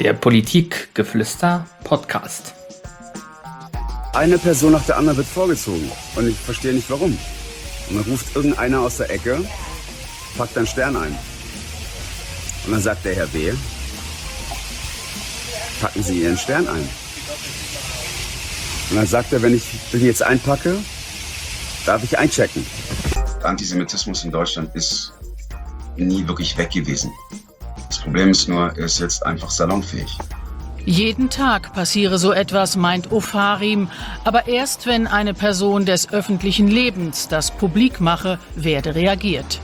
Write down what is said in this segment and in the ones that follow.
Der Politikgeflüster-Podcast. Eine Person nach der anderen wird vorgezogen und ich verstehe nicht warum. Und dann ruft irgendeiner aus der Ecke, packt einen Stern ein. Und dann sagt der Herr B., packen Sie Ihren Stern ein. Und dann sagt er, wenn ich den jetzt einpacke, darf ich einchecken. Der Antisemitismus in Deutschland ist nie wirklich weg gewesen. Das Problem ist nur, er ist jetzt einfach salonfähig. Jeden Tag passiere so etwas, meint Ofarim. Aber erst wenn eine Person des öffentlichen Lebens das publik mache, werde reagiert.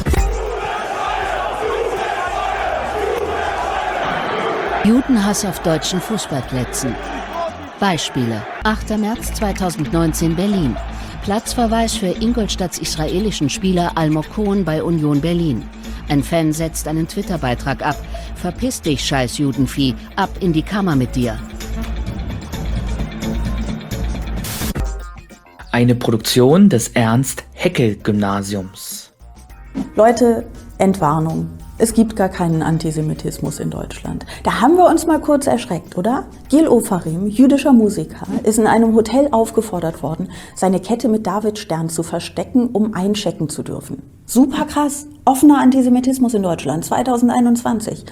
Judenhass auf deutschen Fußballplätzen. Beispiele: 8. März 2019 Berlin. Platzverweis für Ingolstadts israelischen Spieler Almog Cohen bei Union Berlin. Ein Fan setzt einen Twitter-Beitrag ab. Verpiss dich, scheiß Judenvieh. Ab in die Kammer mit dir. Eine Produktion des Ernst-Haeckel-Gymnasiums. Leute, Entwarnung. Es gibt gar keinen Antisemitismus in Deutschland. Da haben wir uns mal kurz erschreckt, oder? Gil Ofarim, jüdischer Musiker, ist in einem Hotel aufgefordert worden, seine Kette mit Davidstern zu verstecken, um einchecken zu dürfen. Super krass. Offener Antisemitismus in Deutschland 2021.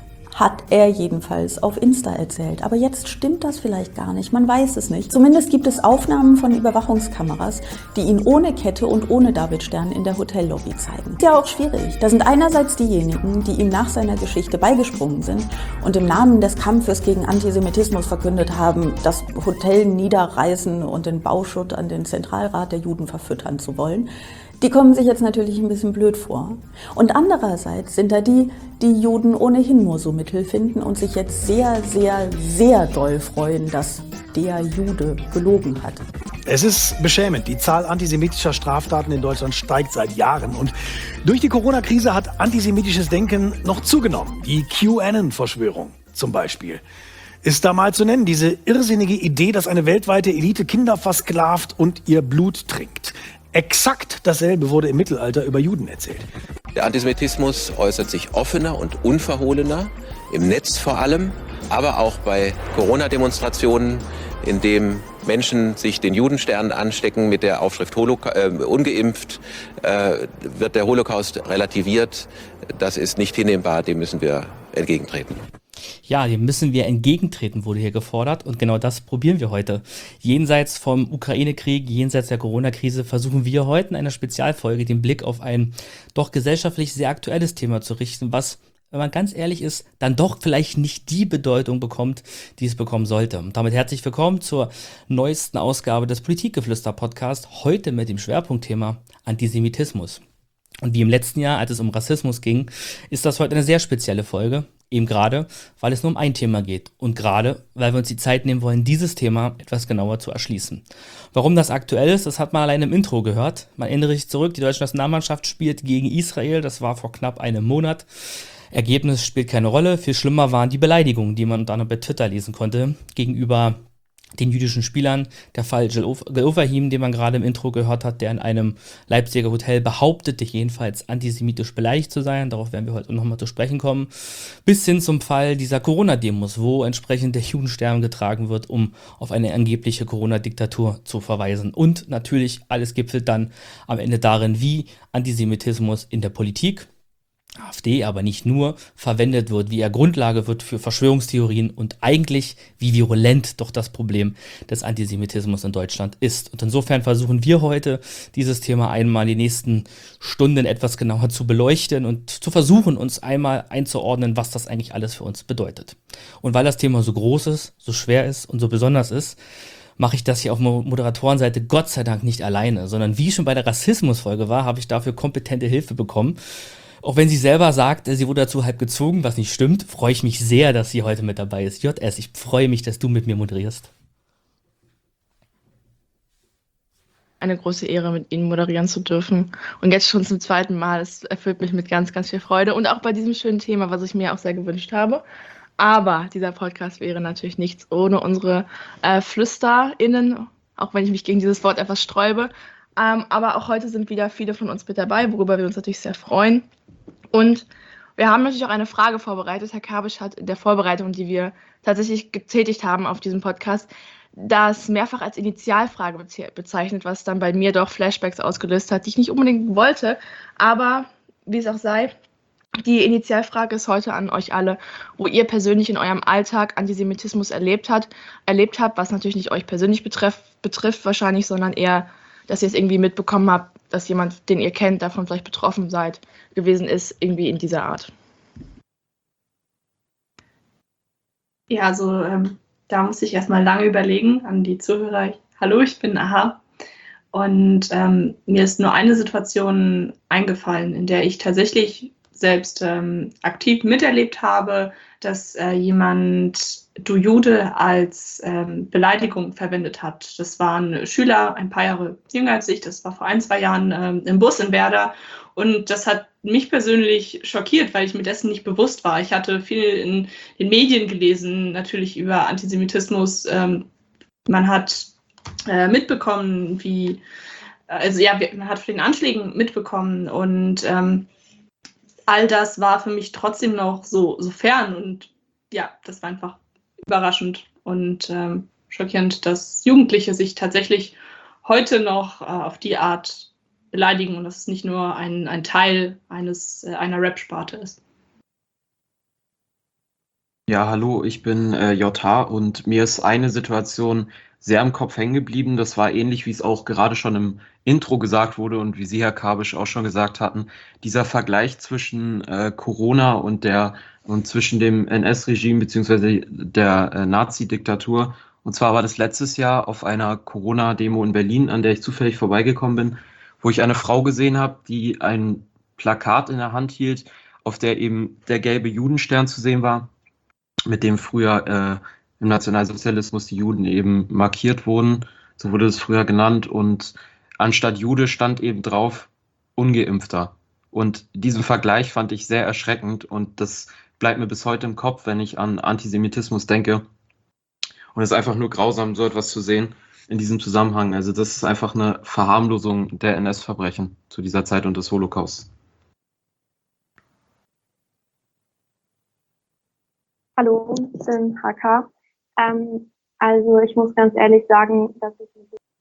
Hat er jedenfalls auf Insta erzählt. Aber jetzt stimmt das vielleicht gar nicht, man weiß es nicht. Zumindest gibt es Aufnahmen von Überwachungskameras, die ihn ohne Kette und ohne Davidstern in der Hotellobby zeigen. Ist ja auch schwierig. Da sind einerseits diejenigen, die ihm nach seiner Geschichte beigesprungen sind und im Namen des Kampfes gegen Antisemitismus verkündet haben, das Hotel niederreißen und den Bauschutt an den Zentralrat der Juden verfüttern zu wollen. Die kommen sich jetzt natürlich ein bisschen blöd vor. Und andererseits sind da die Juden ohnehin nur so Mittel finden und sich jetzt sehr, sehr, sehr doll freuen, dass der Jude gelogen hat. Es ist beschämend. Die Zahl antisemitischer Straftaten in Deutschland steigt seit Jahren. Und durch die Corona-Krise hat antisemitisches Denken noch zugenommen. Die QAnon-Verschwörung zum Beispiel ist da mal zu nennen. Diese irrsinnige Idee, dass eine weltweite Elite Kinder versklavt und ihr Blut trinkt. Exakt dasselbe wurde im Mittelalter über Juden erzählt. Der Antisemitismus äußert sich offener und unverhohlener, im Netz vor allem, aber auch bei Corona-Demonstrationen, in dem Menschen sich den Judenstern anstecken mit der Aufschrift ungeimpft, wird der Holocaust relativiert. Das ist nicht hinnehmbar, dem müssen wir entgegentreten. Ja, dem müssen wir entgegentreten, wurde hier gefordert, und genau das probieren wir heute. Jenseits vom Ukraine-Krieg, jenseits der Corona-Krise versuchen wir heute in einer Spezialfolge den Blick auf ein doch gesellschaftlich sehr aktuelles Thema zu richten, was, wenn man ganz ehrlich ist, dann doch vielleicht nicht die Bedeutung bekommt, die es bekommen sollte. Und damit herzlich willkommen zur neuesten Ausgabe des Politikgeflüster-Podcasts, heute mit dem Schwerpunktthema Antisemitismus. Und wie im letzten Jahr, als es um Rassismus ging, ist das heute eine sehr spezielle Folge. Eben gerade, weil es nur um ein Thema geht und gerade, weil wir uns die Zeit nehmen wollen, dieses Thema etwas genauer zu erschließen. Warum das aktuell ist, das hat man allein im Intro gehört. Man erinnere sich zurück, die deutsche Nationalmannschaft spielt gegen Israel, das war vor knapp einem Monat. Ergebnis spielt keine Rolle, viel schlimmer waren die Beleidigungen, die man dann bei Twitter lesen konnte, gegenüber den jüdischen Spielern. Der Fall Gil Ofarim, den man gerade im Intro gehört hat, der in einem Leipziger Hotel behauptete, jedenfalls antisemitisch beleidigt zu sein. Darauf werden wir heute nochmal zu sprechen kommen. Bis hin zum Fall dieser Corona-Demos, wo entsprechend der Judenstern getragen wird, um auf eine angebliche Corona-Diktatur zu verweisen. Und natürlich, alles gipfelt dann am Ende darin, wie Antisemitismus in der Politik, AfD, aber nicht nur, verwendet wird, wie er Grundlage wird für Verschwörungstheorien und eigentlich, wie virulent doch das Problem des Antisemitismus in Deutschland ist. Und insofern versuchen wir heute, dieses Thema einmal die nächsten Stunden etwas genauer zu beleuchten und zu versuchen, uns einmal einzuordnen, was das eigentlich alles für uns bedeutet. Und weil das Thema so groß ist, so schwer ist und so besonders ist, mache ich das hier auf Moderatorenseite Gott sei Dank nicht alleine, sondern wie schon bei der Rassismusfolge war, habe ich dafür kompetente Hilfe bekommen. Auch wenn sie selber sagt, sie wurde dazu halb gezwungen, was nicht stimmt, freue ich mich sehr, dass sie heute mit dabei ist. JS, ich freue mich, dass du mit mir moderierst. Eine große Ehre, mit Ihnen moderieren zu dürfen. Und jetzt schon zum zweiten Mal. Es erfüllt mich mit ganz, ganz viel Freude. Und auch bei diesem schönen Thema, was ich mir auch sehr gewünscht habe. Aber dieser Podcast wäre natürlich nichts ohne unsere FlüsterInnen, auch wenn ich mich gegen dieses Wort etwas sträube. Aber auch heute sind wieder viele von uns mit dabei, worüber wir uns natürlich sehr freuen. Und Wir haben natürlich auch eine Frage vorbereitet. Herr Kabisch hat in der Vorbereitung, die wir tatsächlich getätigt haben auf diesem Podcast, das mehrfach als Initialfrage bezeichnet, was dann bei mir doch Flashbacks ausgelöst hat, die ich nicht unbedingt wollte. Aber wie es auch sei, die Initialfrage ist heute an euch alle, wo ihr persönlich in eurem Alltag Antisemitismus erlebt habt, was natürlich nicht euch persönlich betrifft wahrscheinlich, sondern eher, dass ihr es irgendwie mitbekommen habt, dass jemand, den ihr kennt, davon vielleicht betroffen gewesen ist, irgendwie in dieser Art. Ja, also da muss ich erstmal lange überlegen an die Zuhörer. Hallo, ich bin Aha. Und mir ist nur eine Situation eingefallen, in der ich tatsächlich selbst aktiv miterlebt habe, dass jemand "Du Jude" als Beleidigung verwendet hat. Das war ein Schüler, ein paar Jahre jünger als ich, das war vor 1-2 Jahren im Bus in Werder. Und das hat mich persönlich schockiert, weil ich mir dessen nicht bewusst war. Ich hatte viel in den Medien gelesen, natürlich über Antisemitismus. Man hat mitbekommen, man hat von den Anschlägen mitbekommen und all das war für mich trotzdem noch so fern und ja, das war einfach überraschend und schockierend, dass Jugendliche sich tatsächlich heute noch auf die Art beleidigen und dass es nicht nur ein Teil einer Rap-Sparte ist. Ja, hallo, ich bin JH und mir ist eine Situation sehr im Kopf hängen geblieben. Das war ähnlich, wie es auch gerade schon im Intro gesagt wurde und wie Sie, Herr Kabisch, auch schon gesagt hatten. Dieser Vergleich zwischen Corona und zwischen dem NS-Regime bzw. der Nazi-Diktatur. Und zwar war das letztes Jahr auf einer Corona-Demo in Berlin, an der ich zufällig vorbeigekommen bin, wo ich eine Frau gesehen habe, die ein Plakat in der Hand hielt, auf der eben der gelbe Judenstern zu sehen war, mit dem früher im Nationalsozialismus die Juden eben markiert wurden. So wurde es früher genannt. Und anstatt Jude stand eben drauf Ungeimpfter. Und diesen Vergleich fand ich sehr erschreckend. Und das bleibt mir bis heute im Kopf, wenn ich an Antisemitismus denke. Und es ist einfach nur grausam, so etwas zu sehen in diesem Zusammenhang. Also das ist einfach eine Verharmlosung der NS-Verbrechen zu dieser Zeit und des Holocaust. Hallo, ich bin HK. Also ich muss ganz ehrlich sagen, dass ich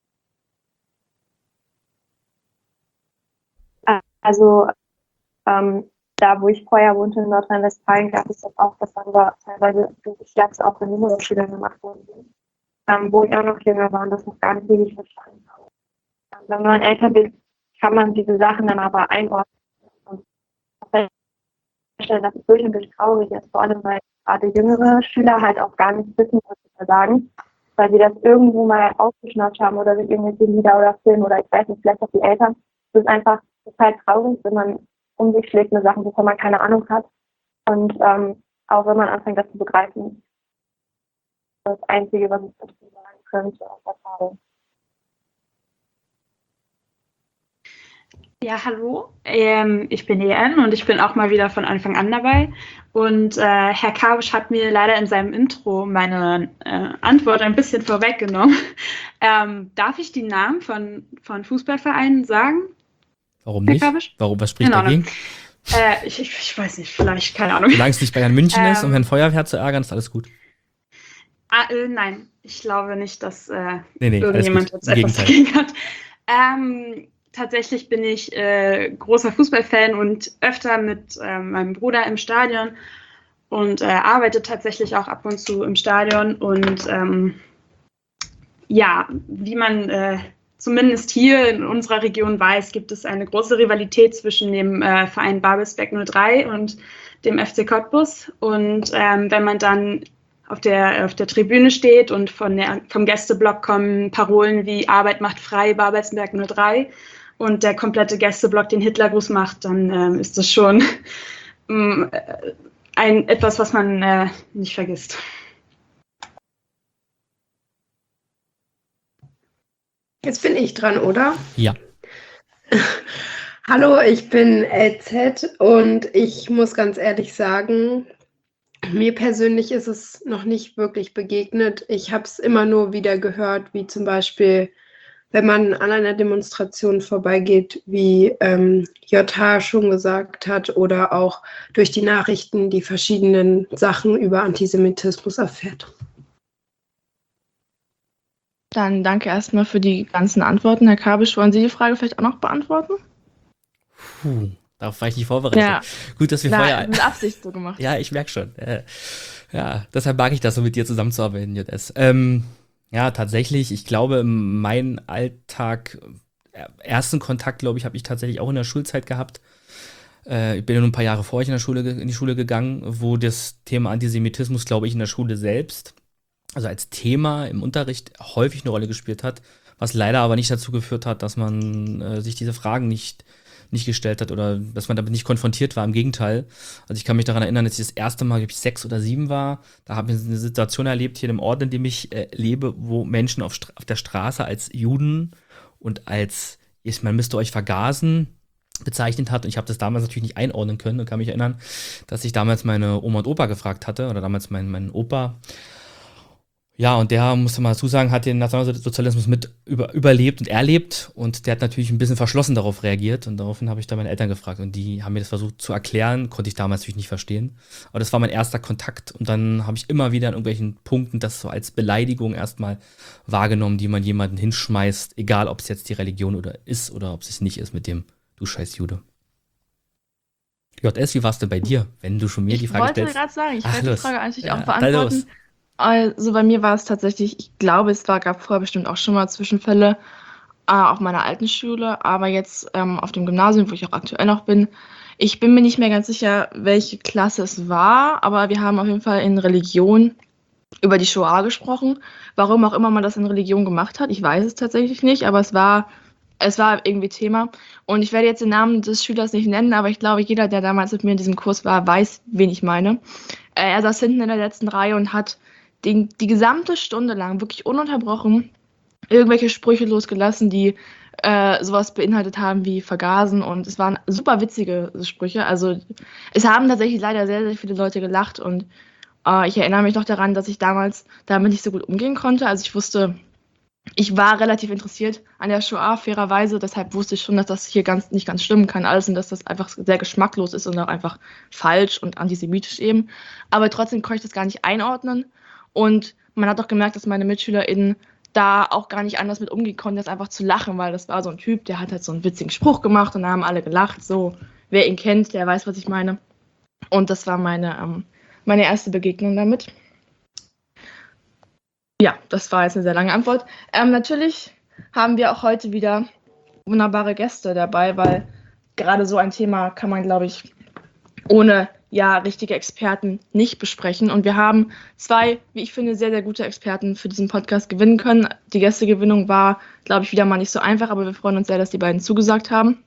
da wo ich vorher wohnte in Nordrhein-Westfalen, gab es das auch, dass dann da teilweise Scherze auch von jüngeren Schülern gemacht wurden, wo ich auch noch jünger war und das noch gar nicht wirklich verstanden habe. Wenn man älter wird, kann man diese Sachen dann aber einordnen und feststellen, dass es durch und durch traurig ist, vor allem weil gerade jüngere Schüler halt auch gar nicht wissen, was sie versagen, weil sie das irgendwo mal aufgeschnappt haben oder durch irgendwelche Lieder oder Filme oder ich weiß nicht, vielleicht auch die Eltern. Es ist einfach total traurig, wenn man um sich schlägt mit Sachen, wovon man keine Ahnung hat. Und auch wenn man anfängt, das zu begreifen, das Einzige, was ich dazu sagen könnte, aus Erfahrung. Ja, hallo, ich bin EN und ich bin auch mal wieder von Anfang an dabei. Und Herr Kabisch hat mir leider in seinem Intro meine Antwort ein bisschen vorweggenommen. Darf ich die Namen von Fußballvereinen sagen? Warum nicht? Warum, was spricht dagegen? Ich weiß nicht, vielleicht, keine Ahnung. Solange es nicht Bayern München ist, um Herrn Feuerwehr zu ärgern, ist alles gut. Nein, ich glaube nicht, dass Nee, irgendjemand jetzt etwas dagegen hat. Tatsächlich bin ich großer Fußballfan und öfter mit meinem Bruder im Stadion und arbeite tatsächlich auch ab und zu im Stadion. Und wie man zumindest hier in unserer Region weiß, gibt es eine große Rivalität zwischen dem Verein Babelsberg 03 und dem FC Cottbus. Und wenn man dann auf der Tribüne steht und vom Gästeblock kommen Parolen wie Arbeit macht frei, Babelsberg 03 und der komplette Gästeblock den Hitlergruß macht, dann ist das schon etwas, was man nicht vergisst. Jetzt bin ich dran, oder? Ja. Hallo, ich bin LZ und ich muss ganz ehrlich sagen, mir persönlich ist es noch nicht wirklich begegnet. Ich habe es immer nur wieder gehört, wie zum Beispiel wenn man an einer Demonstration vorbeigeht, wie JH schon gesagt hat, oder auch durch die Nachrichten die verschiedenen Sachen über Antisemitismus erfährt. Dann danke erstmal für die ganzen Antworten. Herr Kabisch, wollen Sie die Frage vielleicht auch noch beantworten? Darauf war ich nicht vorbereitet. Ja. Gut, dass wir vorher... Mit Absicht so gemacht. Ja, ich merke schon. Ja, deshalb mag ich das so mit dir zusammenzuarbeiten, JS. Ja, tatsächlich, ich glaube, mein Alltag, ersten Kontakt, glaube ich, habe ich tatsächlich auch in der Schulzeit gehabt. Ich bin ja nur ein paar Jahre vor euch in die Schule gegangen, wo das Thema Antisemitismus, glaube ich, in der Schule selbst, also als Thema im Unterricht häufig eine Rolle gespielt hat, was leider aber nicht dazu geführt hat, dass man sich diese Fragen nicht gestellt hat oder dass man damit nicht konfrontiert war. Im Gegenteil. Also ich kann mich daran erinnern, dass ich das erste Mal, glaube ich, 6 oder 7 war. Da habe ich eine Situation erlebt hier im Ort, in dem ich lebe, wo Menschen auf der Straße als Juden und als man müsste euch vergasen bezeichnet hat. Und ich habe das damals natürlich nicht einordnen können und kann mich erinnern, dass ich damals meine Oma und Opa gefragt hatte oder damals mein Opa. Ja, und der, musste man dazu sagen, hat den Nationalsozialismus mit überlebt und erlebt und der hat natürlich ein bisschen verschlossen darauf reagiert und daraufhin habe ich dann meine Eltern gefragt und die haben mir das versucht zu erklären, konnte ich damals natürlich nicht verstehen, aber das war mein erster Kontakt und dann habe ich immer wieder an irgendwelchen Punkten das so als Beleidigung erstmal wahrgenommen, die man jemanden hinschmeißt, egal ob es jetzt die Religion ist oder ob es nicht ist mit dem du scheiß Jude. JS, wie war es denn bei dir, wenn du schon mir die Frage stellst? Ich wollte gerade sagen, ich werde die Frage eigentlich auch Ja, beantworten. Also bei mir war es tatsächlich, ich glaube, gab vorher bestimmt auch schon mal Zwischenfälle auf meiner alten Schule, aber jetzt auf dem Gymnasium, wo ich auch aktuell noch bin. Ich bin mir nicht mehr ganz sicher, welche Klasse es war, aber wir haben auf jeden Fall in Religion über die Shoah gesprochen. Warum auch immer man das in Religion gemacht hat, ich weiß es tatsächlich nicht, aber es war irgendwie Thema. Und ich werde jetzt den Namen des Schülers nicht nennen, aber ich glaube, jeder, der damals mit mir in diesem Kurs war, weiß, wen ich meine. Er saß hinten in der letzten Reihe und hat die gesamte Stunde lang wirklich ununterbrochen irgendwelche Sprüche losgelassen, die sowas beinhaltet haben wie vergasen und es waren super witzige Sprüche. Also es haben tatsächlich leider sehr, sehr viele Leute gelacht und ich erinnere mich noch daran, dass ich damals damit nicht so gut umgehen konnte. Also ich war relativ interessiert an der Shoah, fairerweise, deshalb wusste ich schon, dass das hier nicht ganz stimmen kann alles und dass das einfach sehr geschmacklos ist und auch einfach falsch und antisemitisch eben. Aber trotzdem konnte ich das gar nicht einordnen. Und man hat auch gemerkt, dass meine MitschülerInnen da auch gar nicht anders mit umgehen konnten, als einfach zu lachen, weil das war so ein Typ, der hat halt so einen witzigen Spruch gemacht und da haben alle gelacht. So, wer ihn kennt, der weiß, was ich meine. Und das war meine erste Begegnung damit. Ja, das war jetzt eine sehr lange Antwort. Natürlich haben wir auch heute wieder wunderbare Gäste dabei, weil gerade so ein Thema kann man, glaube ich, ohne richtige Experten nicht besprechen. Und wir haben 2, wie ich finde, sehr, sehr gute Experten für diesen Podcast gewinnen können. Die Gästegewinnung war, glaube ich, wieder mal nicht so einfach, aber wir freuen uns sehr, dass die beiden zugesagt haben.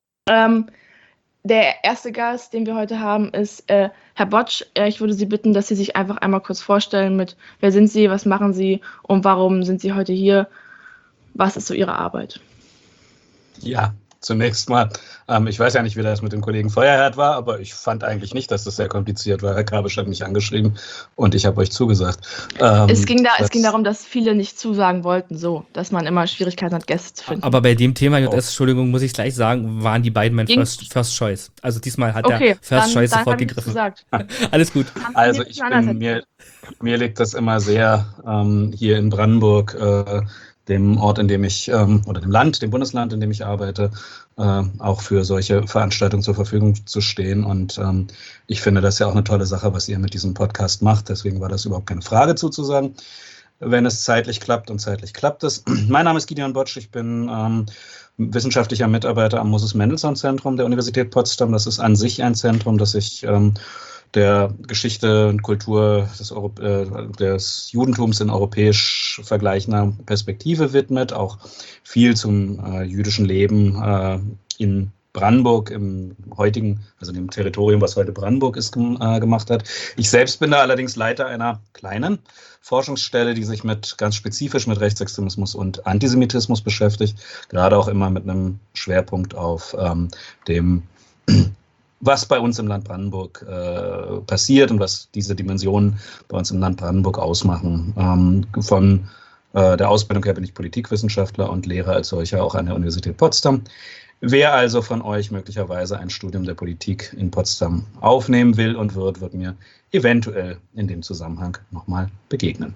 Der erste Gast, den wir heute haben, ist Herr Botsch. Ich würde Sie bitten, dass Sie sich einfach einmal kurz vorstellen mit, wer sind Sie, was machen Sie und warum sind Sie heute hier? Was ist so Ihre Arbeit? Ja, zunächst mal, ich weiß ja nicht, wie das mit dem Kollegen Feuerherd war, aber ich fand eigentlich nicht, dass das sehr kompliziert war. Herr Kabisch hat mich angeschrieben und ich habe euch zugesagt. Es ging darum, dass viele nicht zusagen wollten, so, dass man immer Schwierigkeiten hat, Gäste zu finden. Aber bei dem Thema, Entschuldigung, muss ich gleich sagen, waren die beiden mein First Choice. Also diesmal hat der First Choice sofort gegriffen. Alles gut. Also mir liegt das immer sehr hier in Brandenburg, dem Ort, in dem ich, oder dem Bundesland, in dem ich arbeite, auch für solche Veranstaltungen zur Verfügung zu stehen. Und ich finde das ja auch eine tolle Sache, was ihr mit diesem Podcast macht. Deswegen war das überhaupt keine Frage zuzusagen, wenn es zeitlich klappt und zeitlich klappt es. Mein Name ist Gideon Botsch, ich bin wissenschaftlicher Mitarbeiter am Moses-Mendelssohn-Zentrum der Universität Potsdam. Das ist an sich ein Zentrum, das sich der Geschichte und Kultur des Judentums in europäisch vergleichender Perspektive widmet, auch viel zum jüdischen Leben in Brandenburg, im heutigen, also dem Territorium, was heute Brandenburg ist, gemacht hat. Ich selbst bin da allerdings Leiter einer kleinen Forschungsstelle, die sich ganz spezifisch mit Rechtsextremismus und Antisemitismus beschäftigt, gerade auch immer mit einem Schwerpunkt auf dem was bei uns im Land Brandenburg passiert und was diese Dimensionen bei uns im Land Brandenburg ausmachen. Von Der Ausbildung her bin ich Politikwissenschaftler und lehre als solcher auch an der Universität Potsdam. Wer also von euch möglicherweise ein Studium der Politik in Potsdam aufnehmen will und wird mir eventuell in dem Zusammenhang nochmal begegnen.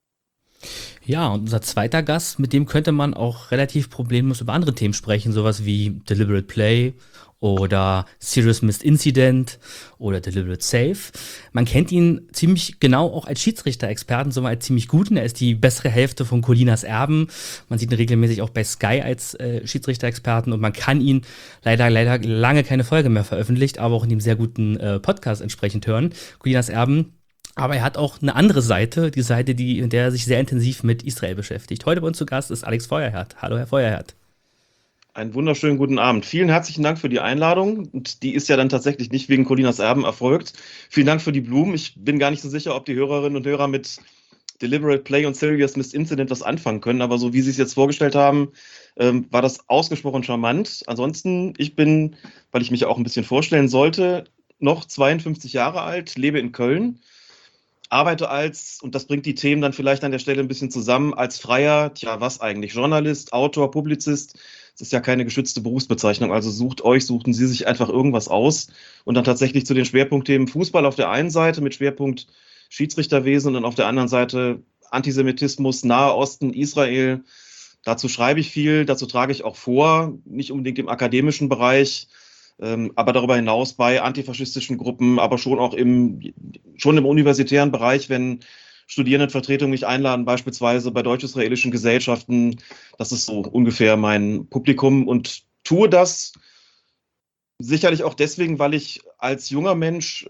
Ja, und unser zweiter Gast, mit dem könnte man auch relativ problemlos über andere Themen sprechen, sowas wie Deliberate Play oder Serious Missed Incident oder Deliberate Save. Man kennt ihn ziemlich genau auch als Schiedsrichter-Experten, so als ziemlich guten. Er ist die bessere Hälfte von Colinas Erben. Man sieht ihn regelmäßig auch bei Sky als Schiedsrichter-Experten und man kann ihn leider lange keine Folge mehr veröffentlicht, aber auch in dem sehr guten Podcast entsprechend hören. Colinas Erben. Aber er hat auch eine andere Seite, die Seite, in der er sich sehr intensiv mit Israel beschäftigt. Heute bei uns zu Gast ist Alex Feuerherd. Hallo, Herr Feuerherd. Einen wunderschönen guten Abend. Vielen herzlichen Dank für die Einladung. Und die ist ja dann tatsächlich nicht wegen Colinas Erben erfolgt. Vielen Dank für die Blumen. Ich bin gar nicht so sicher, ob die Hörerinnen und Hörer mit Deliberate Play und Serious Missed Incident was anfangen können. Aber so wie Sie es jetzt vorgestellt haben, war das ausgesprochen charmant. Ansonsten, ich bin, weil ich mich auch ein bisschen vorstellen sollte, noch 52 Jahre alt, lebe in Köln. Arbeite als, und das bringt die Themen dann vielleicht an der Stelle ein bisschen zusammen, als freier, was eigentlich, Journalist, Autor, Publizist. Das ist ja keine geschützte Berufsbezeichnung, also suchten Sie sich einfach irgendwas aus und dann tatsächlich zu den Schwerpunktthemen Fußball auf der einen Seite mit Schwerpunkt Schiedsrichterwesen und dann auf der anderen Seite Antisemitismus, Nahe Osten, Israel. Dazu schreibe ich viel, dazu trage ich auch vor, nicht unbedingt im akademischen Bereich, aber darüber hinaus bei antifaschistischen Gruppen, aber schon auch im universitären Bereich, wenn Studierendenvertretungen mich einladen, beispielsweise bei deutsch-israelischen Gesellschaften. Das ist so ungefähr mein Publikum und tue das sicherlich auch deswegen, weil ich als junger Mensch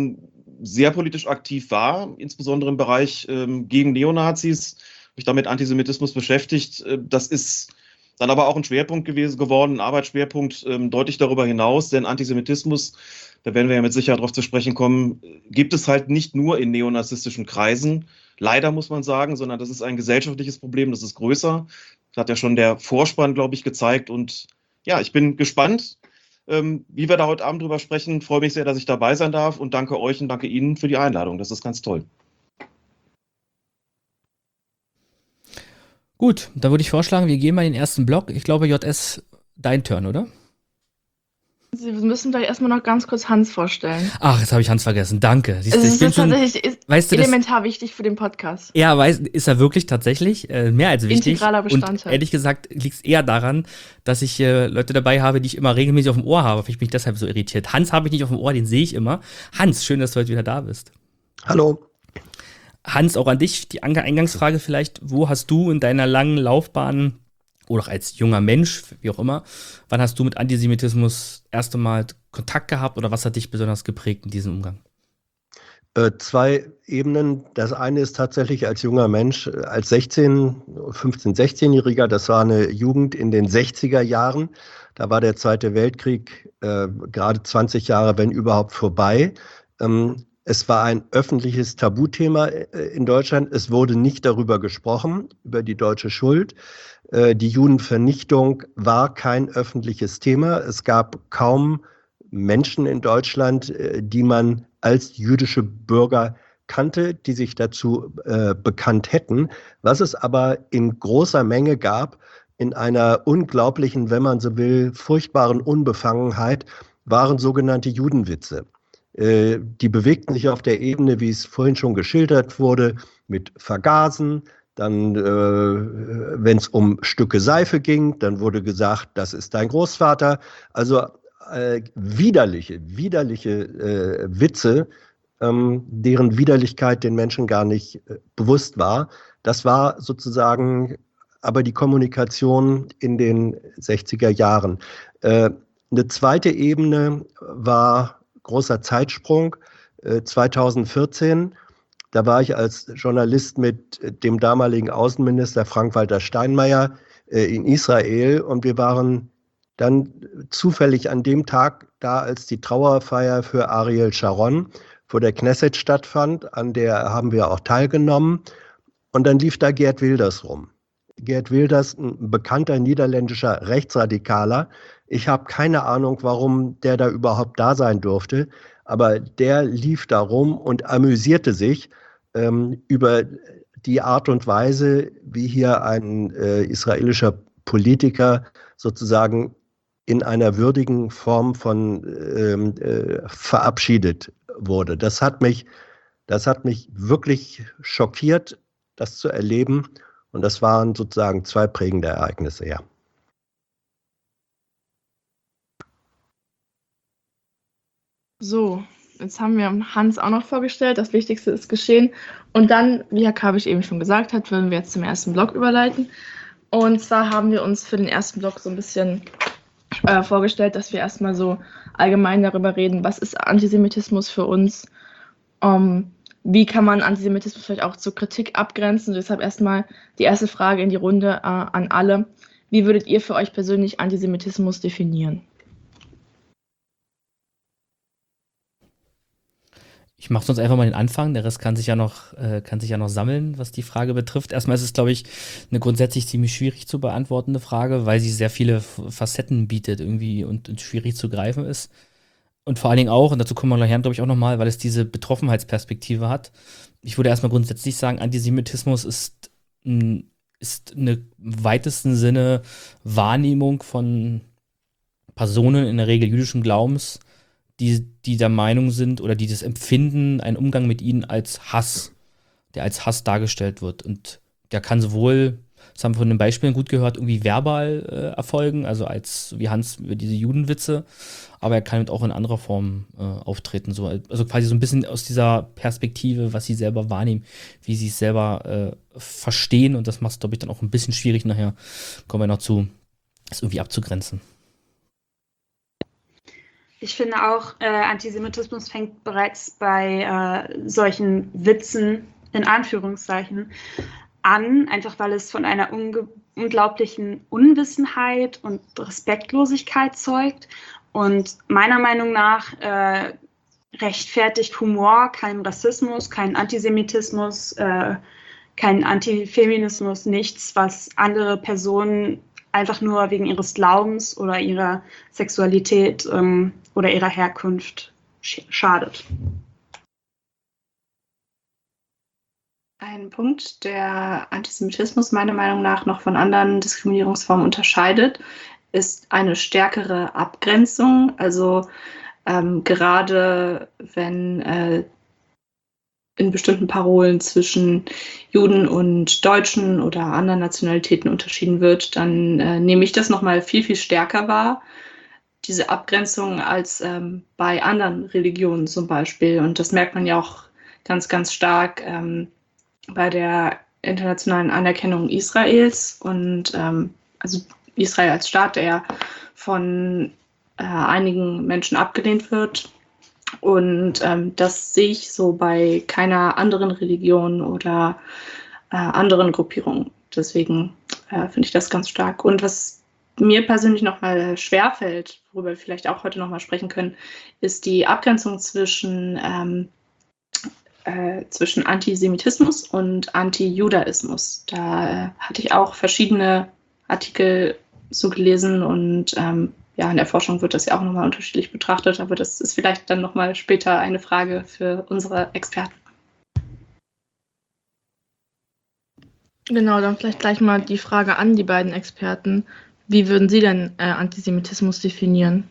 sehr politisch aktiv war, insbesondere im Bereich gegen Neonazis, mich damit Antisemitismus beschäftigt. Das ist dann aber auch ein Schwerpunkt geworden, ein Arbeitsschwerpunkt deutlich darüber hinaus, denn Antisemitismus, da werden wir ja mit Sicherheit darauf zu sprechen kommen, gibt es halt nicht nur in neonazistischen Kreisen, leider muss man sagen, sondern das ist ein gesellschaftliches Problem, das ist größer. Das hat ja schon der Vorspann, glaube ich, gezeigt. Und ja, ich bin gespannt, wie wir da heute Abend drüber sprechen. Freue mich sehr, dass ich dabei sein darf und danke euch und danke Ihnen für die Einladung. Das ist ganz toll. Gut, dann würde ich vorschlagen, wir gehen mal in den ersten Block. Ich glaube, JS, dein Turn, oder? Sie müssen gleich erstmal noch ganz kurz Hans vorstellen. Ach, jetzt habe ich Hans vergessen. Danke. Es ist tatsächlich elementar wichtig für den Podcast. Ja, ist er wirklich tatsächlich mehr als wichtig. Integraler Bestandteil. Und ehrlich gesagt liegt es eher daran, dass ich Leute dabei habe, die ich immer regelmäßig auf dem Ohr habe. Ich mich deshalb so irritiert. Hans habe ich nicht auf dem Ohr, den sehe ich immer. Hans, schön, dass du heute wieder da bist. Hallo. Hans, auch an dich die Eingangsfrage vielleicht. Wo hast du in deiner langen Laufbahn oder auch als junger Mensch, wie auch immer, wann hast du mit Antisemitismus erst einmal Kontakt gehabt oder was hat dich besonders geprägt in diesem Umgang? Zwei Ebenen. Das eine ist tatsächlich als junger Mensch, als 16-Jähriger, das war eine Jugend in den 60er Jahren. Da war der Zweite Weltkrieg gerade 20 Jahre, wenn überhaupt, vorbei. Es war ein öffentliches Tabuthema in Deutschland. Es wurde nicht darüber gesprochen, über die deutsche Schuld. Die Judenvernichtung war kein öffentliches Thema. Es gab kaum Menschen in Deutschland, die man als jüdische Bürger kannte, die sich dazu bekannt hätten. Was es aber in großer Menge gab, in einer unglaublichen, wenn man so will, furchtbaren Unbefangenheit, waren sogenannte Judenwitze. Die bewegten sich auf der Ebene, wie es vorhin schon geschildert wurde, mit Vergasen. Dann, wenn es um Stücke Seife ging, dann wurde gesagt, das ist dein Großvater. Also widerliche Witze, deren Widerlichkeit den Menschen gar nicht bewusst war. Das war sozusagen aber die Kommunikation in den 60er Jahren. Eine zweite Ebene war großer Zeitsprung, 2014. Da war ich als Journalist mit dem damaligen Außenminister Frank-Walter Steinmeier in Israel und wir waren dann zufällig an dem Tag da, als die Trauerfeier für Ariel Sharon vor der Knesset stattfand. An der haben wir auch teilgenommen und dann lief da Geert Wilders rum. Geert Wilders, ein bekannter niederländischer Rechtsradikaler. Ich habe keine Ahnung, warum der da überhaupt da sein durfte, aber der lief da rum und amüsierte sich über die Art und Weise, wie hier ein israelischer Politiker sozusagen in einer würdigen Form von verabschiedet wurde. Das hat mich wirklich schockiert, das zu erleben. Und das waren sozusagen 2 prägende Ereignisse, ja. So, jetzt haben wir Hans auch noch vorgestellt. Das Wichtigste ist geschehen. Und dann, wie Herr Kabisch eben schon gesagt hat, würden wir jetzt zum ersten Block überleiten. Und zwar haben wir uns für den ersten Block so ein bisschen vorgestellt, dass wir erstmal so allgemein darüber reden, was ist Antisemitismus für uns, wie kann man Antisemitismus vielleicht auch zur Kritik abgrenzen. Deshalb erstmal die erste Frage in die Runde an alle. Wie würdet ihr für euch persönlich Antisemitismus definieren? Ich mache sonst einfach mal den Anfang, der Rest kann sich ja noch sammeln, was die Frage betrifft. Erstmal ist es, glaube ich, eine grundsätzlich ziemlich schwierig zu beantwortende Frage, weil sie sehr viele Facetten bietet irgendwie und schwierig zu greifen ist. Und vor allen Dingen auch, und dazu kommen wir nachher, glaube ich, auch nochmal, weil es diese Betroffenheitsperspektive hat. Ich würde erstmal grundsätzlich sagen, Antisemitismus ist eine im weitesten Sinne Wahrnehmung von Personen in der Regel jüdischen Glaubens, die der Meinung sind oder die das empfinden, einen Umgang mit ihnen als Hass, der als Hass dargestellt wird. Und der kann sowohl, das haben wir von den Beispielen gut gehört, irgendwie verbal erfolgen, also als wie Hans über diese Judenwitze, aber er kann auch in anderer Form auftreten. So, also quasi so ein bisschen aus dieser Perspektive, was sie selber wahrnehmen, wie sie es selber verstehen. Und das macht es, glaube ich, dann auch ein bisschen schwierig nachher, kommen wir noch zu, es irgendwie abzugrenzen. Ich finde auch, Antisemitismus fängt bereits bei solchen Witzen, in Anführungszeichen, an, einfach weil es von einer unglaublichen Unwissenheit und Respektlosigkeit zeugt. Und meiner Meinung nach rechtfertigt Humor keinen Rassismus, keinen Antisemitismus, keinen Antifeminismus, nichts, was andere Personen einfach nur wegen ihres Glaubens oder ihrer Sexualität oder ihrer Herkunft schadet. Ein Punkt, der Antisemitismus meiner Meinung nach noch von anderen Diskriminierungsformen unterscheidet, ist eine stärkere Abgrenzung. Also gerade wenn in bestimmten Parolen zwischen Juden und Deutschen oder anderen Nationalitäten unterschieden wird, dann nehme ich das nochmal viel, viel stärker wahr, diese Abgrenzung, als bei anderen Religionen zum Beispiel. Und das merkt man ja auch ganz, ganz stark bei der internationalen Anerkennung Israels und also Israel als Staat, der von einigen Menschen abgelehnt wird. Und das sehe ich so bei keiner anderen Religion oder anderen Gruppierungen. Deswegen finde ich das ganz stark. Und was mir persönlich nochmal schwerfällt, worüber wir vielleicht auch heute nochmal sprechen können, ist die Abgrenzung zwischen Antisemitismus und Antijudaismus. Da hatte ich auch verschiedene Artikel so gelesen und ja, in der Forschung wird das ja auch nochmal unterschiedlich betrachtet, aber das ist vielleicht dann nochmal später eine Frage für unsere Experten. Genau, dann vielleicht gleich mal die Frage an die beiden Experten. Wie würden Sie denn Antisemitismus definieren?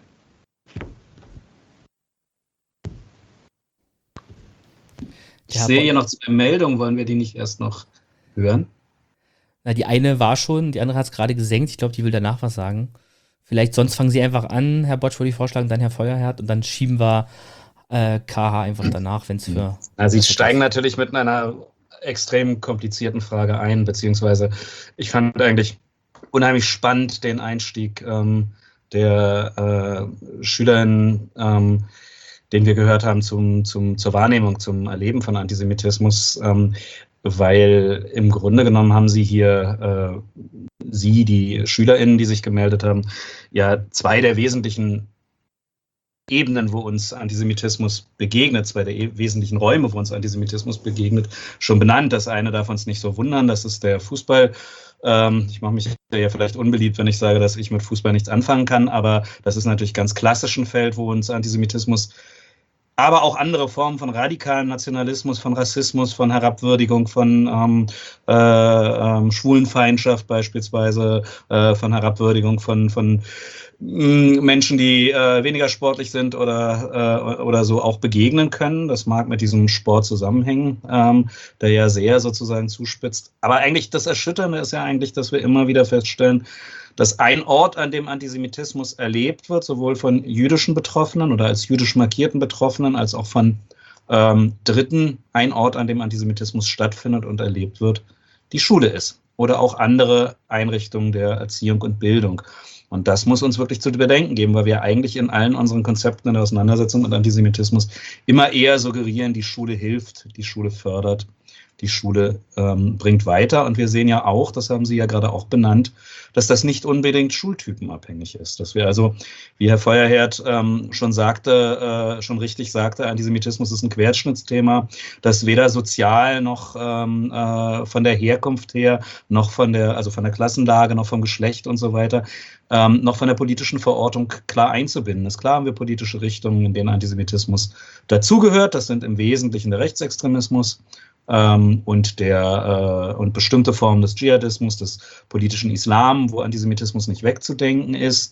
Ich sehe hier noch 2 Meldungen, wollen wir die nicht erst noch hören? Na, die eine war schon, die andere hat es gerade gesenkt. Ich glaube, die will danach was sagen. Vielleicht sonst fangen Sie einfach an, Herr Botsch, würde ich vorschlagen, dann Herr Feuerherd und dann schieben wir KH einfach danach, wenn es für... Also Sie steigen natürlich mit einer extrem komplizierten Frage ein, beziehungsweise ich fand eigentlich unheimlich spannend den Einstieg der SchülerInnen, den wir gehört haben zur Wahrnehmung, zum Erleben von Antisemitismus, weil im Grunde genommen haben Sie hier, Sie, die SchülerInnen, die sich gemeldet haben, ja 2 der wesentlichen Ebenen, wo uns Antisemitismus begegnet, 2 der wesentlichen Räume, wo uns Antisemitismus begegnet, schon benannt. Das eine darf uns nicht so wundern, das ist der Fußball. Ich mache mich ja vielleicht unbeliebt, wenn ich sage, dass ich mit Fußball nichts anfangen kann, aber das ist natürlich ganz klassisch ein Feld, wo uns Antisemitismus aber auch andere Formen von radikalem Nationalismus, von Rassismus, von Herabwürdigung, von Schwulenfeindschaft beispielsweise, von Herabwürdigung von Menschen, die weniger sportlich sind oder so auch begegnen können. Das mag mit diesem Sport zusammenhängen, der ja sehr sozusagen zuspitzt. Aber eigentlich das Erschütternde ist ja eigentlich, dass wir immer wieder feststellen, dass ein Ort, an dem Antisemitismus erlebt wird, sowohl von jüdischen Betroffenen oder als jüdisch markierten Betroffenen, als auch von Dritten, ein Ort, an dem Antisemitismus stattfindet und erlebt wird, die Schule ist oder auch andere Einrichtungen der Erziehung und Bildung. Und das muss uns wirklich zu bedenken geben, weil wir eigentlich in allen unseren Konzepten in der Auseinandersetzung mit Antisemitismus immer eher suggerieren, die Schule hilft, die Schule fördert, die Schule bringt weiter. Und wir sehen ja auch, das haben Sie ja gerade auch benannt, dass das nicht unbedingt schultypenabhängig ist. Dass wir also, wie Herr Feuerherd schon richtig sagte, Antisemitismus ist ein Querschnittsthema, das weder sozial noch von der Herkunft her, noch von der Klassenlage, noch vom Geschlecht und so weiter, noch von der politischen Verortung klar einzubinden ist. Klar haben wir politische Richtungen, in denen Antisemitismus dazugehört. Das sind im Wesentlichen der Rechtsextremismus und bestimmte Formen des Dschihadismus, des politischen Islam, wo Antisemitismus nicht wegzudenken ist,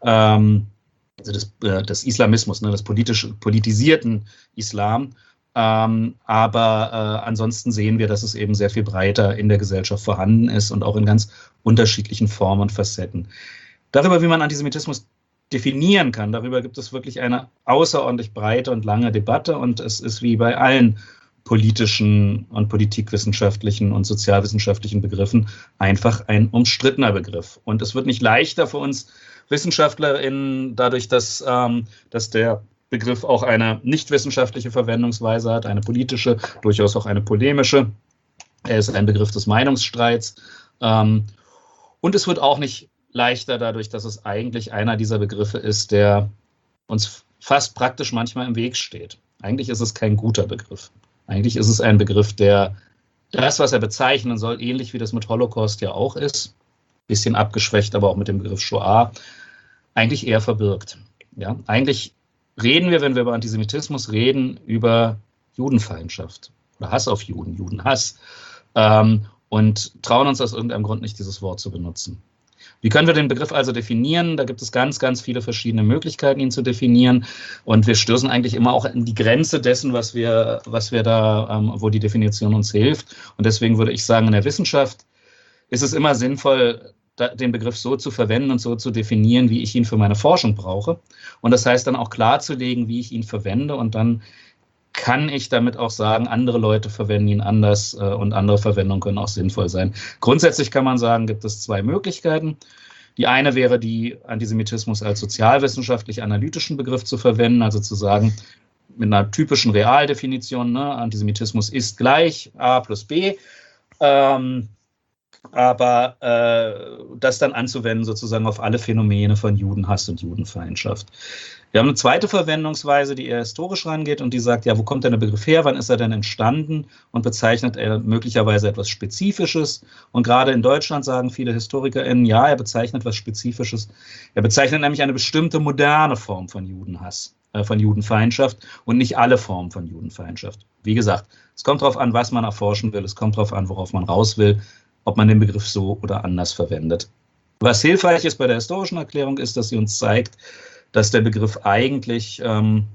des Islamismus, des politisierten Islam. Aber ansonsten sehen wir, dass es eben sehr viel breiter in der Gesellschaft vorhanden ist und auch in ganz unterschiedlichen Formen und Facetten. Darüber, wie man Antisemitismus definieren kann, darüber gibt es wirklich eine außerordentlich breite und lange Debatte, und es ist wie bei allen politischen und politikwissenschaftlichen und sozialwissenschaftlichen Begriffen einfach ein umstrittener Begriff. Und es wird nicht leichter für uns WissenschaftlerInnen dadurch, dass der Begriff auch eine nicht wissenschaftliche Verwendungsweise hat, eine politische, durchaus auch eine polemische. Er ist ein Begriff des Meinungsstreits. Und es wird auch nicht leichter dadurch, dass es eigentlich einer dieser Begriffe ist, der uns fast praktisch manchmal im Weg steht. Eigentlich ist es kein guter Begriff. Eigentlich ist es ein Begriff, der das, was er bezeichnen soll, ähnlich wie das mit Holocaust ja auch ist, bisschen abgeschwächt, aber auch mit dem Begriff Shoah, eigentlich eher verbirgt. Ja? Eigentlich reden wir, wenn wir über Antisemitismus reden, über Judenfeindschaft oder Hass auf Juden, Judenhass, und trauen uns aus irgendeinem Grund nicht, dieses Wort zu benutzen. Wie können wir den Begriff also definieren? Da gibt es ganz, ganz viele verschiedene Möglichkeiten, ihn zu definieren. Und wir stößen eigentlich immer auch an die Grenze dessen, was wir da, wo die Definition uns hilft. Und deswegen würde ich sagen, in der Wissenschaft ist es immer sinnvoll, den Begriff so zu verwenden und so zu definieren, wie ich ihn für meine Forschung brauche. Und das heißt dann auch klarzulegen, wie ich ihn verwende. Und dann kann ich damit auch sagen, andere Leute verwenden ihn anders und andere Verwendungen können auch sinnvoll sein. Grundsätzlich kann man sagen, gibt es zwei Möglichkeiten. Die eine wäre, die Antisemitismus als sozialwissenschaftlich-analytischen Begriff zu verwenden, also zu sagen, mit einer typischen Realdefinition, ne, Antisemitismus ist gleich A plus B, aber das dann anzuwenden sozusagen auf alle Phänomene von Judenhass und Judenfeindschaft. Wir haben eine zweite Verwendungsweise, die eher historisch rangeht und die sagt, ja, wo kommt denn der Begriff her, wann ist er denn entstanden, und bezeichnet er möglicherweise etwas Spezifisches. Und gerade in Deutschland sagen viele HistorikerInnen, ja, er bezeichnet etwas Spezifisches. Er bezeichnet nämlich eine bestimmte moderne Form von Judenhass, von Judenfeindschaft und nicht alle Formen von Judenfeindschaft. Wie gesagt, es kommt darauf an, was man erforschen will, es kommt darauf an, worauf man raus will, ob man den Begriff so oder anders verwendet. Was hilfreich ist bei der historischen Erklärung ist, dass sie uns zeigt, dass der Begriff eigentlich eine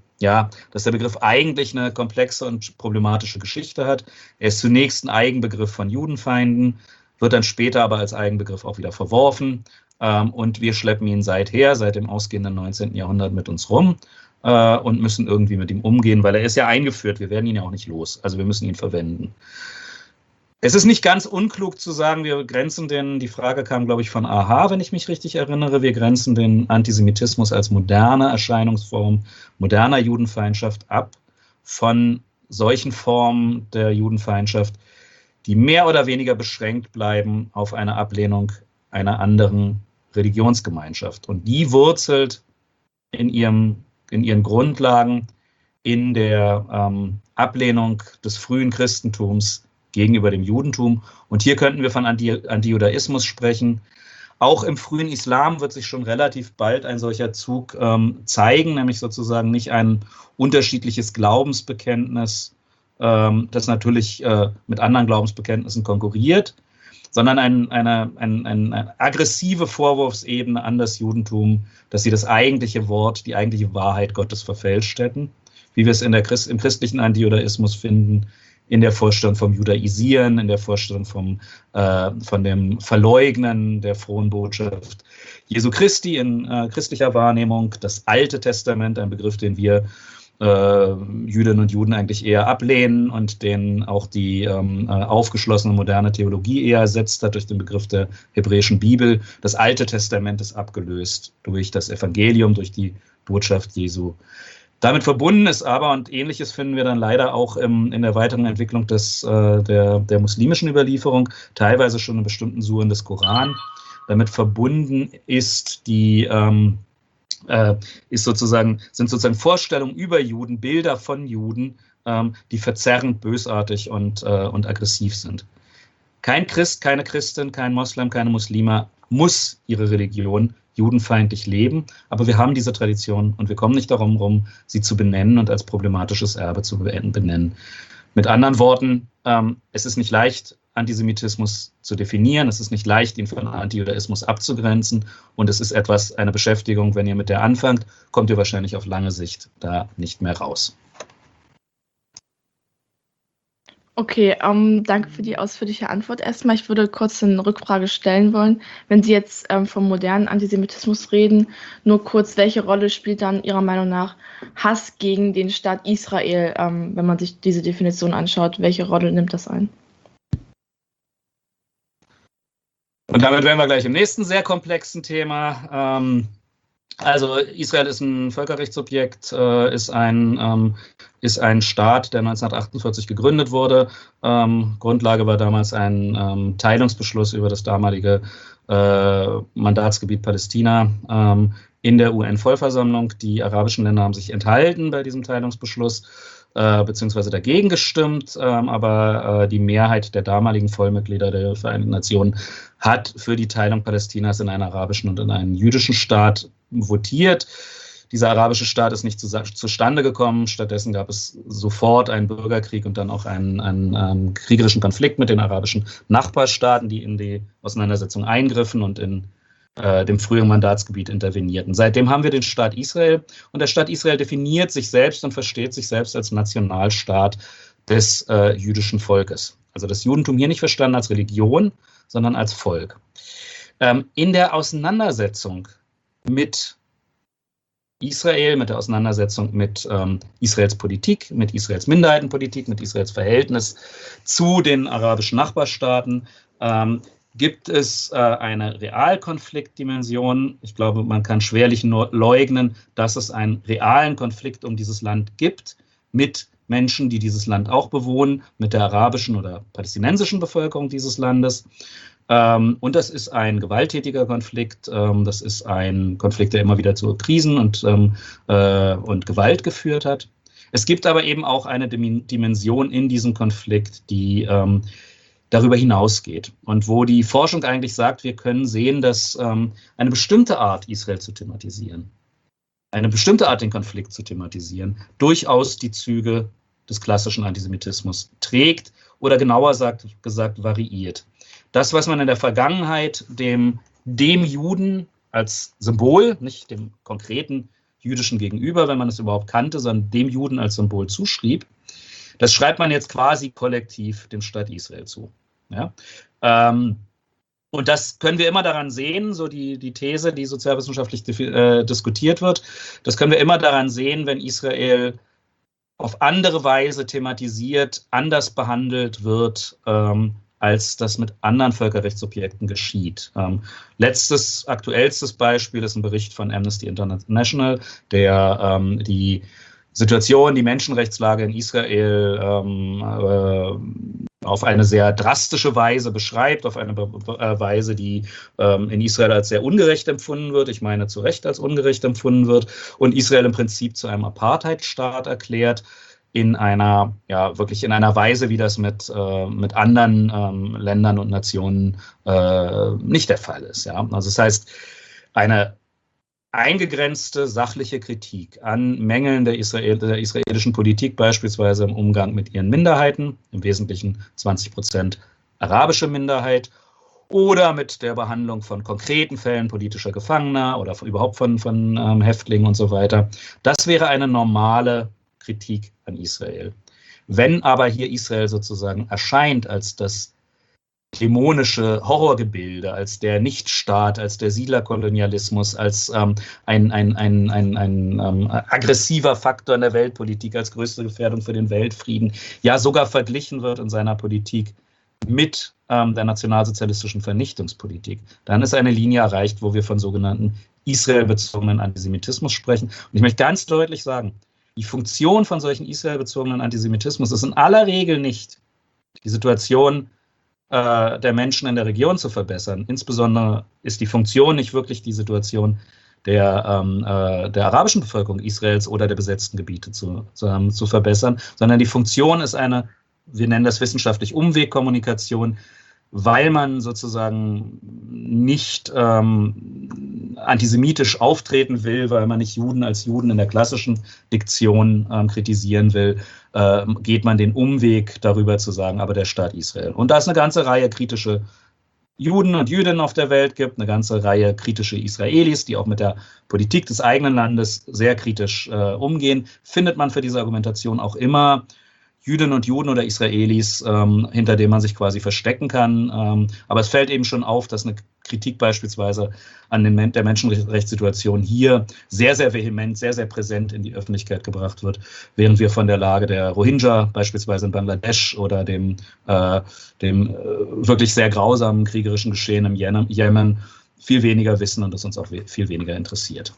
komplexe und problematische Geschichte hat. Er ist zunächst ein Eigenbegriff von Judenfeinden, wird dann später aber als Eigenbegriff auch wieder verworfen. Und wir schleppen ihn seit dem ausgehenden 19. Jahrhundert mit uns rum und müssen irgendwie mit ihm umgehen, weil er ist ja eingeführt. Wir werden ihn ja auch nicht los. Also wir müssen ihn verwenden. Es ist nicht ganz unklug zu sagen, wir grenzen die Frage kam, glaube ich, von AHA, wenn ich mich richtig erinnere, wir grenzen den Antisemitismus als moderne Erscheinungsform, moderner Judenfeindschaft ab von solchen Formen der Judenfeindschaft, die mehr oder weniger beschränkt bleiben auf eine Ablehnung einer anderen Religionsgemeinschaft. Und die wurzelt in ihren Grundlagen in der Ablehnung des frühen Christentums gegenüber dem Judentum. Und hier könnten wir von Antijudaismus sprechen, Auch im frühen Islam wird sich schon relativ bald ein solcher Zug zeigen, nämlich sozusagen nicht ein unterschiedliches Glaubensbekenntnis, das natürlich mit anderen Glaubensbekenntnissen konkurriert, sondern eine aggressive Vorwurfsebene an das Judentum, dass sie das eigentliche Wort, die eigentliche Wahrheit Gottes verfälscht hätten, wie wir es im christlichen Antijudaismus finden, in der Vorstellung vom Judaisieren, in der Vorstellung von dem Verleugnen der frohen Botschaft Jesu Christi in christlicher Wahrnehmung. Das Alte Testament, ein Begriff, den wir Jüdinnen und Juden eigentlich eher ablehnen und den auch die aufgeschlossene moderne Theologie eher ersetzt hat durch den Begriff der hebräischen Bibel. Das Alte Testament ist abgelöst durch das Evangelium, durch die Botschaft Jesu. Damit verbunden ist aber, und Ähnliches finden wir dann leider auch in der weiteren Entwicklung der muslimischen Überlieferung, teilweise schon in bestimmten Suren des Koran. Damit verbunden ist sind sozusagen Vorstellungen über Juden, Bilder von Juden, die verzerrend, bösartig und aggressiv sind. Kein Christ, keine Christin, kein Moslem, keine Muslima muss ihre Religion judenfeindlich leben, aber wir haben diese Tradition und wir kommen nicht darum herum, sie zu benennen und als problematisches Erbe zu benennen. Mit anderen Worten, es ist nicht leicht, Antisemitismus zu definieren, es ist nicht leicht, ihn von Antijudaismus abzugrenzen und es ist eine Beschäftigung, wenn ihr mit der anfangt, kommt ihr wahrscheinlich auf lange Sicht da nicht mehr raus. Okay, danke für die ausführliche Antwort erstmal. Ich würde kurz eine Rückfrage stellen wollen. Wenn Sie jetzt vom modernen Antisemitismus reden, nur kurz, welche Rolle spielt dann Ihrer Meinung nach Hass gegen den Staat Israel, wenn man sich diese Definition anschaut? Welche Rolle nimmt das ein? Und damit wären wir gleich im nächsten sehr komplexen Thema. Also Israel ist ein Völkerrechtssubjekt, ist ein Staat, der 1948 gegründet wurde. Grundlage war damals ein Teilungsbeschluss über das damalige Mandatsgebiet Palästina in der UN-Vollversammlung. Die arabischen Länder haben sich enthalten bei diesem Teilungsbeschluss, beziehungsweise dagegen gestimmt, aber die Mehrheit der damaligen Vollmitglieder der Vereinten Nationen hat für die Teilung Palästinas in einen arabischen und in einen jüdischen Staat votiert. Dieser arabische Staat ist nicht zustande gekommen. Stattdessen gab es sofort einen Bürgerkrieg und dann auch einen kriegerischen Konflikt mit den arabischen Nachbarstaaten, die in die Auseinandersetzung eingriffen und in dem früheren Mandatsgebiet intervenierten. Seitdem haben wir den Staat Israel und der Staat Israel definiert sich selbst und versteht sich selbst als Nationalstaat des jüdischen Volkes. Also das Judentum hier nicht verstanden als Religion, sondern als Volk. In der Auseinandersetzung mit Israel, mit der Auseinandersetzung mit Israels Politik, mit Israels Minderheitenpolitik, mit Israels Verhältnis zu den arabischen Nachbarstaaten, gibt es eine Realkonfliktdimension. Ich glaube, man kann schwerlich leugnen, dass es einen realen Konflikt um dieses Land gibt mit Menschen, die dieses Land auch bewohnen, mit der arabischen oder palästinensischen Bevölkerung dieses Landes. Und das ist ein gewalttätiger Konflikt. Das ist ein Konflikt, der immer wieder zu Krisen und Gewalt geführt hat. Es gibt aber eben auch eine Dimension in diesem Konflikt, die darüber hinausgeht und wo die Forschung eigentlich sagt, wir können sehen, dass eine bestimmte Art, Israel zu thematisieren, eine bestimmte Art, den Konflikt zu thematisieren, durchaus die Züge des klassischen Antisemitismus trägt oder genauer gesagt variiert. Das, was man in der Vergangenheit dem Juden als Symbol, nicht dem konkreten jüdischen Gegenüber, wenn man es überhaupt kannte, sondern dem Juden als Symbol zuschrieb, das schreibt man jetzt quasi kollektiv dem Staat Israel zu. Ja? Und das können wir immer daran sehen, so die These, die sozialwissenschaftlich diskutiert wird, das können wir immer daran sehen, wenn Israel auf andere Weise thematisiert, anders behandelt wird, als das mit anderen Völkerrechtssubjekten geschieht. Aktuellstes Beispiel ist ein Bericht von Amnesty International, der die Situation, die Menschenrechtslage in Israel auf eine sehr drastische Weise beschreibt, auf eine Weise, die in Israel als sehr ungerecht empfunden wird, ich meine zu Recht als ungerecht empfunden wird und Israel im Prinzip zu einem Apartheidstaat erklärt. wirklich in einer Weise, wie das mit anderen Ländern und Nationen nicht der Fall ist. Ja? Also das heißt, eine eingegrenzte sachliche Kritik an Mängeln der israelischen Politik, beispielsweise im Umgang mit ihren Minderheiten, im Wesentlichen 20% arabische Minderheit, oder mit der Behandlung von konkreten Fällen politischer Gefangener oder überhaupt von Häftlingen und so weiter. Das wäre eine normale Kritik an Israel. Wenn aber hier Israel sozusagen erscheint als das dämonische Horrorgebilde, als der Nichtstaat, als der Siedlerkolonialismus, als ein aggressiver Faktor in der Weltpolitik, als größte Gefährdung für den Weltfrieden, ja sogar verglichen wird in seiner Politik mit der nationalsozialistischen Vernichtungspolitik, dann ist eine Linie erreicht, wo wir von sogenannten israelbezogenen Antisemitismus sprechen. Und ich möchte ganz deutlich sagen, die Funktion von solchen israelbezogenen Antisemitismus ist in aller Regel nicht, die Situation der Menschen in der Region zu verbessern. Insbesondere ist die Funktion nicht wirklich die Situation der arabischen Bevölkerung Israels oder der besetzten Gebiete zu verbessern, sondern die Funktion ist eine, wir nennen das wissenschaftlich Umwegkommunikation, weil man sozusagen nicht antisemitisch auftreten will, weil man nicht Juden als Juden in der klassischen Diktion kritisieren will, geht man den Umweg darüber zu sagen, aber der Staat Israel. Und da es eine ganze Reihe kritische Juden und Jüdinnen auf der Welt gibt, eine ganze Reihe kritische Israelis, die auch mit der Politik des eigenen Landes sehr kritisch umgehen, findet man für diese Argumentation auch immer Jüdinnen und Juden oder Israelis, hinter denen man sich quasi verstecken kann. Aber es fällt eben schon auf, dass eine Kritik beispielsweise an der Menschenrechtssituation hier sehr, sehr vehement, sehr, sehr präsent in die Öffentlichkeit gebracht wird, während wir von der Lage der Rohingya beispielsweise in Bangladesch oder dem wirklich sehr grausamen kriegerischen Geschehen im Jemen viel weniger wissen und das uns auch viel weniger interessiert.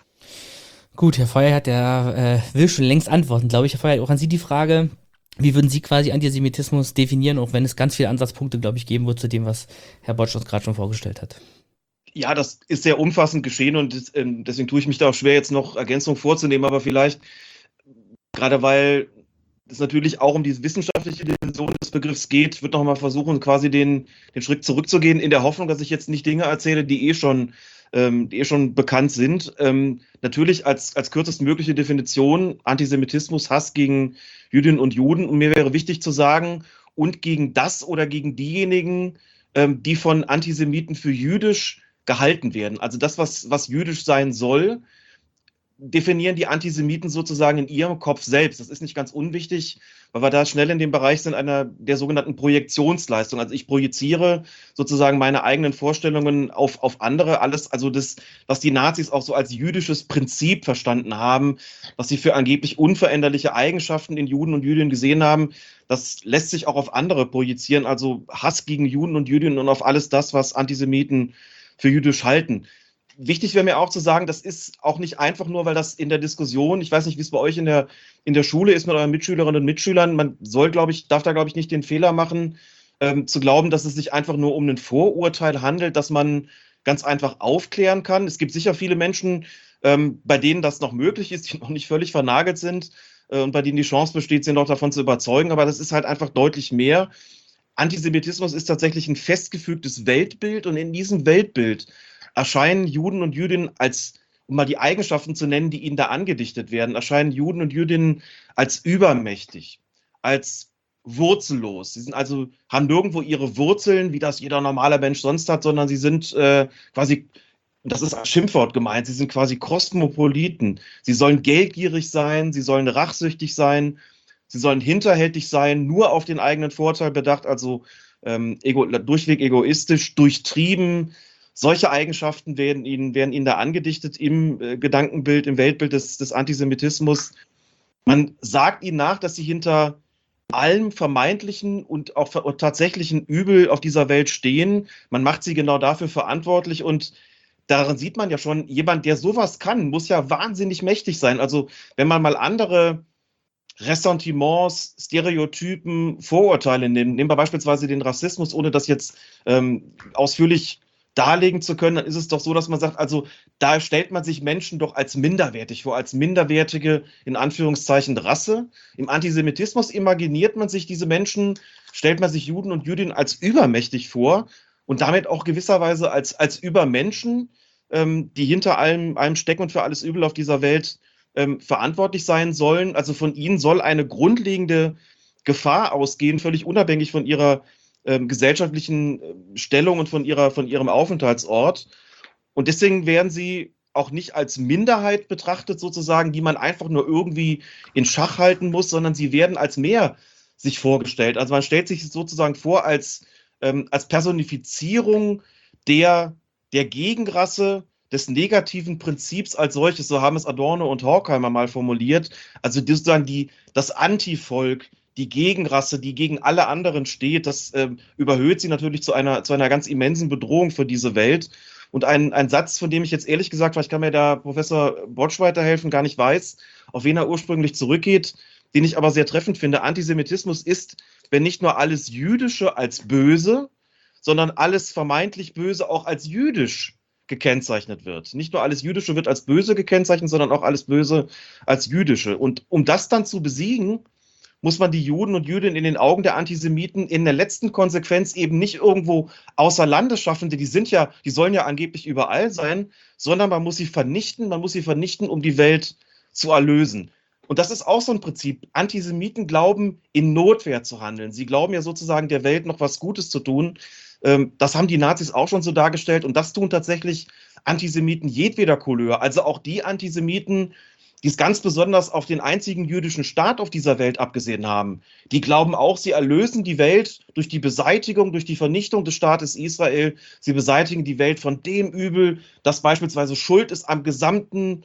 Gut, Herr Feuerherd, der will schon längst antworten, glaube ich. Herr Feuerherd, auch an Sie die Frage, wie würden Sie quasi Antisemitismus definieren, auch wenn es ganz viele Ansatzpunkte, glaube ich, geben wird zu dem, was Herr Botsch uns gerade schon vorgestellt hat? Ja, das ist sehr umfassend geschehen und deswegen tue ich mich da auch schwer, jetzt noch Ergänzungen vorzunehmen, aber vielleicht, gerade weil es natürlich auch um die wissenschaftliche Dimension des Begriffs geht, wird noch mal versuchen, quasi den Schritt zurückzugehen, in der Hoffnung, dass ich jetzt nicht Dinge erzähle, die schon bekannt sind. Natürlich als kürzestmögliche Definition Antisemitismus, Hass gegen Jüdinnen und Juden. Und mir wäre wichtig zu sagen, und gegen das oder gegen diejenigen, die von Antisemiten für jüdisch gehalten werden. Also das, was jüdisch sein soll, definieren die Antisemiten sozusagen in ihrem Kopf selbst. Das ist nicht ganz unwichtig, weil wir da schnell in dem Bereich sind einer der sogenannten Projektionsleistung. Also ich projiziere sozusagen meine eigenen Vorstellungen auf andere. Alles, also das, was die Nazis auch so als jüdisches Prinzip verstanden haben, was sie für angeblich unveränderliche Eigenschaften in Juden und Jüdinnen gesehen haben, das lässt sich auch auf andere projizieren. Also Hass gegen Juden und Jüdinnen und auf alles das, was Antisemiten für jüdisch halten. Wichtig wäre mir auch zu sagen, das ist auch nicht einfach nur, weil das in der Diskussion, ich weiß nicht, wie es bei euch in der Schule ist mit euren Mitschülerinnen und Mitschülern, man darf da, glaube ich, nicht den Fehler machen, zu glauben, dass es sich einfach nur um ein Vorurteil handelt, das man ganz einfach aufklären kann. Es gibt sicher viele Menschen, bei denen das noch möglich ist, die noch nicht völlig vernagelt sind und bei denen die Chance besteht, sie noch davon zu überzeugen, aber das ist halt einfach deutlich mehr. Antisemitismus ist tatsächlich ein festgefügtes Weltbild und in diesem Weltbild erscheinen Juden und Jüdinnen als, um mal die Eigenschaften zu nennen, die ihnen da angedichtet werden, erscheinen Juden und Jüdinnen als übermächtig, als wurzellos. Sie sind also, haben nirgendwo ihre Wurzeln, wie das jeder normale Mensch sonst hat, sondern sie sind quasi, das ist als Schimpfwort gemeint, sie sind quasi Kosmopoliten. Sie sollen geldgierig sein, sie sollen rachsüchtig sein, sie sollen hinterhältig sein, nur auf den eigenen Vorteil bedacht, also durchweg egoistisch, durchtrieben. Solche Eigenschaften werden ihnen da angedichtet im Gedankenbild, im Weltbild des Antisemitismus. Man sagt ihnen nach, dass sie hinter allem vermeintlichen und auch tatsächlichen Übel auf dieser Welt stehen. Man macht sie genau dafür verantwortlich und daran sieht man ja schon, jemand, der sowas kann, muss ja wahnsinnig mächtig sein. Also wenn man mal andere Ressentiments, Stereotypen, Vorurteile nimmt, nehmen wir beispielsweise den Rassismus, ohne das jetzt ausführlich darlegen zu können, dann ist es doch so, dass man sagt, also da stellt man sich Menschen doch als minderwertig vor, als minderwertige, in Anführungszeichen, Rasse. Im Antisemitismus imaginiert man sich diese Menschen, stellt man sich Juden und Jüdinnen als übermächtig vor und damit auch gewisserweise als Übermenschen, die hinter allem stecken und für alles Übel auf dieser Welt verantwortlich sein sollen. Also von ihnen soll eine grundlegende Gefahr ausgehen, völlig unabhängig von ihrer gesellschaftlichen Stellung und von ihrem Aufenthaltsort. Und deswegen werden sie auch nicht als Minderheit betrachtet, sozusagen, die man einfach nur irgendwie in Schach halten muss, sondern sie werden als mehr sich vorgestellt. Also man stellt sich sozusagen vor als Personifizierung der Gegenrasse, des negativen Prinzips als solches, so haben es Adorno und Horkheimer mal formuliert, also sozusagen das Antivolk, die Gegenrasse, die gegen alle anderen steht, das überhöht sie natürlich zu einer ganz immensen Bedrohung für diese Welt. Und ein Satz, von dem ich jetzt ehrlich gesagt, vielleicht kann mir da Professor Botsch weiterhelfen, gar nicht weiß, auf wen er ursprünglich zurückgeht, den ich aber sehr treffend finde. Antisemitismus ist, wenn nicht nur alles Jüdische als böse, sondern alles vermeintlich Böse auch als jüdisch gekennzeichnet wird. Nicht nur alles Jüdische wird als böse gekennzeichnet, sondern auch alles Böse als Jüdische. Und um das dann zu besiegen, muss man die Juden und Jüdinnen in den Augen der Antisemiten in der letzten Konsequenz eben nicht irgendwo außer Landes schaffen, die sollen ja angeblich überall sein, sondern man muss sie vernichten, um die Welt zu erlösen. Und das ist auch so ein Prinzip. Antisemiten glauben, in Notwehr zu handeln. Sie glauben ja sozusagen, der Welt noch was Gutes zu tun. Das haben die Nazis auch schon so dargestellt und das tun tatsächlich Antisemiten jedweder Couleur. Also auch die Antisemiten, die es ganz besonders auf den einzigen jüdischen Staat auf dieser Welt abgesehen haben. Die glauben auch, sie erlösen die Welt durch die Beseitigung, durch die Vernichtung des Staates Israel. Sie beseitigen die Welt von dem Übel, das beispielsweise schuld ist am gesamten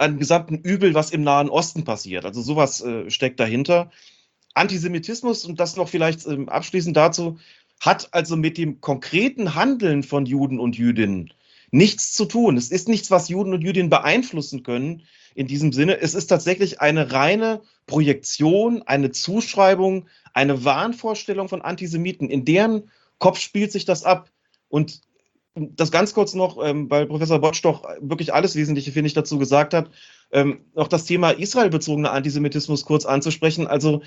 Übel, was im Nahen Osten passiert. Also sowas steckt dahinter. Antisemitismus, und das noch vielleicht abschließend dazu, hat also mit dem konkreten Handeln von Juden und Jüdinnen nichts zu tun. Es ist nichts, was Juden und Jüdinnen beeinflussen können in diesem Sinne. Es ist tatsächlich eine reine Projektion, eine Zuschreibung, eine Wahnvorstellung von Antisemiten. In deren Kopf spielt sich das ab. Und das ganz kurz noch, weil Professor Botsch doch wirklich alles Wesentliche, finde ich, dazu gesagt hat, noch das Thema israelbezogener Antisemitismus kurz anzusprechen. Also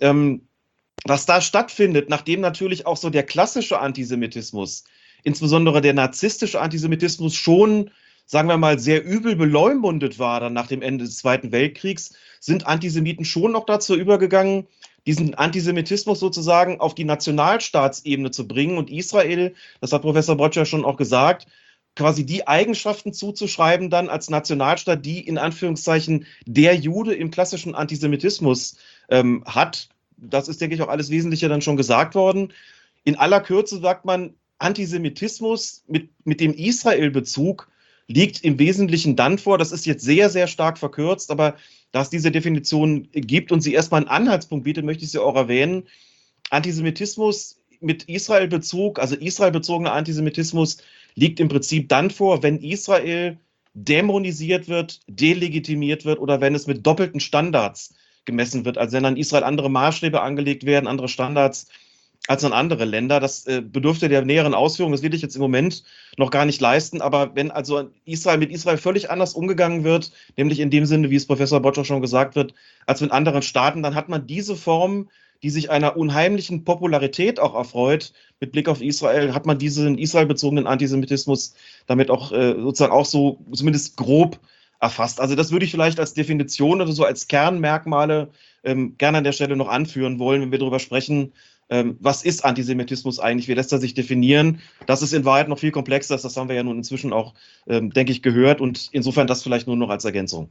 was da stattfindet, nachdem natürlich auch so der klassische Antisemitismus, insbesondere der narzisstische Antisemitismus schon, sagen wir mal, sehr übel beleumundet war dann nach dem Ende des Zweiten Weltkriegs, sind Antisemiten schon noch dazu übergegangen, diesen Antisemitismus sozusagen auf die Nationalstaatsebene zu bringen und Israel, das hat Professor Botsch ja schon auch gesagt, quasi die Eigenschaften zuzuschreiben dann als Nationalstaat, die in Anführungszeichen der Jude im klassischen Antisemitismus hat. Das ist, denke ich, auch alles Wesentliche dann schon gesagt worden. In aller Kürze sagt man, Antisemitismus mit dem Israel-Bezug liegt im Wesentlichen dann vor, das ist jetzt sehr, sehr stark verkürzt, aber da es diese Definition gibt und sie erstmal einen Anhaltspunkt bietet, möchte ich sie auch erwähnen. Antisemitismus mit Israel-Bezug, also israelbezogener Antisemitismus, liegt im Prinzip dann vor, wenn Israel dämonisiert wird, delegitimiert wird oder wenn es mit doppelten Standards gemessen wird, also wenn an Israel andere Maßstäbe angelegt werden, andere Standards als an andere Länder. Das bedürfte der näheren Ausführung, das will ich jetzt im Moment noch gar nicht leisten, aber wenn also mit Israel völlig anders umgegangen wird, nämlich in dem Sinne, wie es Professor Botsch schon gesagt wird, als mit anderen Staaten, dann hat man diese Form, die sich einer unheimlichen Popularität auch erfreut, mit Blick auf Israel, hat man diesen israelbezogenen Antisemitismus damit auch sozusagen auch so zumindest grob erfasst. Also das würde ich vielleicht als Definition oder so als Kernmerkmale gerne an der Stelle noch anführen wollen, wenn wir darüber sprechen, was ist Antisemitismus eigentlich, wie lässt er sich definieren. Das ist in Wahrheit noch viel komplexer, das haben wir ja nun inzwischen auch, denke ich, gehört und insofern das vielleicht nur noch als Ergänzung.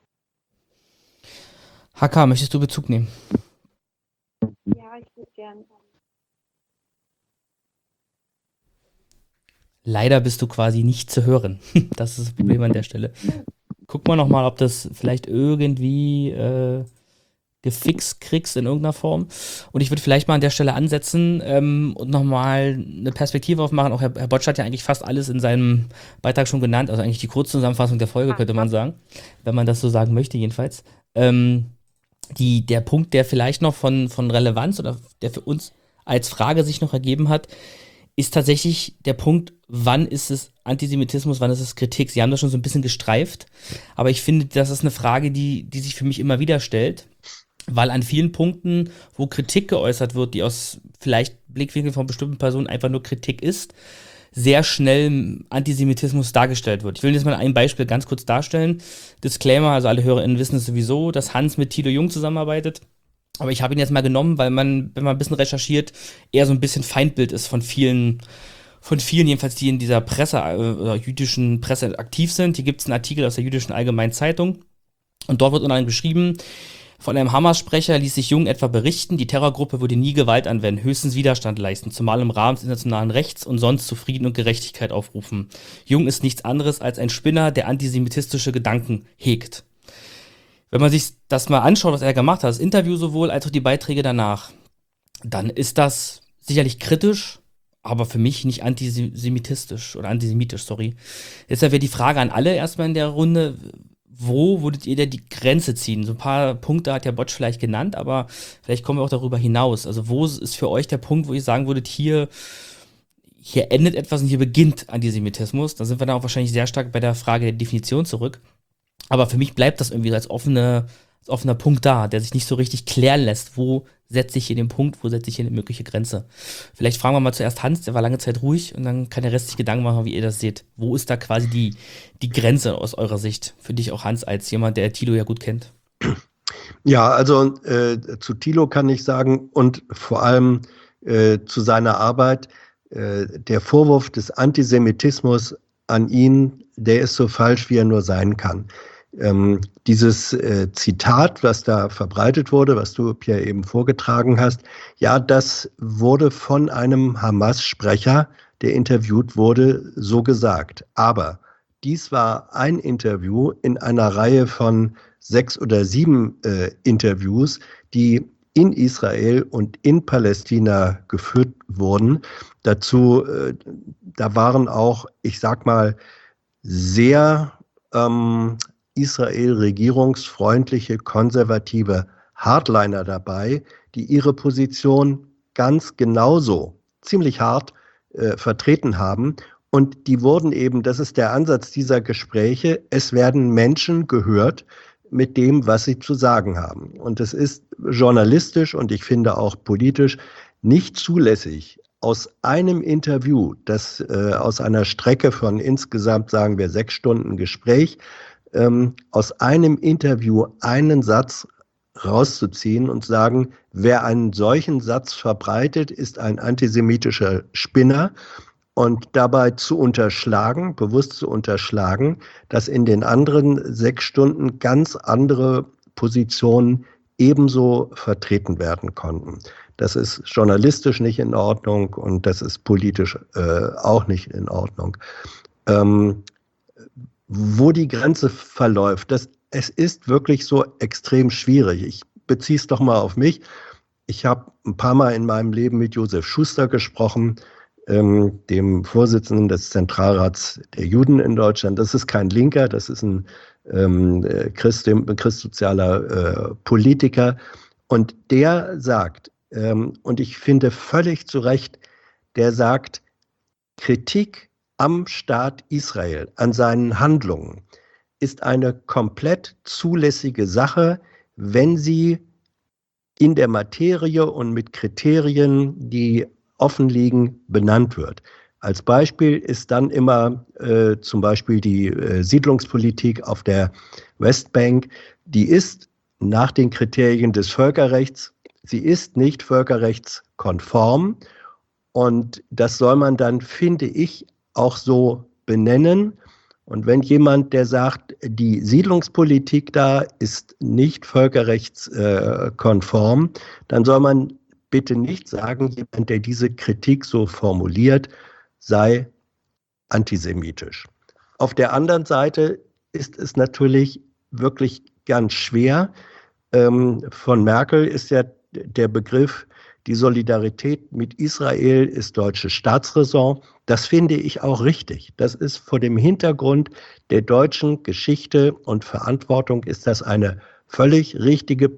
Haka, möchtest du Bezug nehmen? Ja, ich würde gerne. Leider bist du quasi nicht zu hören. Das ist das Problem an der Stelle. Guck mal nochmal, ob das vielleicht irgendwie gefixt kriegst in irgendeiner Form. Und ich würde vielleicht mal an der Stelle ansetzen und nochmal eine Perspektive aufmachen. Auch Herr Botsch hat ja eigentlich fast alles in seinem Beitrag schon genannt, also eigentlich die Kurzzusammenfassung der Folge, könnte man sagen, wenn man das so sagen möchte jedenfalls. Der Punkt, der vielleicht noch von Relevanz oder der für uns als Frage sich noch ergeben hat, ist tatsächlich der Punkt, wann ist es Antisemitismus, wann ist es Kritik? Sie haben das schon so ein bisschen gestreift, aber ich finde, das ist eine Frage, die sich für mich immer wieder stellt, weil an vielen Punkten, wo Kritik geäußert wird, die aus vielleicht Blickwinkel von bestimmten Personen einfach nur Kritik ist, sehr schnell Antisemitismus dargestellt wird. Ich will jetzt mal ein Beispiel ganz kurz darstellen. Disclaimer, also alle HörerInnen wissen es sowieso, dass Hans mit Thilo Jung zusammenarbeitet. Aber ich habe ihn jetzt mal genommen, weil man, wenn man ein bisschen recherchiert, eher so ein bisschen Feindbild ist von vielen jedenfalls, die in dieser Presse oder jüdischen Presse aktiv sind. Hier gibt es einen Artikel aus der Jüdischen Allgemeinen Zeitung und dort wird unter anderem beschrieben, von einem Hamas-Sprecher ließ sich Jung etwa berichten, die Terrorgruppe würde nie Gewalt anwenden, höchstens Widerstand leisten, zumal im Rahmen des internationalen Rechts und sonst zu Frieden und Gerechtigkeit aufrufen. Jung ist nichts anderes als ein Spinner, der antisemitistische Gedanken hegt. Wenn man sich das mal anschaut, was er gemacht hat, das Interview sowohl als auch die Beiträge danach, dann ist das sicherlich kritisch, aber für mich nicht antisemitisch, sorry. Deshalb wäre die Frage an alle erstmal in der Runde, wo würdet ihr denn die Grenze ziehen? So ein paar Punkte hat ja Botsch vielleicht genannt, aber vielleicht kommen wir auch darüber hinaus. Also wo ist für euch der Punkt, wo ihr sagen würdet, hier endet etwas und hier beginnt Antisemitismus? Da sind wir dann auch wahrscheinlich sehr stark bei der Frage der Definition zurück. Aber für mich bleibt das irgendwie als offener Punkt da, der sich nicht so richtig klären lässt. Wo setze ich hier den Punkt, wo setze ich hier eine mögliche Grenze? Vielleicht fragen wir mal zuerst Hans, der war lange Zeit ruhig und dann kann der Rest sich Gedanken machen, wie ihr das seht. Wo ist da quasi die Grenze aus eurer Sicht? Für dich auch, Hans, als jemand, der Thilo ja gut kennt. Ja, also zu Thilo kann ich sagen und vor allem zu seiner Arbeit, der Vorwurf des Antisemitismus an ihn, der ist so falsch, wie er nur sein kann. Dieses Zitat, was da verbreitet wurde, was du, Pierre, eben vorgetragen hast, ja, das wurde von einem Hamas-Sprecher, der interviewt wurde, so gesagt. Aber dies war ein Interview in einer Reihe von 6 oder 7 Interviews, die in Israel und in Palästina geführt wurden. Dazu, da waren auch, ich sag mal, sehr Israel-regierungsfreundliche, konservative Hardliner dabei, die ihre Position ganz genauso, ziemlich hart vertreten haben. Und die wurden eben, das ist der Ansatz dieser Gespräche, es werden Menschen gehört mit dem, was sie zu sagen haben. Und es ist journalistisch und ich finde auch politisch nicht zulässig, aus einem Interview, das aus einer Strecke von insgesamt, sagen wir, 6 Stunden Gespräch, aus einem Interview einen Satz rauszuziehen und sagen, wer einen solchen Satz verbreitet, ist ein antisemitischer Spinner und dabei zu unterschlagen, bewusst zu unterschlagen, dass in den anderen 6 Stunden ganz andere Positionen ebenso vertreten werden konnten. Das ist journalistisch nicht in Ordnung und das ist politisch auch nicht in Ordnung. Wo die Grenze verläuft, es ist wirklich so extrem schwierig. Ich beziehe es doch mal auf mich. Ich habe ein paar Mal in meinem Leben mit Josef Schuster gesprochen, dem Vorsitzenden des Zentralrats der Juden in Deutschland. Das ist kein Linker, das ist ein christsozialer Politiker. Und der sagt, und ich finde völlig zu Recht, der sagt, Kritik am Staat Israel, an seinen Handlungen, ist eine komplett zulässige Sache, wenn sie in der Materie und mit Kriterien, die offen liegen, benannt wird. Als Beispiel ist dann immer zum Beispiel die Siedlungspolitik auf der Westbank, die ist nach den Kriterien des Völkerrechts, sie ist nicht völkerrechtskonform und das soll man dann, finde ich, auch so benennen. Und wenn jemand, der sagt, die Siedlungspolitik da ist nicht völkerrechtskonform, dann soll man bitte nicht sagen, jemand, der diese Kritik so formuliert, sei antisemitisch. Auf der anderen Seite ist es natürlich wirklich ganz schwer. Von Merkel ist ja der Begriff, die Solidarität mit Israel ist deutsche Staatsräson. Das finde ich auch richtig. Das ist vor dem Hintergrund der deutschen Geschichte und Verantwortung ist das eine völlig richtige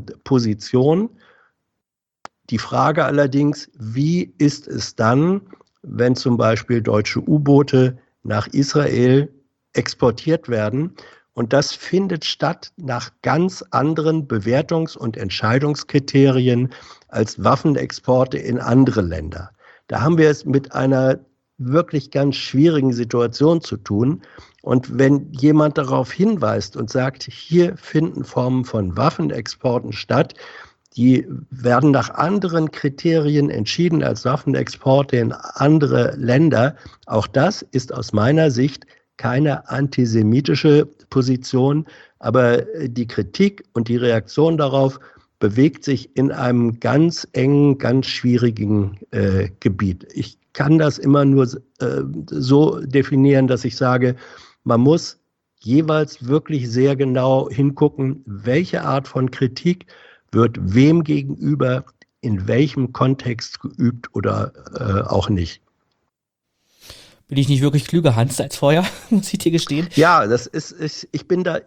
Position. Die Frage allerdings, wie ist es dann wenn zum Beispiel deutsche U-Boote nach Israel exportiert werden. Und das findet statt nach ganz anderen Bewertungs- und Entscheidungskriterien als Waffenexporte in andere Länder. Da haben wir es mit einer wirklich ganz schwierigen Situation zu tun. Und wenn jemand darauf hinweist und sagt, hier finden Formen von Waffenexporten statt, die werden nach anderen Kriterien entschieden als Waffenexporte in andere Länder. Auch das ist aus meiner Sicht keine antisemitische Position, aber die Kritik und die Reaktion darauf bewegt sich in einem ganz engen, ganz schwierigen Gebiet. Ich kann das immer nur so definieren, dass ich sage, man muss jeweils wirklich sehr genau hingucken, welche Art von Kritik wird wem gegenüber in welchem Kontext geübt oder auch nicht. Bin ich nicht wirklich klüger, Hans, als vorher, muss ich dir gestehen? Ja, ich bin da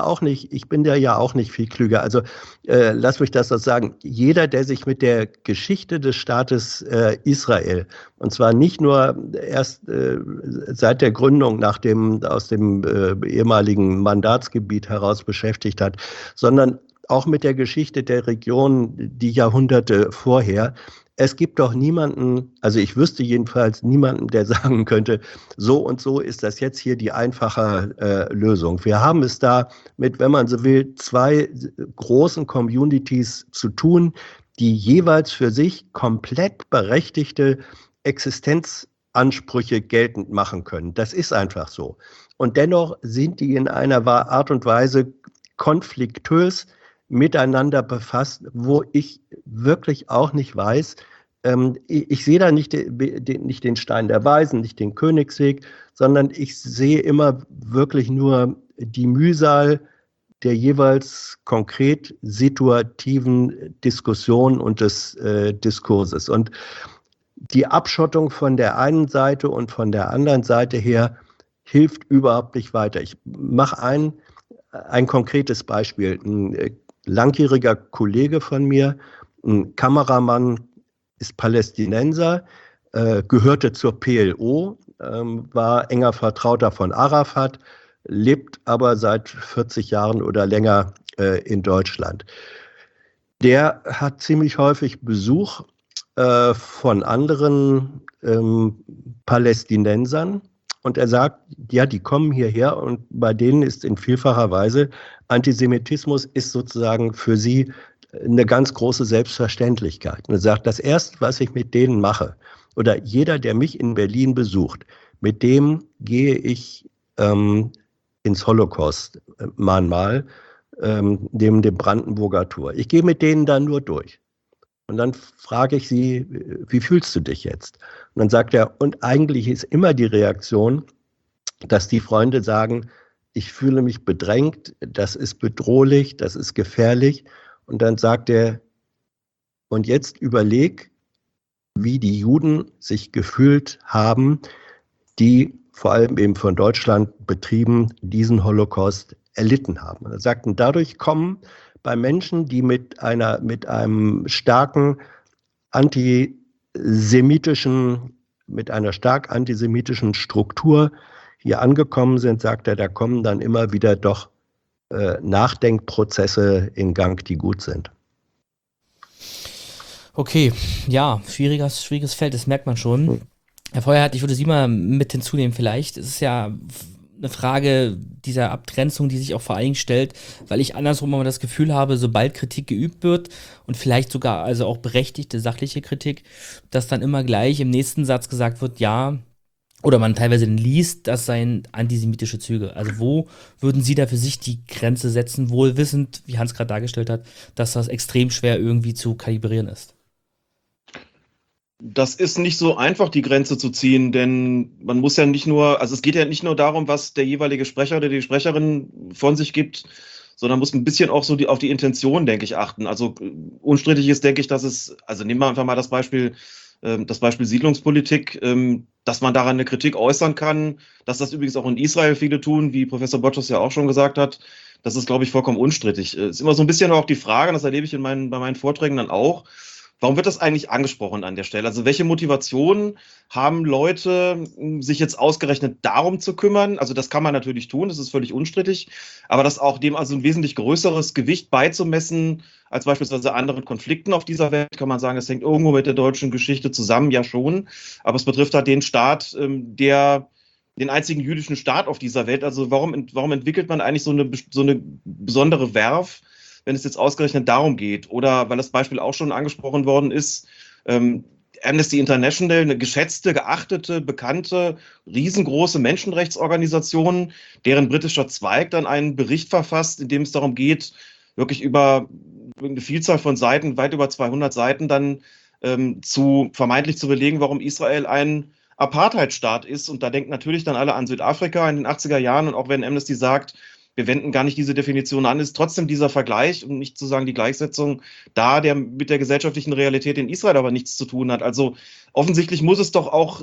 ja auch nicht viel klüger. Also lass mich das sagen. Jeder, der sich mit der Geschichte des Staates Israel, und zwar nicht nur erst seit der Gründung aus dem ehemaligen Mandatsgebiet heraus beschäftigt hat, sondern auch mit der Geschichte der Region die Jahrhunderte vorher. Es gibt doch niemanden, also ich wüsste jedenfalls niemanden, der sagen könnte, so und so ist das jetzt hier die einfache Lösung. Wir haben es da mit, wenn man so will, zwei großen Communities zu tun, die jeweils für sich komplett berechtigte Existenzansprüche geltend machen können. Das ist einfach so. Und dennoch sind die in einer Art und Weise konfliktös miteinander befasst, wo ich wirklich auch nicht weiß, ich sehe da nicht den Stein der Weisen, nicht den Königsweg, sondern ich sehe immer wirklich nur die Mühsal der jeweils konkret situativen Diskussion und des Diskurses. Und die Abschottung von der einen Seite und von der anderen Seite her hilft überhaupt nicht weiter. Ich mache ein konkretes Beispiel. Ein langjähriger Kollege von mir, ein Kameramann, ist Palästinenser, gehörte zur PLO, war enger Vertrauter von Arafat, lebt aber seit 40 Jahren oder länger in Deutschland. Der hat ziemlich häufig Besuch von anderen Palästinensern und er sagt, ja, die kommen hierher und bei denen ist in vielfacher Weise Antisemitismus ist sozusagen für sie eine ganz große Selbstverständlichkeit. Und er sagt, das Erste, was ich mit denen mache, oder jeder, der mich in Berlin besucht, mit dem gehe ich ins Holocaust-Mahnmal, neben dem Brandenburger Tor. Ich gehe mit denen da nur durch. Und dann frage ich sie, wie fühlst du dich jetzt? Und dann sagt er, und eigentlich ist immer die Reaktion, dass die Freunde sagen, ich fühle mich bedrängt, das ist bedrohlich, das ist gefährlich. Und dann sagt er, und jetzt überleg, wie die Juden sich gefühlt haben, die vor allem eben von Deutschland betrieben diesen Holocaust erlitten haben. Er sagt, und dadurch kommen bei Menschen, die mit einem starken mit einer stark antisemitischen Struktur hier angekommen sind, sagt er, da kommen dann immer wieder doch Nachdenkprozesse in Gang, die gut sind. Okay, ja, schwieriges Feld, das merkt man schon. Herr Feuerhardt, ich würde Sie mal mit hinzunehmen vielleicht. Es ist ja eine Frage dieser Abgrenzung, die sich auch vor allen Dingen stellt, weil ich andersrum immer das Gefühl habe, sobald Kritik geübt wird und vielleicht sogar also auch berechtigte sachliche Kritik, dass dann immer gleich im nächsten Satz gesagt wird, ja, oder man teilweise liest, das seien antisemitische Züge. Also wo würden Sie da für sich die Grenze setzen, wohl wissend, wie Hans gerade dargestellt hat, dass das extrem schwer irgendwie zu kalibrieren ist? Das ist nicht so einfach, die Grenze zu ziehen, denn man muss ja nicht nur, also es geht ja nicht nur darum, was der jeweilige Sprecher oder die Sprecherin von sich gibt, sondern muss ein bisschen auch so auf die Intention, denke ich, achten. Also unstrittig ist, denke ich, dass es, also nehmen wir einfach mal das Beispiel Siedlungspolitik, dass man daran eine Kritik äußern kann, dass das übrigens auch in Israel viele tun, wie Professor Botschus ja auch schon gesagt hat. Das ist, glaube ich, vollkommen unstrittig. Es ist immer so ein bisschen auch die Frage, das erlebe ich bei meinen Vorträgen dann auch, Warum wird das eigentlich angesprochen an der Stelle? Also welche Motivationen haben Leute, sich jetzt ausgerechnet darum zu kümmern? Also das kann man natürlich tun, das ist völlig unstrittig, aber das auch dem also ein wesentlich größeres Gewicht beizumessen als beispielsweise anderen Konflikten auf dieser Welt, kann man sagen, es hängt irgendwo mit der deutschen Geschichte zusammen, ja schon, aber es betrifft halt den Staat, den einzigen jüdischen Staat auf dieser Welt. Also warum entwickelt man eigentlich so eine besondere Werf, wenn es jetzt ausgerechnet darum geht? Oder weil das Beispiel auch schon angesprochen worden ist, Amnesty International, eine geschätzte, geachtete, bekannte, riesengroße Menschenrechtsorganisation, deren britischer Zweig dann einen Bericht verfasst, in dem es darum geht, wirklich über eine Vielzahl von Seiten, weit über 200 Seiten dann vermeintlich zu belegen, warum Israel ein Apartheidstaat ist. Und da denken natürlich dann alle an Südafrika in den 80er Jahren. Und auch wenn Amnesty sagt, wir wenden gar nicht diese Definition an, ist trotzdem dieser Vergleich, um nicht zu sagen die Gleichsetzung, da, der mit der gesellschaftlichen Realität in Israel aber nichts zu tun hat. Also offensichtlich muss es doch auch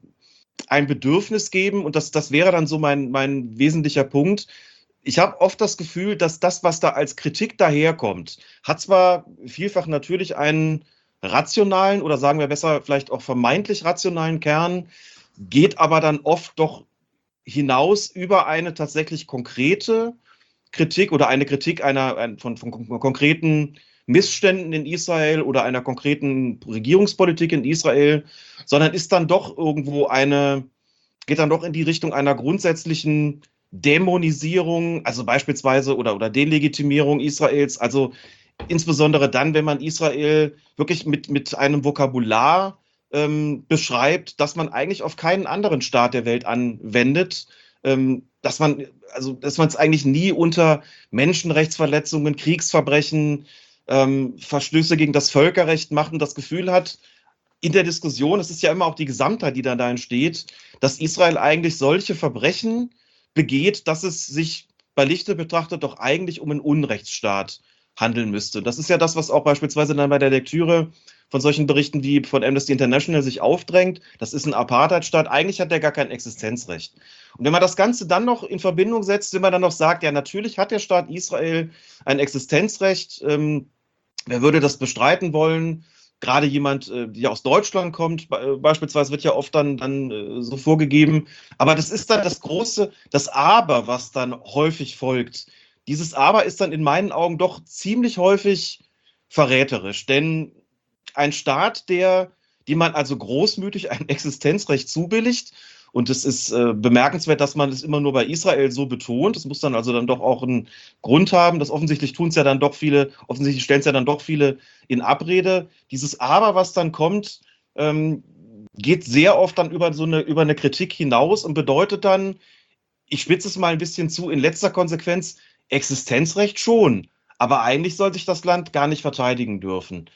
ein Bedürfnis geben, und das wäre dann so mein wesentlicher Punkt. Ich habe oft das Gefühl, dass das, was da als Kritik daherkommt, hat zwar vielfach natürlich einen rationalen oder sagen wir besser vielleicht auch vermeintlich rationalen Kern, geht aber dann oft doch hinaus über eine tatsächlich konkrete Kritik oder eine Kritik von konkreten Missständen in Israel oder einer konkreten Regierungspolitik in Israel, sondern ist dann doch irgendwo geht dann doch in die Richtung einer grundsätzlichen Dämonisierung, also beispielsweise oder Delegitimierung Israels, also insbesondere dann, wenn man Israel wirklich mit einem Vokabular beschreibt, dass man eigentlich auf keinen anderen Staat der Welt anwendet, dass man es eigentlich nie unter Menschenrechtsverletzungen, Kriegsverbrechen, Verstöße gegen das Völkerrecht macht und das Gefühl hat, in der Diskussion, es ist ja immer auch die Gesamtheit, die da entsteht, dass Israel eigentlich solche Verbrechen begeht, dass es sich bei Lichte betrachtet doch eigentlich um einen Unrechtsstaat handeln müsste. Das ist ja das, was auch beispielsweise dann bei der Lektüre von solchen Berichten wie von Amnesty International sich aufdrängt. Das ist ein Apartheidstaat. Eigentlich hat der gar kein Existenzrecht. Und wenn man das Ganze dann noch in Verbindung setzt, wenn man dann noch sagt, ja, natürlich hat der Staat Israel ein Existenzrecht. Wer würde das bestreiten wollen? Gerade jemand, der aus Deutschland kommt, beispielsweise, wird ja oft dann so vorgegeben. Aber das ist dann das Aber, was dann häufig folgt. Dieses Aber ist dann in meinen Augen doch ziemlich häufig verräterisch. Denn ein Staat, dem man also großmütig ein Existenzrecht zubilligt, und es ist bemerkenswert, dass man es immer nur bei Israel so betont, das muss dann also dann doch auch einen Grund haben, das offensichtlich stellen es ja dann doch viele in Abrede. Dieses Aber, was dann kommt, geht sehr oft dann über eine Kritik hinaus und bedeutet dann, ich spitze es mal ein bisschen zu, in letzter Konsequenz, Existenzrecht schon, aber eigentlich soll sich das Land gar nicht verteidigen dürfen.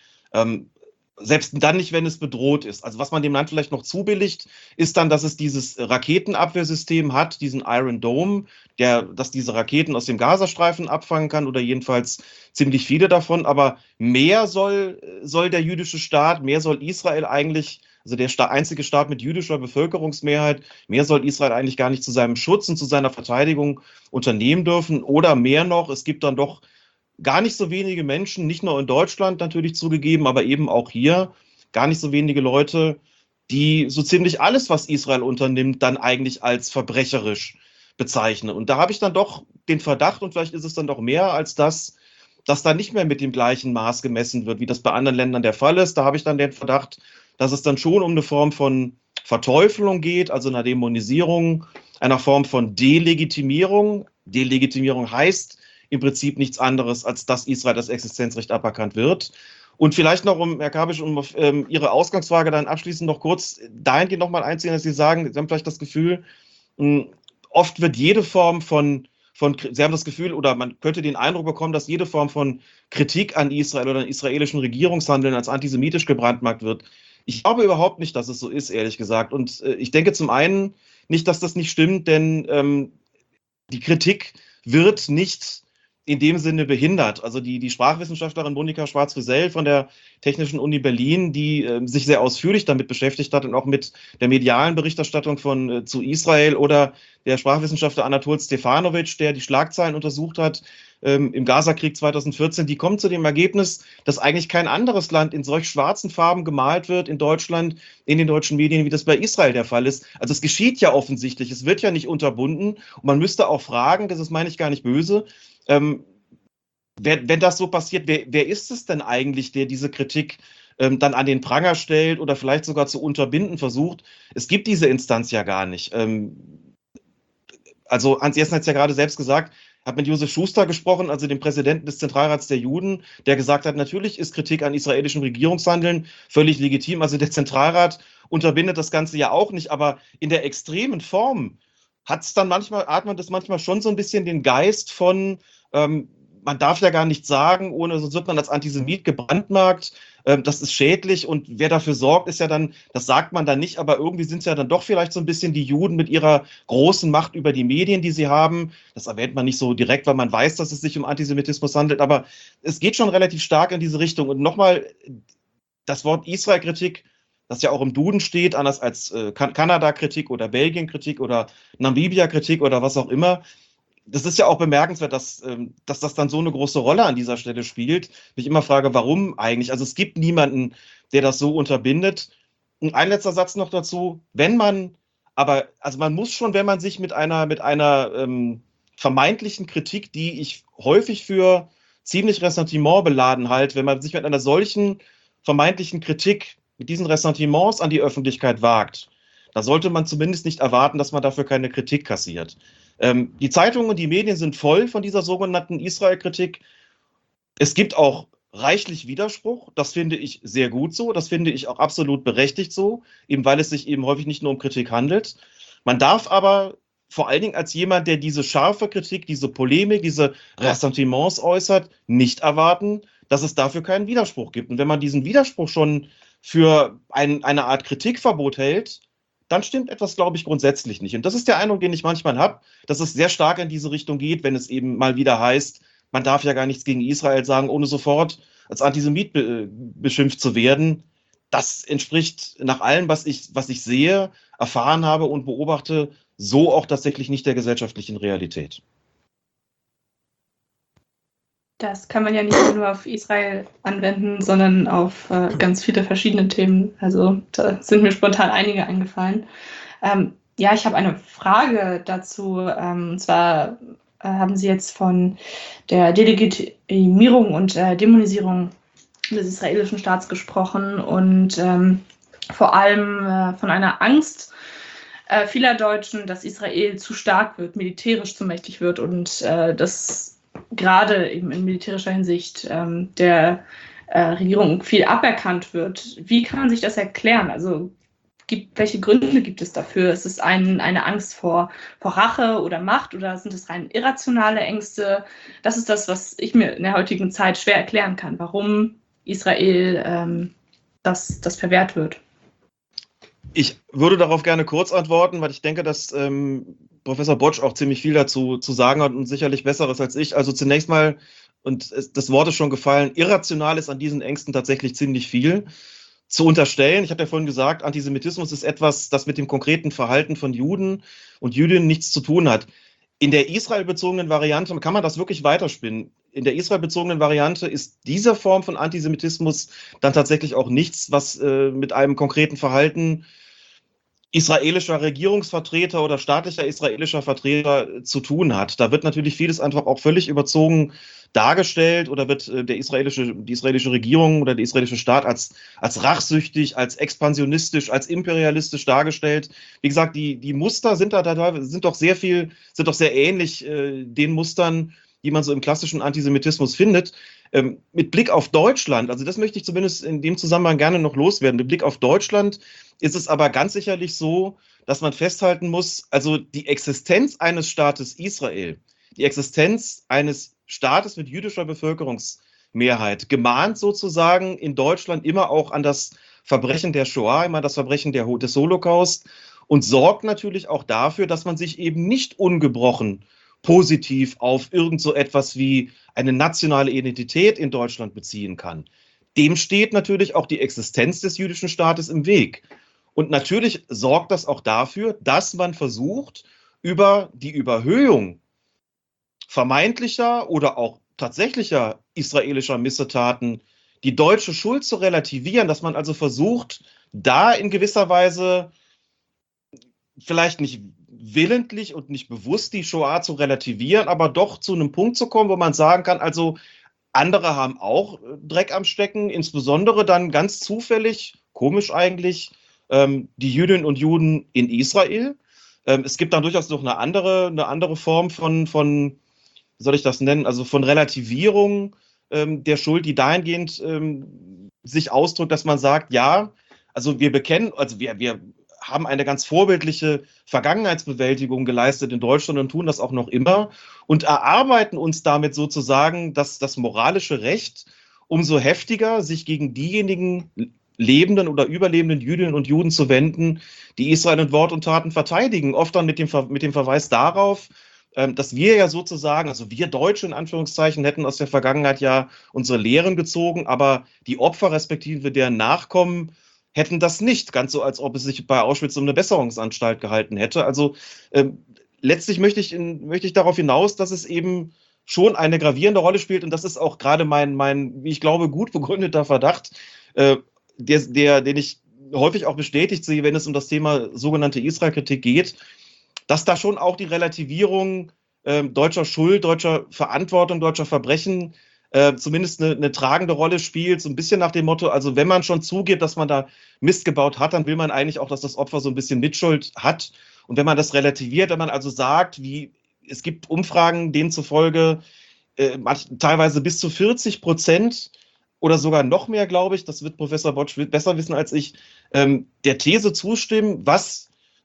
Selbst dann nicht, wenn es bedroht ist. Also was man dem Land vielleicht noch zubilligt, ist dann, dass es dieses Raketenabwehrsystem hat, diesen Iron Dome, dass diese Raketen aus dem Gazastreifen abfangen kann oder jedenfalls ziemlich viele davon. Aber mehr soll der jüdische Staat, mehr soll Israel eigentlich, also der einzige Staat mit jüdischer Bevölkerungsmehrheit, mehr soll Israel eigentlich gar nicht zu seinem Schutz und zu seiner Verteidigung unternehmen dürfen. Oder mehr noch, es gibt dann doch gar nicht so wenige Menschen, nicht nur in Deutschland natürlich zugegeben, aber eben auch hier, gar nicht so wenige Leute, die so ziemlich alles, was Israel unternimmt, dann eigentlich als verbrecherisch bezeichnen. Und da habe ich dann doch den Verdacht, und vielleicht ist es dann doch mehr als das, dass da nicht mehr mit dem gleichen Maß gemessen wird, wie das bei anderen Ländern der Fall ist. Da habe ich dann den Verdacht, dass es dann schon um eine Form von Verteufelung geht, also einer Dämonisierung, einer Form von Delegitimierung. Delegitimierung heißt im Prinzip nichts anderes, als dass Israel das Existenzrecht aberkannt wird. Und vielleicht noch, Herr Kabisch, auf Ihre Ausgangsfrage dann abschließend noch kurz dahingehend nochmal einziehen, dass Sie sagen, Sie haben vielleicht das Gefühl, oft wird jede Form Sie haben das Gefühl, oder man könnte den Eindruck bekommen, dass jede Form von Kritik an Israel oder an israelischen Regierungshandeln als antisemitisch gebrandmarkt wird. Ich glaube überhaupt nicht, dass es so ist, ehrlich gesagt. Und ich denke zum einen nicht, dass das nicht stimmt, denn die Kritik wird nicht in dem Sinne behindert. Also die Sprachwissenschaftlerin Monika Schwarz-Frisell von der Technischen Uni Berlin, die sich sehr ausführlich damit beschäftigt hat und auch mit der medialen Berichterstattung zu Israel, oder der Sprachwissenschaftler Anatol Stefanovic, der die Schlagzeilen untersucht hat, im Gaza-Krieg 2014, die kommen zu dem Ergebnis, dass eigentlich kein anderes Land in solch schwarzen Farben gemalt wird in Deutschland, in den deutschen Medien, wie das bei Israel der Fall ist. Also es geschieht ja offensichtlich, es wird ja nicht unterbunden und man müsste auch fragen, das meine ich gar nicht böse, wenn das so passiert, wer ist es denn eigentlich, der diese Kritik dann an den Pranger stellt oder vielleicht sogar zu unterbinden versucht? Es gibt diese Instanz ja gar nicht. Also Hans Jessen hat es ja gerade selbst gesagt, hat mit Josef Schuster gesprochen, also dem Präsidenten des Zentralrats der Juden, der gesagt hat, natürlich ist Kritik an israelischem Regierungshandeln völlig legitim. Also der Zentralrat unterbindet das Ganze ja auch nicht, aber in der extremen Form hat man das manchmal schon so ein bisschen den Geist von, man darf ja gar nichts sagen, sonst wird man als Antisemit gebrandmarkt. Das ist schädlich und wer dafür sorgt, ist ja dann, das sagt man dann nicht, aber irgendwie sind es ja dann doch vielleicht so ein bisschen die Juden mit ihrer großen Macht über die Medien, die sie haben. Das erwähnt man nicht so direkt, weil man weiß, dass es sich um Antisemitismus handelt, aber es geht schon relativ stark in diese Richtung. Und nochmal, das Wort Israel-Kritik, das ja auch im Duden steht, anders als Kanada-Kritik oder Belgien-Kritik oder Namibia-Kritik oder was auch immer, das ist ja auch bemerkenswert, dass das dann so eine große Rolle an dieser Stelle spielt. Ich immer frage, warum eigentlich? Also es gibt niemanden, der das so unterbindet. Und ein letzter Satz noch dazu. Man muss schon, wenn man sich mit einer vermeintlichen Kritik, die ich häufig für ziemlich ressentimentbeladen halte, wenn man sich mit einer solchen vermeintlichen Kritik, mit diesen Ressentiments an die Öffentlichkeit wagt, da sollte man zumindest nicht erwarten, dass man dafür keine Kritik kassiert. Die Zeitungen und die Medien sind voll von dieser sogenannten Israel-Kritik. Es gibt auch reichlich Widerspruch. Das finde ich sehr gut so. Das finde ich auch absolut berechtigt so, eben weil es sich eben häufig nicht nur um Kritik handelt. Man darf aber vor allen Dingen als jemand, der diese scharfe Kritik, diese Polemik, diese Ressentiments äußert, nicht erwarten, dass es dafür keinen Widerspruch gibt. Und wenn man diesen Widerspruch schon für eine Art Kritikverbot hält, dann stimmt etwas, glaube ich, grundsätzlich nicht. Und das ist der Eindruck, den ich manchmal habe, dass es sehr stark in diese Richtung geht, wenn es eben mal wieder heißt, man darf ja gar nichts gegen Israel sagen, ohne sofort als Antisemit beschimpft zu werden. Das entspricht nach allem, was ich sehe, erfahren habe und beobachte, so auch tatsächlich nicht der gesellschaftlichen Realität. Das kann man ja nicht nur auf Israel anwenden, sondern auf ganz viele verschiedene Themen. Also da sind mir spontan einige eingefallen. Ich habe eine Frage dazu. Und zwar haben Sie jetzt von der Delegitimierung und Dämonisierung des israelischen Staats gesprochen und vor allem von einer Angst vieler Deutschen, dass Israel zu stark wird, militärisch zu mächtig wird und das gerade eben in militärischer Hinsicht der Regierung viel aberkannt wird. Wie kann man sich das erklären? Also welche Gründe gibt es dafür? Ist es eine Angst vor Rache oder Macht oder sind es rein irrationale Ängste? Das ist das, was ich mir in der heutigen Zeit schwer erklären kann, warum Israel das verwehrt wird. Ich würde darauf gerne kurz antworten, weil ich denke, dass Professor Botsch auch ziemlich viel dazu zu sagen hat und sicherlich Besseres als ich. Also zunächst mal, und das Wort ist schon gefallen, irrational ist an diesen Ängsten tatsächlich ziemlich viel zu unterstellen. Ich habe ja vorhin gesagt, Antisemitismus ist etwas, das mit dem konkreten Verhalten von Juden und Jüdinnen nichts zu tun hat. In der israelbezogenen Variante kann man das wirklich weiterspinnen. In der israelbezogenen Variante ist diese Form von Antisemitismus dann tatsächlich auch nichts, was mit einem konkreten Verhalten israelischer Regierungsvertreter oder staatlicher israelischer Vertreter zu tun hat. Da wird natürlich vieles einfach auch völlig überzogen dargestellt oder wird die israelische Regierung oder der israelische Staat als rachsüchtig, als expansionistisch, als imperialistisch dargestellt. Wie gesagt, die Muster sind doch sehr ähnlich den Mustern, die man so im klassischen Antisemitismus findet. Mit Blick auf Deutschland, also das möchte ich zumindest in dem Zusammenhang gerne noch loswerden, mit Blick auf Deutschland ist es aber ganz sicherlich so, dass man festhalten muss, also die Existenz eines Staates Israel, die Existenz eines Staates mit jüdischer Bevölkerungsmehrheit gemahnt sozusagen in Deutschland immer auch an das Verbrechen der Shoah, immer das Verbrechen des Holocaust und sorgt natürlich auch dafür, dass man sich eben nicht ungebrochen positiv auf irgend so etwas wie eine nationale Identität in Deutschland beziehen kann. Dem steht natürlich auch die Existenz des jüdischen Staates im Weg. Und natürlich sorgt das auch dafür, dass man versucht, über die Überhöhung vermeintlicher oder auch tatsächlicher israelischer Missetaten die deutsche Schuld zu relativieren, dass man also versucht, da in gewisser Weise vielleicht nicht willentlich und nicht bewusst die Shoah zu relativieren, aber doch zu einem Punkt zu kommen, wo man sagen kann, also andere haben auch Dreck am Stecken, insbesondere dann ganz zufällig, komisch eigentlich, die Jüdinnen und Juden in Israel. Es gibt dann durchaus noch eine andere Form von, wie soll ich das nennen, also von Relativierung der Schuld, die dahingehend sich ausdrückt, dass man sagt, ja, also wir haben eine ganz vorbildliche Vergangenheitsbewältigung geleistet in Deutschland und tun das auch noch immer und erarbeiten uns damit sozusagen das moralische Recht, umso heftiger sich gegen diejenigen lebenden oder überlebenden Jüdinnen und Juden zu wenden, die Israel in Wort und Taten verteidigen. Oft dann mit dem Verweis darauf, dass wir ja sozusagen, also wir Deutsche in Anführungszeichen, hätten aus der Vergangenheit ja unsere Lehren gezogen, aber die Opfer respektive deren Nachkommen hätten das nicht, ganz so, als ob es sich bei Auschwitz um eine Besserungsanstalt gehalten hätte. Also letztlich möchte ich darauf hinaus, dass es eben schon eine gravierende Rolle spielt und das ist auch gerade mein, wie ich glaube, gut begründeter Verdacht, den ich häufig auch bestätigt sehe, wenn es um das Thema sogenannte Israel-Kritik geht, dass da schon auch die Relativierung deutscher Schuld, deutscher Verantwortung, deutscher Verbrechen zumindest eine tragende Rolle spielt, so ein bisschen nach dem Motto, also wenn man schon zugibt, dass man da Mist gebaut hat, dann will man eigentlich auch, dass das Opfer so ein bisschen Mitschuld hat. Und wenn man das relativiert, wenn man also sagt, es gibt Umfragen, denen zufolge teilweise bis zu 40% oder sogar noch mehr, glaube ich, das wird Professor Botsch besser wissen als ich, der These zustimmen, was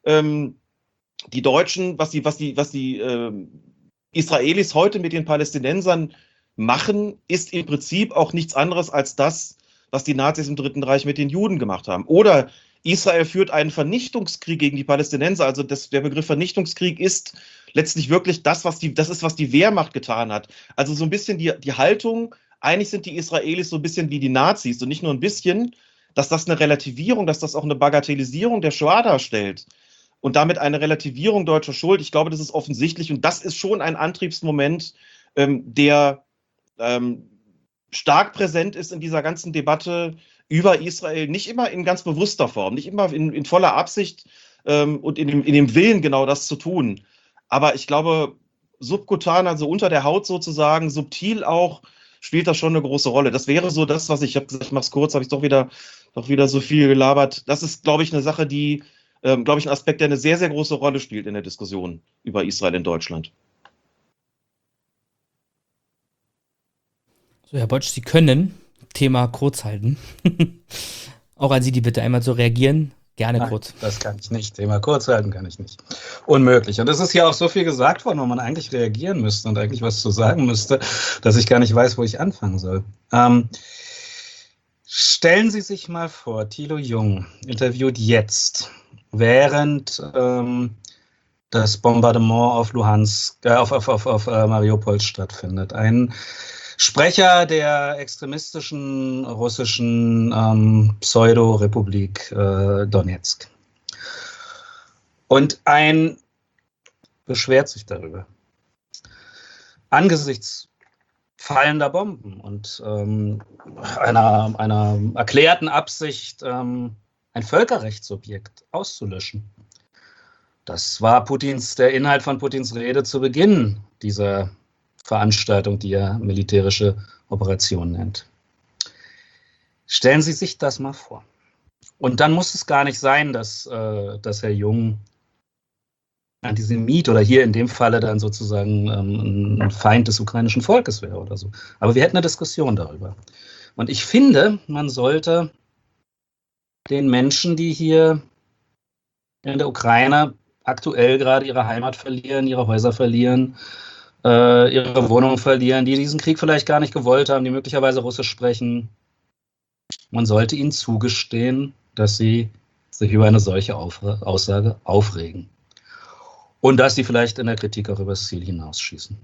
die Deutschen, was die Israelis heute mit den Palästinensern machen, ist im Prinzip auch nichts anderes als das, was die Nazis im Dritten Reich mit den Juden gemacht haben. Oder Israel führt einen Vernichtungskrieg gegen die Palästinenser. Also der Begriff Vernichtungskrieg ist letztlich wirklich das ist, was die Wehrmacht getan hat. Also so ein bisschen die Haltung, eigentlich sind die Israelis so ein bisschen wie die Nazis und nicht nur ein bisschen, dass das eine Relativierung, dass das auch eine Bagatellisierung der Shoah darstellt und damit eine Relativierung deutscher Schuld. Ich glaube, das ist offensichtlich und das ist schon ein Antriebsmoment, der stark präsent ist in dieser ganzen Debatte über Israel, nicht immer in ganz bewusster Form, nicht immer in voller Absicht und in dem Willen, genau das zu tun. Aber ich glaube, subkutan, also unter der Haut sozusagen, subtil auch, spielt das schon eine große Rolle. Das wäre so das, was ich habe gesagt, ich mache es kurz, habe ich doch wieder so viel gelabert. Das ist, glaube ich, eine Sache, die, glaube ich, ein Aspekt, der eine sehr, sehr große Rolle spielt in der Diskussion über Israel in Deutschland. So, Herr Botsch, Sie können Thema kurz halten. Auch an Sie die Bitte, einmal zu reagieren. Gerne Nein, kurz. Das kann ich nicht. Thema kurz halten kann ich nicht. Unmöglich. Und es ist ja auch so viel gesagt worden, wo man eigentlich reagieren müsste und eigentlich was zu sagen müsste, dass ich gar nicht weiß, wo ich anfangen soll. Stellen Sie sich mal vor, Thilo Jung interviewt jetzt, während das Bombardement auf Luhansk, auf Mariupol stattfindet. Ein Sprecher der extremistischen russischen Pseudo-Republik Donetsk. Und ein beschwert sich darüber. Angesichts fallender Bomben und einer erklärten Absicht, ein Völkerrechtsobjekt auszulöschen. Das war der Inhalt von Putins Rede zu Beginn dieser Veranstaltung, die er militärische Operation nennt. Stellen Sie sich das mal vor. Und dann muss es gar nicht sein, dass Herr Jung Antisemit oder hier in dem Falle dann sozusagen ein Feind des ukrainischen Volkes wäre oder so. Aber wir hätten eine Diskussion darüber. Und ich finde, man sollte den Menschen, die hier in der Ukraine aktuell gerade ihre Heimat verlieren, ihre Häuser verlieren, ihre Wohnungen verlieren, die diesen Krieg vielleicht gar nicht gewollt haben, die möglicherweise Russisch sprechen. Man sollte ihnen zugestehen, dass sie sich über eine solche Aussage aufregen. Und dass sie vielleicht in der Kritik auch übers Ziel hinausschießen.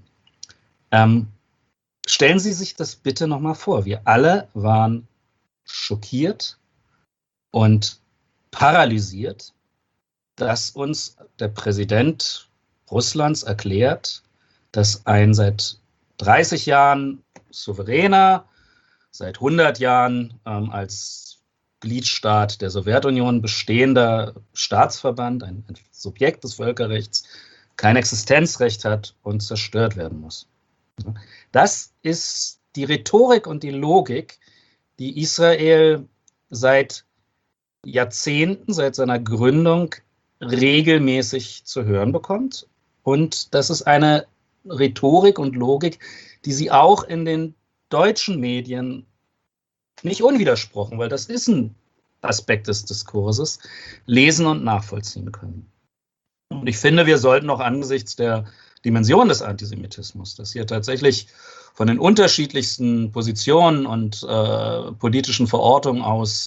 Stellen Sie sich das bitte nochmal vor. Wir alle waren schockiert und paralysiert, dass uns der Präsident Russlands erklärt, dass ein seit 30 Jahren souveräner, seit 100 Jahren als Gliedstaat der Sowjetunion bestehender Staatsverband, ein Subjekt des Völkerrechts, kein Existenzrecht hat und zerstört werden muss. Das ist die Rhetorik und die Logik, die Israel seit Jahrzehnten, seit seiner Gründung regelmäßig zu hören bekommt. Und das ist eine Rhetorik und Logik, die sie auch in den deutschen Medien nicht unwidersprochen, weil das ist ein Aspekt des Diskurses, lesen und nachvollziehen können. Und ich finde, wir sollten auch angesichts der Dimension des Antisemitismus, dass hier tatsächlich von den unterschiedlichsten Positionen und politischen Verortungen aus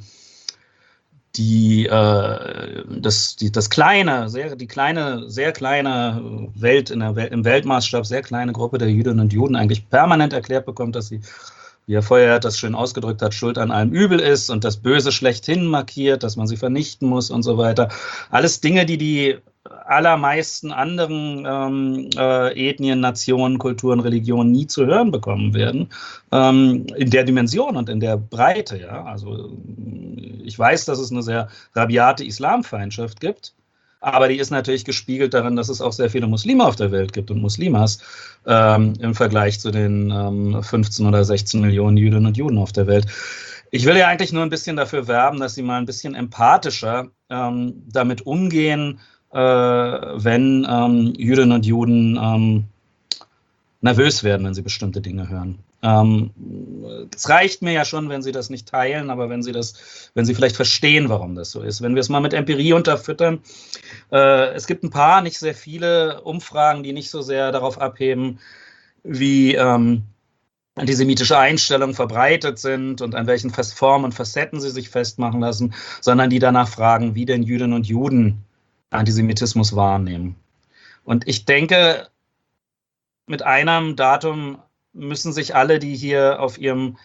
die kleine, sehr kleine Welt, im Weltmaßstab sehr kleine Gruppe der Jüdinnen und Juden eigentlich permanent erklärt bekommt, dass sie, wie Herr Feuerherd das schön ausgedrückt hat, Schuld an allem Übel ist und das Böse schlechthin markiert, dass man sie vernichten muss und so weiter. Alles Dinge, die die allermeisten anderen Ethnien, Nationen, Kulturen, Religionen nie zu hören bekommen werden, in der Dimension und in der Breite. Ja? Also ich weiß, dass es eine sehr rabiate Islamfeindschaft gibt, aber die ist natürlich gespiegelt darin, dass es auch sehr viele Muslime auf der Welt gibt und Muslimas im Vergleich zu den 15 oder 16 Millionen Jüdinnen und Juden auf der Welt. Ich will ja eigentlich nur ein bisschen dafür werben, dass sie mal ein bisschen empathischer damit umgehen, wenn Jüdinnen und Juden nervös werden, wenn sie bestimmte Dinge hören. Es reicht mir ja schon, wenn sie das nicht teilen, aber wenn sie vielleicht verstehen, warum das so ist. Wenn wir es mal mit Empirie unterfüttern, es gibt ein paar, nicht sehr viele Umfragen, die nicht so sehr darauf abheben, wie antisemitische Einstellungen verbreitet sind und an welchen Formen und Facetten sie sich festmachen lassen, sondern die danach fragen, wie denn Jüdinnen und Juden Antisemitismus wahrnehmen. Und ich denke, mit einem Datum müssen sich alle, die hier auf ihrem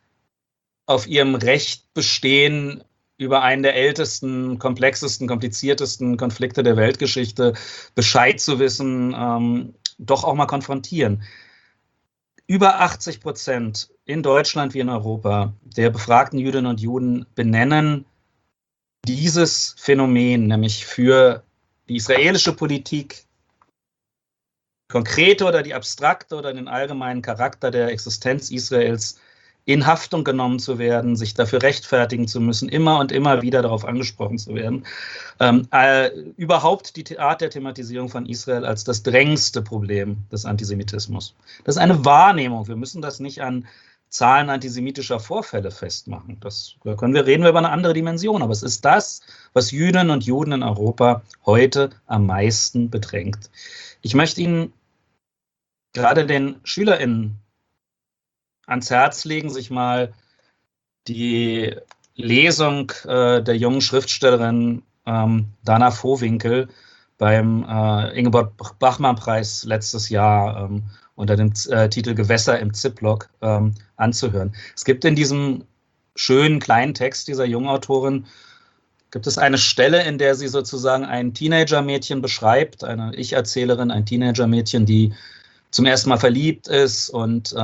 Recht bestehen, über einen der ältesten, komplexesten, kompliziertesten Konflikte der Weltgeschichte Bescheid zu wissen, doch auch mal konfrontieren. Über 80% in Deutschland wie in Europa der befragten Jüdinnen und Juden benennen dieses Phänomen, nämlich für die israelische Politik, konkrete oder die abstrakte oder den allgemeinen Charakter der Existenz Israels in Haftung genommen zu werden, sich dafür rechtfertigen zu müssen, immer und immer wieder darauf angesprochen zu werden. Überhaupt die Art der Thematisierung von Israel als das drängendste Problem des Antisemitismus. Das ist eine Wahrnehmung. Wir müssen das nicht an Zahlen antisemitischer Vorfälle festmachen. Da reden wir über eine andere Dimension. Aber es ist das, was Jüdinnen und Juden in Europa heute am meisten bedrängt. Ich möchte Ihnen gerade den SchülerInnen ans Herz legen, sich mal die Lesung der jungen Schriftstellerin Dana Vohwinkel beim Ingeborg-Bachmann-Preis letztes Jahr unter dem Titel Gewässer im Ziplock anzuhören. Es gibt in diesem schönen kleinen Text dieser jungen Autorin gibt es eine Stelle, in der sie sozusagen ein Teenager-Mädchen beschreibt, eine Ich-Erzählerin, ein Teenager-Mädchen, die zum ersten Mal verliebt ist und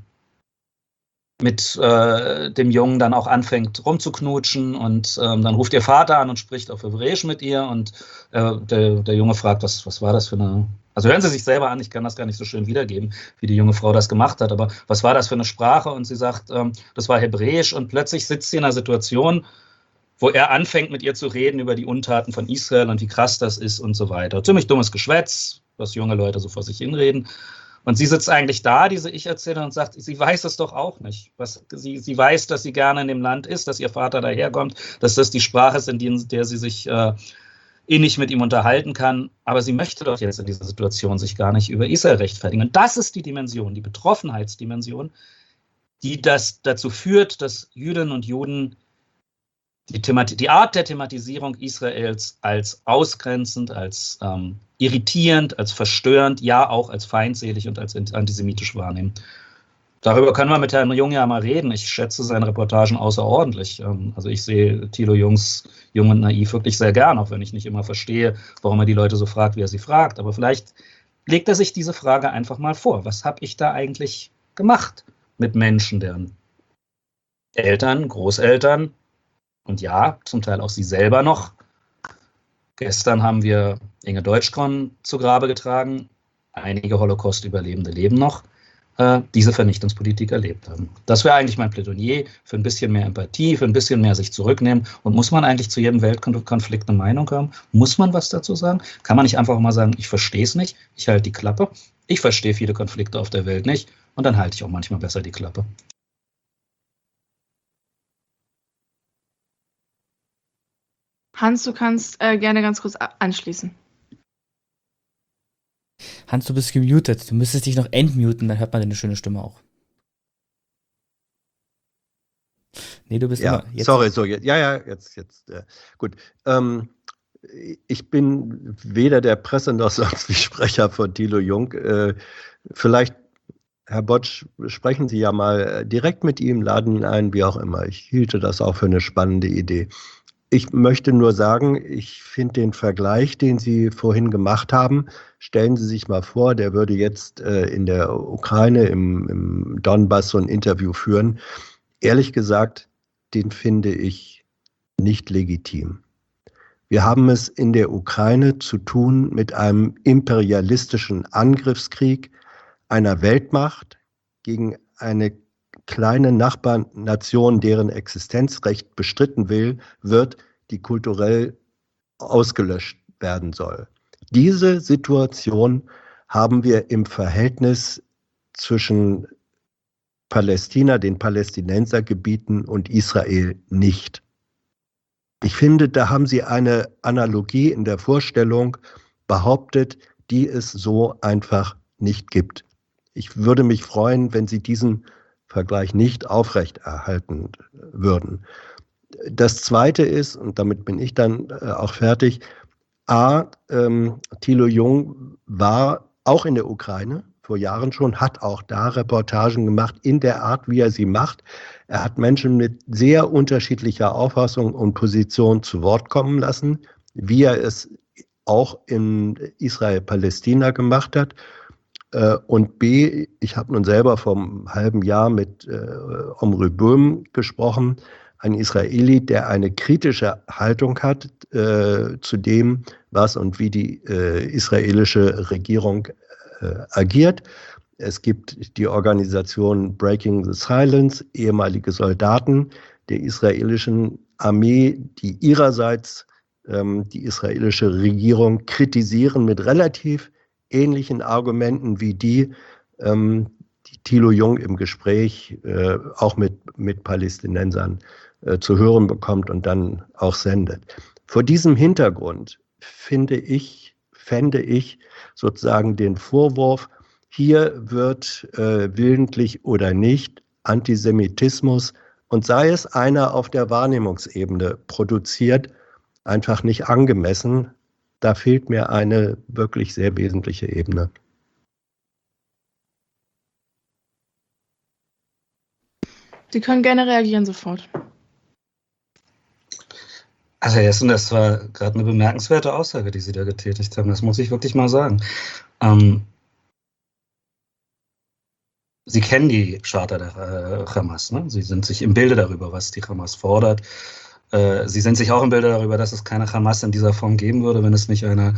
mit dem Jungen dann auch anfängt rumzuknutschen und dann ruft ihr Vater an und spricht auf Hebräisch mit ihr und der Junge fragt, was war das für eine, also hören Sie sich selber an, ich kann das gar nicht so schön wiedergeben, wie die junge Frau das gemacht hat, aber was war das für eine Sprache? Und sie sagt, das war Hebräisch und plötzlich sitzt sie in einer Situation, wo er anfängt mit ihr zu reden über die Untaten von Israel und wie krass das ist und so weiter. Ziemlich dummes Geschwätz, was junge Leute so vor sich hinreden. Und sie sitzt eigentlich da, diese Ich-Erzählerin, und sagt, sie weiß es doch auch nicht. Sie weiß, dass sie gerne in dem Land ist, dass ihr Vater daherkommt, dass das die Sprache ist, in der sie sich innig mit ihm unterhalten kann. Aber sie möchte doch jetzt in dieser Situation sich gar nicht über Israel rechtfertigen. Und das ist die Dimension, die Betroffenheitsdimension, die das dazu führt, dass Jüdinnen und Juden die Art der Thematisierung Israels als ausgrenzend, als irritierend, als verstörend, ja auch als feindselig und als antisemitisch wahrnehmen. Darüber können wir mit Herrn Jung ja mal reden. Ich schätze seine Reportagen außerordentlich. Also ich sehe Thilo Jungs Jung und Naiv wirklich sehr gern, auch wenn ich nicht immer verstehe, warum er die Leute so fragt, wie er sie fragt. Aber vielleicht legt er sich diese Frage einfach mal vor. Was habe ich da eigentlich gemacht mit Menschen, deren Eltern, Großeltern und ja, zum Teil auch sie selber noch. Gestern haben wir Inge Deutschkron zu Grabe getragen. Einige Holocaust-Überlebende leben noch, diese Vernichtungspolitik erlebt haben. Das wäre eigentlich mein Plädoyer für ein bisschen mehr Empathie, für ein bisschen mehr sich zurücknehmen. Und muss man eigentlich zu jedem Weltkonflikt eine Meinung haben? Muss man was dazu sagen? Kann man nicht einfach mal sagen, ich verstehe es nicht, ich halte die Klappe. Ich verstehe viele Konflikte auf der Welt nicht und dann halte ich auch manchmal besser die Klappe. Hans, du kannst gerne ganz kurz anschließen. Hans, du bist gemutet. Du müsstest dich noch entmuten, dann hört man deine schöne Stimme auch. Nee, du bist ja, immer... Jetzt. Sorry, so, jetzt. Gut. Ich bin weder der Presse noch sonst wie Sprecher von Thilo Jung. Vielleicht, Herr Botsch, sprechen Sie ja mal direkt mit ihm, laden ihn ein, wie auch immer. Ich hielte das auch für eine spannende Idee. Ich möchte nur sagen, ich finde den Vergleich, den Sie vorhin gemacht haben, stellen Sie sich mal vor, der würde jetzt in der Ukraine, im Donbass so ein Interview führen. Ehrlich gesagt, den finde ich nicht legitim. Wir haben es in der Ukraine zu tun mit einem imperialistischen Angriffskrieg einer Weltmacht gegen eine kleine Nachbarnation, deren Existenzrecht bestritten wird, die kulturell ausgelöscht werden soll. Diese Situation haben wir im Verhältnis zwischen Palästina, den Palästinensergebieten und Israel nicht. Ich finde, da haben Sie eine Analogie in der Vorstellung behauptet, die es so einfach nicht gibt. Ich würde mich freuen, wenn Sie diesen Vergleich nicht aufrechterhalten würden. Das Zweite ist, und damit bin ich dann auch fertig, Thilo Jung war auch in der Ukraine vor Jahren schon, hat auch da Reportagen gemacht in der Art, wie er sie macht. Er hat Menschen mit sehr unterschiedlicher Auffassung und Position zu Wort kommen lassen, wie er es auch in Israel-Palästina gemacht hat. Und B, ich habe nun selber vor einem halben Jahr mit Omri Böhm gesprochen, ein Israeli, der eine kritische Haltung hat zu dem, was und wie die israelische Regierung agiert. Es gibt die Organisation Breaking the Silence, ehemalige Soldaten der israelischen Armee, die ihrerseits die israelische Regierung kritisieren mit relativ ähnlichen Argumenten wie die Thilo Jung im Gespräch auch mit Palästinensern zu hören bekommt und dann auch sendet. Vor diesem Hintergrund fände ich sozusagen den Vorwurf, hier wird willentlich oder nicht Antisemitismus und sei es einer auf der Wahrnehmungsebene produziert, einfach nicht angemessen. Da fehlt mir eine wirklich sehr wesentliche Ebene. Sie können gerne reagieren sofort. Also Herr Hessen, das war gerade eine bemerkenswerte Aussage, die Sie da getätigt haben. Das muss ich wirklich mal sagen. Sie kennen die Charta der Hamas, ne? Sie sind sich im Bilde darüber, was die Hamas fordert. Sie sind sich auch im Bilde darüber, dass es keine Hamas in dieser Form geben würde, wenn es nicht eine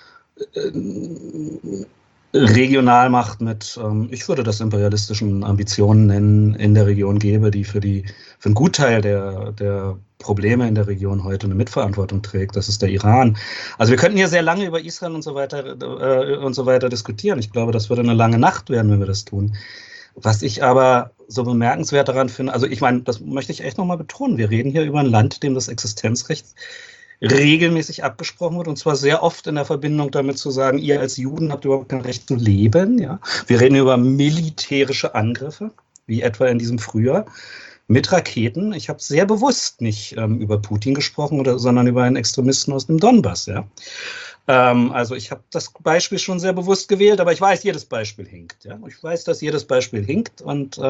Regionalmacht mit, ich würde das imperialistischen Ambitionen nennen, in der Region gäbe, die für einen Gutteil der Probleme in der Region heute eine Mitverantwortung trägt. Das ist der Iran. Also wir könnten hier sehr lange über Israel und so weiter diskutieren. Ich glaube, das würde eine lange Nacht werden, wenn wir das tun. Was ich aber so bemerkenswert daran finde, also ich meine, das möchte ich echt nochmal betonen, wir reden hier über ein Land, dem das Existenzrecht regelmäßig abgesprochen wird, und zwar sehr oft in der Verbindung damit zu sagen, ihr als Juden habt überhaupt kein Recht zu leben. Ja? Wir reden über militärische Angriffe, wie etwa in diesem Frühjahr, mit Raketen. Ich habe sehr bewusst nicht über Putin gesprochen, sondern über einen Extremisten aus dem Donbass. Ja? Also ich habe das Beispiel schon sehr bewusst gewählt, aber ich weiß, jedes Beispiel hinkt. Ja? Ich weiß, dass jedes Beispiel hinkt und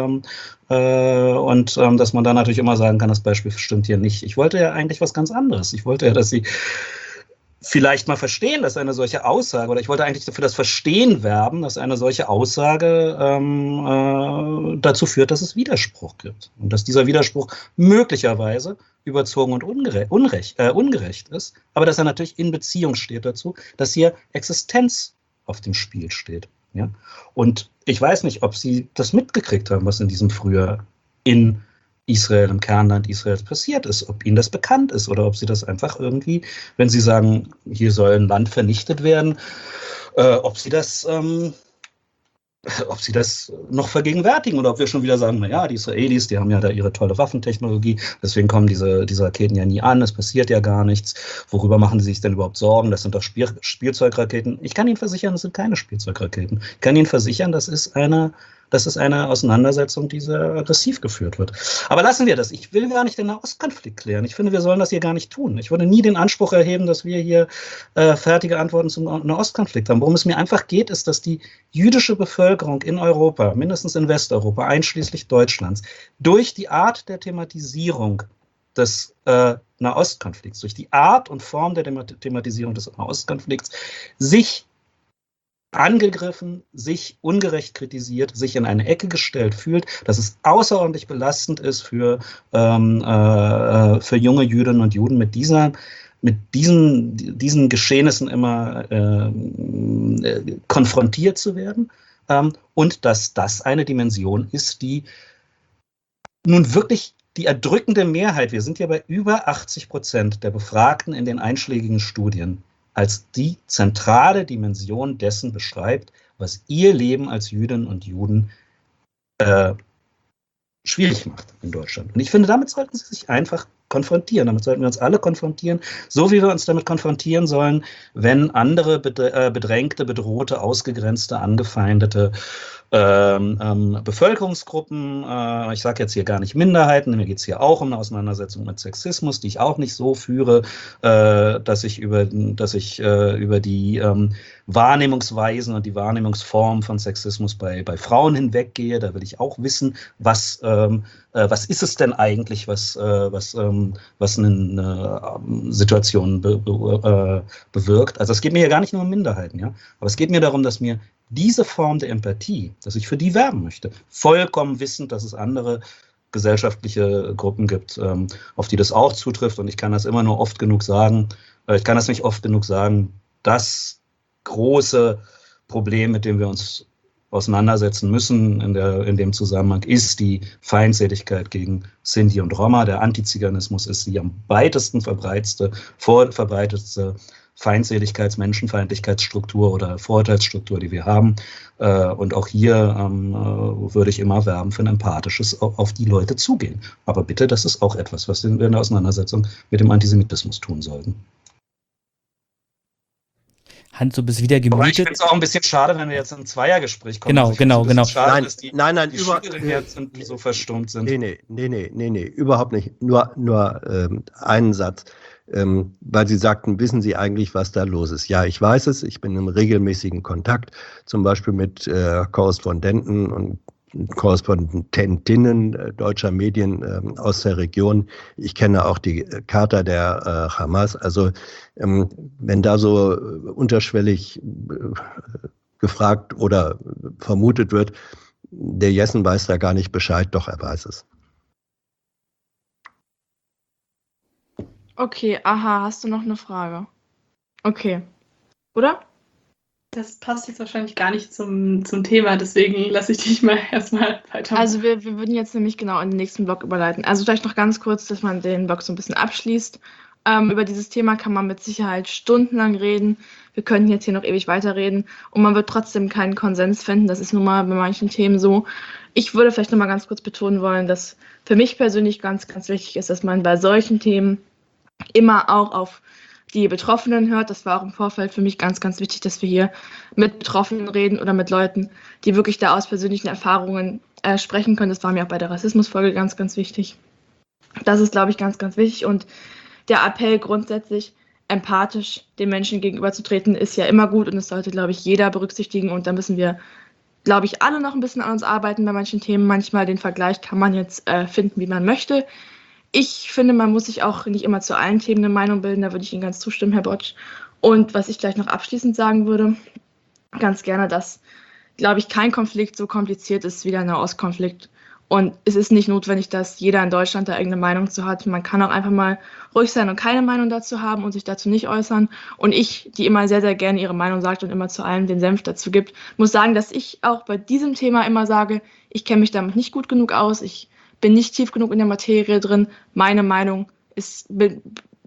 dass man dann natürlich immer sagen kann, das Beispiel stimmt hier nicht. Ich wollte ja eigentlich was ganz anderes. Ich wollte ja, dass Sie vielleicht mal verstehen, dass eine solche Aussage, oder ich wollte eigentlich für das Verstehen werben, dass eine solche Aussage dazu führt, dass es Widerspruch gibt. Und dass dieser Widerspruch möglicherweise überzogen und ungerecht ist, aber dass er natürlich in Beziehung steht dazu, dass hier Existenz auf dem Spiel steht. Ja? Und ich weiß nicht, ob Sie das mitgekriegt haben, was in diesem Frühjahr in Israel, im Kernland Israels passiert ist, ob Ihnen das bekannt ist oder ob Sie das einfach irgendwie, wenn Sie sagen, hier soll ein Land vernichtet werden, ob Sie das noch vergegenwärtigen oder ob wir schon wieder sagen, naja, die Israelis, die haben ja da ihre tolle Waffentechnologie, deswegen kommen diese Raketen ja nie an, es passiert ja gar nichts. Worüber machen sie sich denn überhaupt Sorgen? Das sind doch Spielzeugraketen. Ich kann Ihnen versichern, das sind keine Spielzeugraketen. Ich kann Ihnen versichern, das ist eine Auseinandersetzung, die sehr aggressiv geführt wird. Aber lassen wir das. Ich will gar nicht den Nahostkonflikt klären. Ich finde, wir sollen das hier gar nicht tun. Ich würde nie den Anspruch erheben, dass wir hier fertige Antworten zum Nahostkonflikt haben. Worum es mir einfach geht, ist, dass die jüdische Bevölkerung in Europa, mindestens in Westeuropa, einschließlich Deutschlands, durch die Art der Thematisierung des Nahostkonflikts, durch die Art und Form der Thematisierung des Nahostkonflikts, sich angegriffen, sich ungerecht kritisiert, sich in eine Ecke gestellt fühlt, dass es außerordentlich belastend ist für junge Jüdinnen und Juden mit diesen Geschehnissen immer konfrontiert zu werden, und dass das eine Dimension ist, die nun wirklich die erdrückende Mehrheit, wir sind ja bei über 80% der Befragten in den einschlägigen Studien, als die zentrale Dimension dessen beschreibt, was ihr Leben als Jüdinnen und Juden schwierig macht in Deutschland. Und ich finde, damit sollten sie sich einfach konfrontieren. Damit sollten wir uns alle konfrontieren, so wie wir uns damit konfrontieren sollen, wenn andere bedrängte, bedrohte, ausgegrenzte, angefeindete Bevölkerungsgruppen, ich sage jetzt hier gar nicht Minderheiten, mir geht es hier auch um eine Auseinandersetzung mit Sexismus, die ich auch nicht so führe, dass ich über die Wahrnehmungsweisen und die Wahrnehmungsformen von Sexismus bei Frauen hinweggehe. Da will ich auch wissen, was ist es denn eigentlich, was eine Situation bewirkt. Also es geht mir hier gar nicht nur um Minderheiten, ja, aber es geht mir darum, dass mir diese Form der Empathie, dass ich für die werben möchte, vollkommen wissend, dass es andere gesellschaftliche Gruppen gibt, auf die das auch zutrifft, und ich kann das immer nur oft genug sagen, das große Problem, mit dem wir uns auseinandersetzen müssen in dem Zusammenhang, ist die Feindseligkeit gegen Sinti und Roma. Der Antiziganismus ist die am weitesten verbreitetste Feindseligkeits-, Menschenfeindlichkeitsstruktur oder Vorurteilsstruktur, die wir haben. Und auch hier würde ich immer werben für ein empathisches auf die Leute zugehen. Aber bitte, das ist auch etwas, was wir in der Auseinandersetzung mit dem Antisemitismus tun sollten. Hans, du bist wieder gemütet. Aber ich finde es auch ein bisschen schade, wenn wir jetzt in ein Zweiergespräch kommen. Genau. Schade, dass die Nein, Schülerinnen jetzt so verstummt sind. Nee, überhaupt nicht. Nur einen Satz. Weil Sie sagten, wissen Sie eigentlich, was da los ist? Ja, ich weiß es. Ich bin im regelmäßigen Kontakt, zum Beispiel mit Korrespondenten und Korrespondentinnen deutscher Medien aus der Region. Ich kenne auch die Charta der Hamas. Also wenn da so unterschwellig gefragt oder vermutet wird, der Jessen weiß da gar nicht Bescheid, doch er weiß es. Okay, aha, hast du noch eine Frage? Okay. Oder? Das passt jetzt wahrscheinlich gar nicht zum Thema, deswegen lasse ich dich mal erstmal weitermachen. Also wir würden jetzt nämlich genau in den nächsten Block überleiten. Also vielleicht noch ganz kurz, dass man den Block so ein bisschen abschließt. Über dieses Thema kann man mit Sicherheit stundenlang reden. Wir könnten jetzt hier noch ewig weiterreden und man wird trotzdem keinen Konsens finden. Das ist nun mal bei manchen Themen so. Ich würde vielleicht noch mal ganz kurz betonen wollen, dass für mich persönlich ganz, ganz wichtig ist, dass man bei solchen Themen immer auch auf die Betroffenen hört. Das war auch im Vorfeld für mich ganz, ganz wichtig, dass wir hier mit Betroffenen reden oder mit Leuten, die wirklich da aus persönlichen Erfahrungen sprechen können. Das war mir auch bei der Rassismusfolge ganz, ganz wichtig. Das ist, glaube ich, ganz, ganz wichtig. Und der Appell grundsätzlich, empathisch den Menschen gegenüberzutreten, ist ja immer gut und das sollte, glaube ich, jeder berücksichtigen. Und da müssen wir, glaube ich, alle noch ein bisschen an uns arbeiten bei manchen Themen. Manchmal den Vergleich kann man jetzt finden, wie man möchte. Ich finde, man muss sich auch nicht immer zu allen Themen eine Meinung bilden, da würde ich Ihnen ganz zustimmen, Herr Botsch. Und was ich gleich noch abschließend sagen würde, ganz gerne, dass, glaube ich, kein Konflikt so kompliziert ist wie der Nahostkonflikt. Und es ist nicht notwendig, dass jeder in Deutschland da irgendeine Meinung zu hat. Man kann auch einfach mal ruhig sein und keine Meinung dazu haben und sich dazu nicht äußern. Und ich, die immer sehr, sehr gerne ihre Meinung sagt und immer zu allem den Senf dazu gibt, muss sagen, dass ich auch bei diesem Thema immer sage, ich kenne mich damit nicht gut genug aus, ich bin nicht tief genug in der Materie drin. Meine Meinung bildet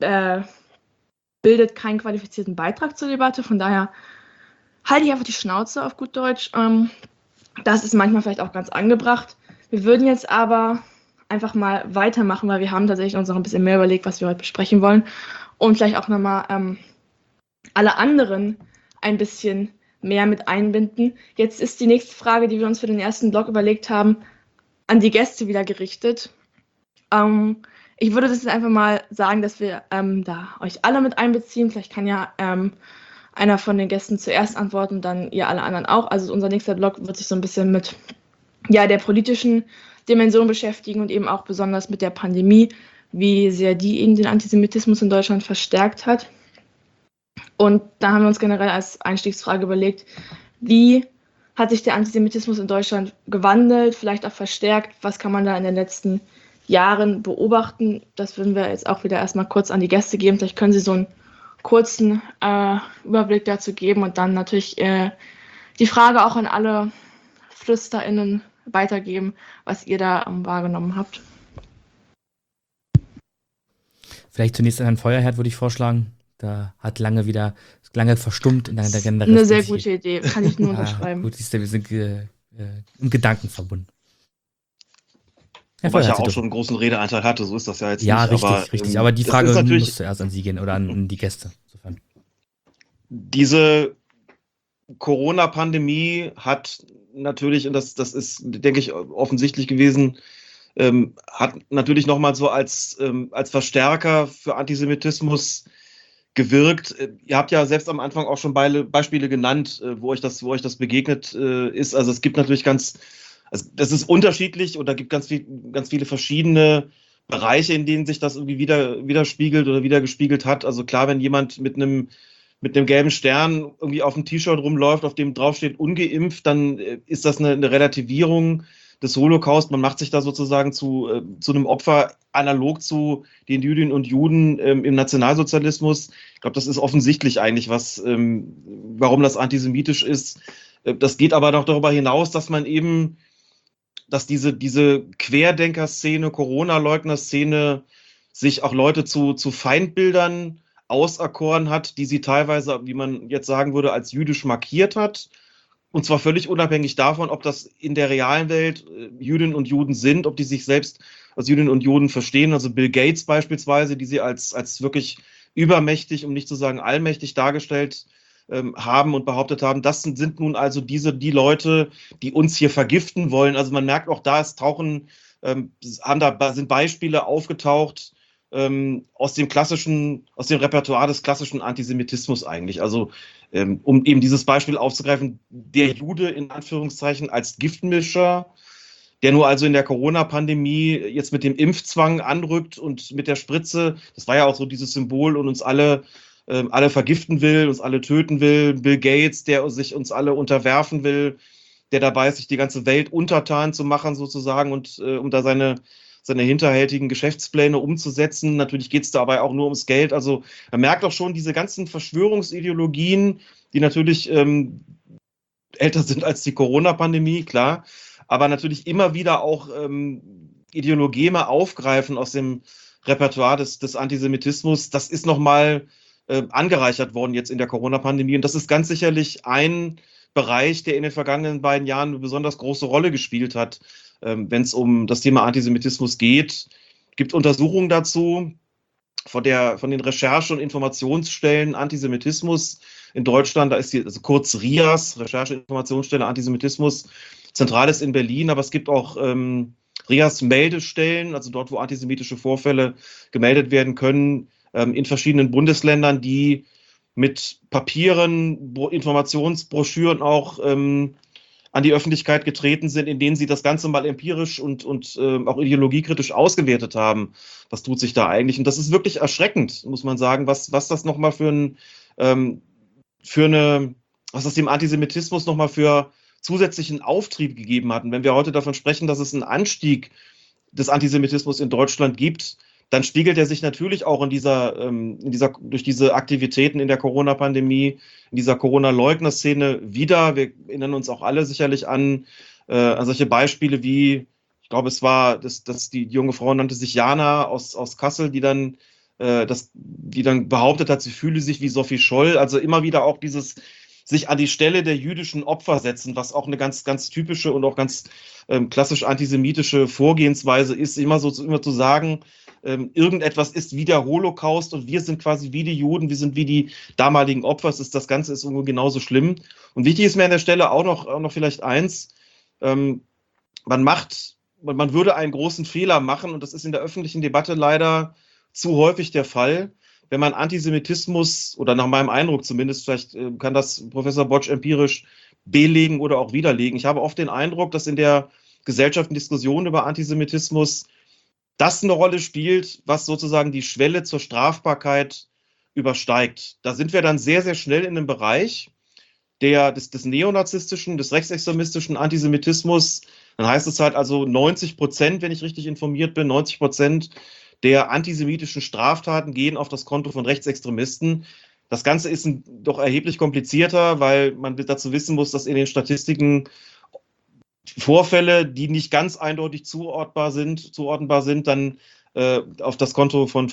keinen qualifizierten Beitrag zur Debatte. Von daher halte ich einfach die Schnauze auf gut Deutsch. Das ist manchmal vielleicht auch ganz angebracht. Wir würden jetzt aber einfach mal weitermachen, weil wir haben tatsächlich uns noch ein bisschen mehr überlegt, was wir heute besprechen wollen. Und vielleicht auch nochmal alle anderen ein bisschen mehr mit einbinden. Jetzt ist die nächste Frage, die wir uns für den ersten Block überlegt haben, an die Gäste wieder gerichtet. Ich würde das jetzt einfach mal sagen, dass wir da euch alle mit einbeziehen. Vielleicht kann ja einer von den Gästen zuerst antworten, dann ihr alle anderen auch. Also unser nächster Block wird sich so ein bisschen mit der politischen Dimension beschäftigen und eben auch besonders mit der Pandemie, wie sehr die eben den Antisemitismus in Deutschland verstärkt hat. Und da haben wir uns generell als Einstiegsfrage überlegt, wie hat sich der Antisemitismus in Deutschland gewandelt, vielleicht auch verstärkt, was kann man da in den letzten Jahren beobachten. Das würden wir jetzt auch wieder erstmal kurz an die Gäste geben. Vielleicht können Sie so einen kurzen Überblick dazu geben und dann natürlich die Frage auch an alle FlüsterInnen weitergeben, was ihr da wahrgenommen habt. Vielleicht zunächst an Herrn Feuerherd würde ich vorschlagen. Da hat lange verstummt in der Agenda. Eine sehr gute Idee, kann ich nur unterschreiben. Gut, wir sind im Gedanken verbunden. Weil ich ja auch schon einen großen Redeanteil hatte, so ist das ja jetzt ja, nicht. Richtig. Aber die Frage muss zuerst an Sie gehen oder an die Gäste. Insofern. Diese Corona-Pandemie hat natürlich, und das ist, denke ich, offensichtlich gewesen, hat natürlich nochmal so als Verstärker für Antisemitismus gewirkt. Ihr habt ja selbst am Anfang auch schon Beispiele genannt, wo euch das begegnet ist. Also es gibt natürlich das ist unterschiedlich und da gibt ganz viele verschiedene Bereiche, in denen sich das irgendwie widerspiegelt oder wiedergespiegelt hat. Also klar, wenn jemand mit einem gelben Stern irgendwie auf dem T-Shirt rumläuft, auf dem draufsteht ungeimpft, dann ist das eine Relativierung des Holocaust. Man macht sich da sozusagen zu einem Opfer analog zu den Jüdinnen und Juden im Nationalsozialismus. Ich glaube, das ist offensichtlich eigentlich, warum das antisemitisch ist. Das geht aber noch darüber hinaus, dass diese Querdenker-Szene, Corona-Leugner-Szene sich auch Leute zu Feindbildern auserkoren hat, die sie teilweise, wie man jetzt sagen würde, als jüdisch markiert hat. Und zwar völlig unabhängig davon, ob das in der realen Welt Jüdinnen und Juden sind, ob die sich selbst als Jüdinnen und Juden verstehen. Also Bill Gates beispielsweise, die sie als wirklich übermächtig, um nicht zu sagen allmächtig dargestellt haben und behauptet haben, das sind nun also die Leute, die uns hier vergiften wollen. Also man merkt auch da, sind Beispiele aufgetaucht aus dem Repertoire des klassischen Antisemitismus eigentlich. Also um eben dieses Beispiel aufzugreifen, der Jude in Anführungszeichen als Giftmischer, der nur also in der Corona-Pandemie jetzt mit dem Impfzwang anrückt und mit der Spritze, das war ja auch so dieses Symbol und uns alle vergiften will, uns alle töten will, Bill Gates, der sich uns alle unterwerfen will, der dabei ist, sich die ganze Welt untertan zu machen sozusagen und um da seine hinterhältigen Geschäftspläne umzusetzen. Natürlich geht es dabei auch nur ums Geld. Also man merkt auch schon diese ganzen Verschwörungsideologien, die natürlich älter sind als die Corona-Pandemie, klar, aber natürlich immer wieder auch Ideologeme aufgreifen aus dem Repertoire des Antisemitismus. Das ist nochmal angereichert worden jetzt in der Corona-Pandemie. Und das ist ganz sicherlich ein Bereich, der in den vergangenen beiden Jahren eine besonders große Rolle gespielt hat, wenn es um das Thema Antisemitismus geht. Es gibt Untersuchungen dazu von den Recherche- und Informationsstellen Antisemitismus in Deutschland. Da ist also kurz RIAS, Recherche- und Informationsstelle Antisemitismus. Zentral ist in Berlin, aber es gibt auch RIAS-Meldestellen, also dort, wo antisemitische Vorfälle gemeldet werden können, in verschiedenen Bundesländern, die mit Papieren, Informationsbroschüren auch an die Öffentlichkeit getreten sind, in denen sie das Ganze mal empirisch und auch ideologiekritisch ausgewertet haben. Was tut sich da eigentlich? Und das ist wirklich erschreckend, muss man sagen, was das nochmal was das dem Antisemitismus nochmal für zusätzlichen Auftrieb gegeben hat. Und wenn wir heute davon sprechen, dass es einen Anstieg des Antisemitismus in Deutschland gibt, dann spiegelt er sich natürlich auch durch diese Aktivitäten in der Corona-Pandemie, in dieser Corona-Leugner-Szene wieder. Wir erinnern uns auch alle sicherlich an solche Beispiele wie, ich glaube, es war, die junge Frau nannte sich Jana aus Kassel, die dann behauptet hat, sie fühle sich wie Sophie Scholl. Also immer wieder auch dieses sich an die Stelle der jüdischen Opfer setzen, was auch eine ganz, ganz typische und auch ganz klassisch antisemitische Vorgehensweise ist, immer zu sagen, irgendetwas ist wie der Holocaust und wir sind quasi wie die Juden, wir sind wie die damaligen Opfer. Das Ganze ist irgendwo genauso schlimm. Und wichtig ist mir an der Stelle auch noch vielleicht eins, man würde einen großen Fehler machen, und das ist in der öffentlichen Debatte leider zu häufig der Fall, wenn man Antisemitismus, oder nach meinem Eindruck zumindest, vielleicht kann das Professor Botsch empirisch belegen oder auch widerlegen. Ich habe oft den Eindruck, dass in der Gesellschaft in Diskussionen über Antisemitismus das eine Rolle spielt, was sozusagen die Schwelle zur Strafbarkeit übersteigt. Da sind wir dann sehr, sehr schnell in einem Bereich des neonazistischen, des rechtsextremistischen Antisemitismus. Dann heißt es halt also 90%, wenn ich richtig informiert bin, 90% der antisemitischen Straftaten gehen auf das Konto von Rechtsextremisten. Das Ganze ist doch erheblich komplizierter, weil man dazu wissen muss, dass in den Statistiken Vorfälle, die nicht ganz eindeutig zuordnbar sind, dann auf das Konto auf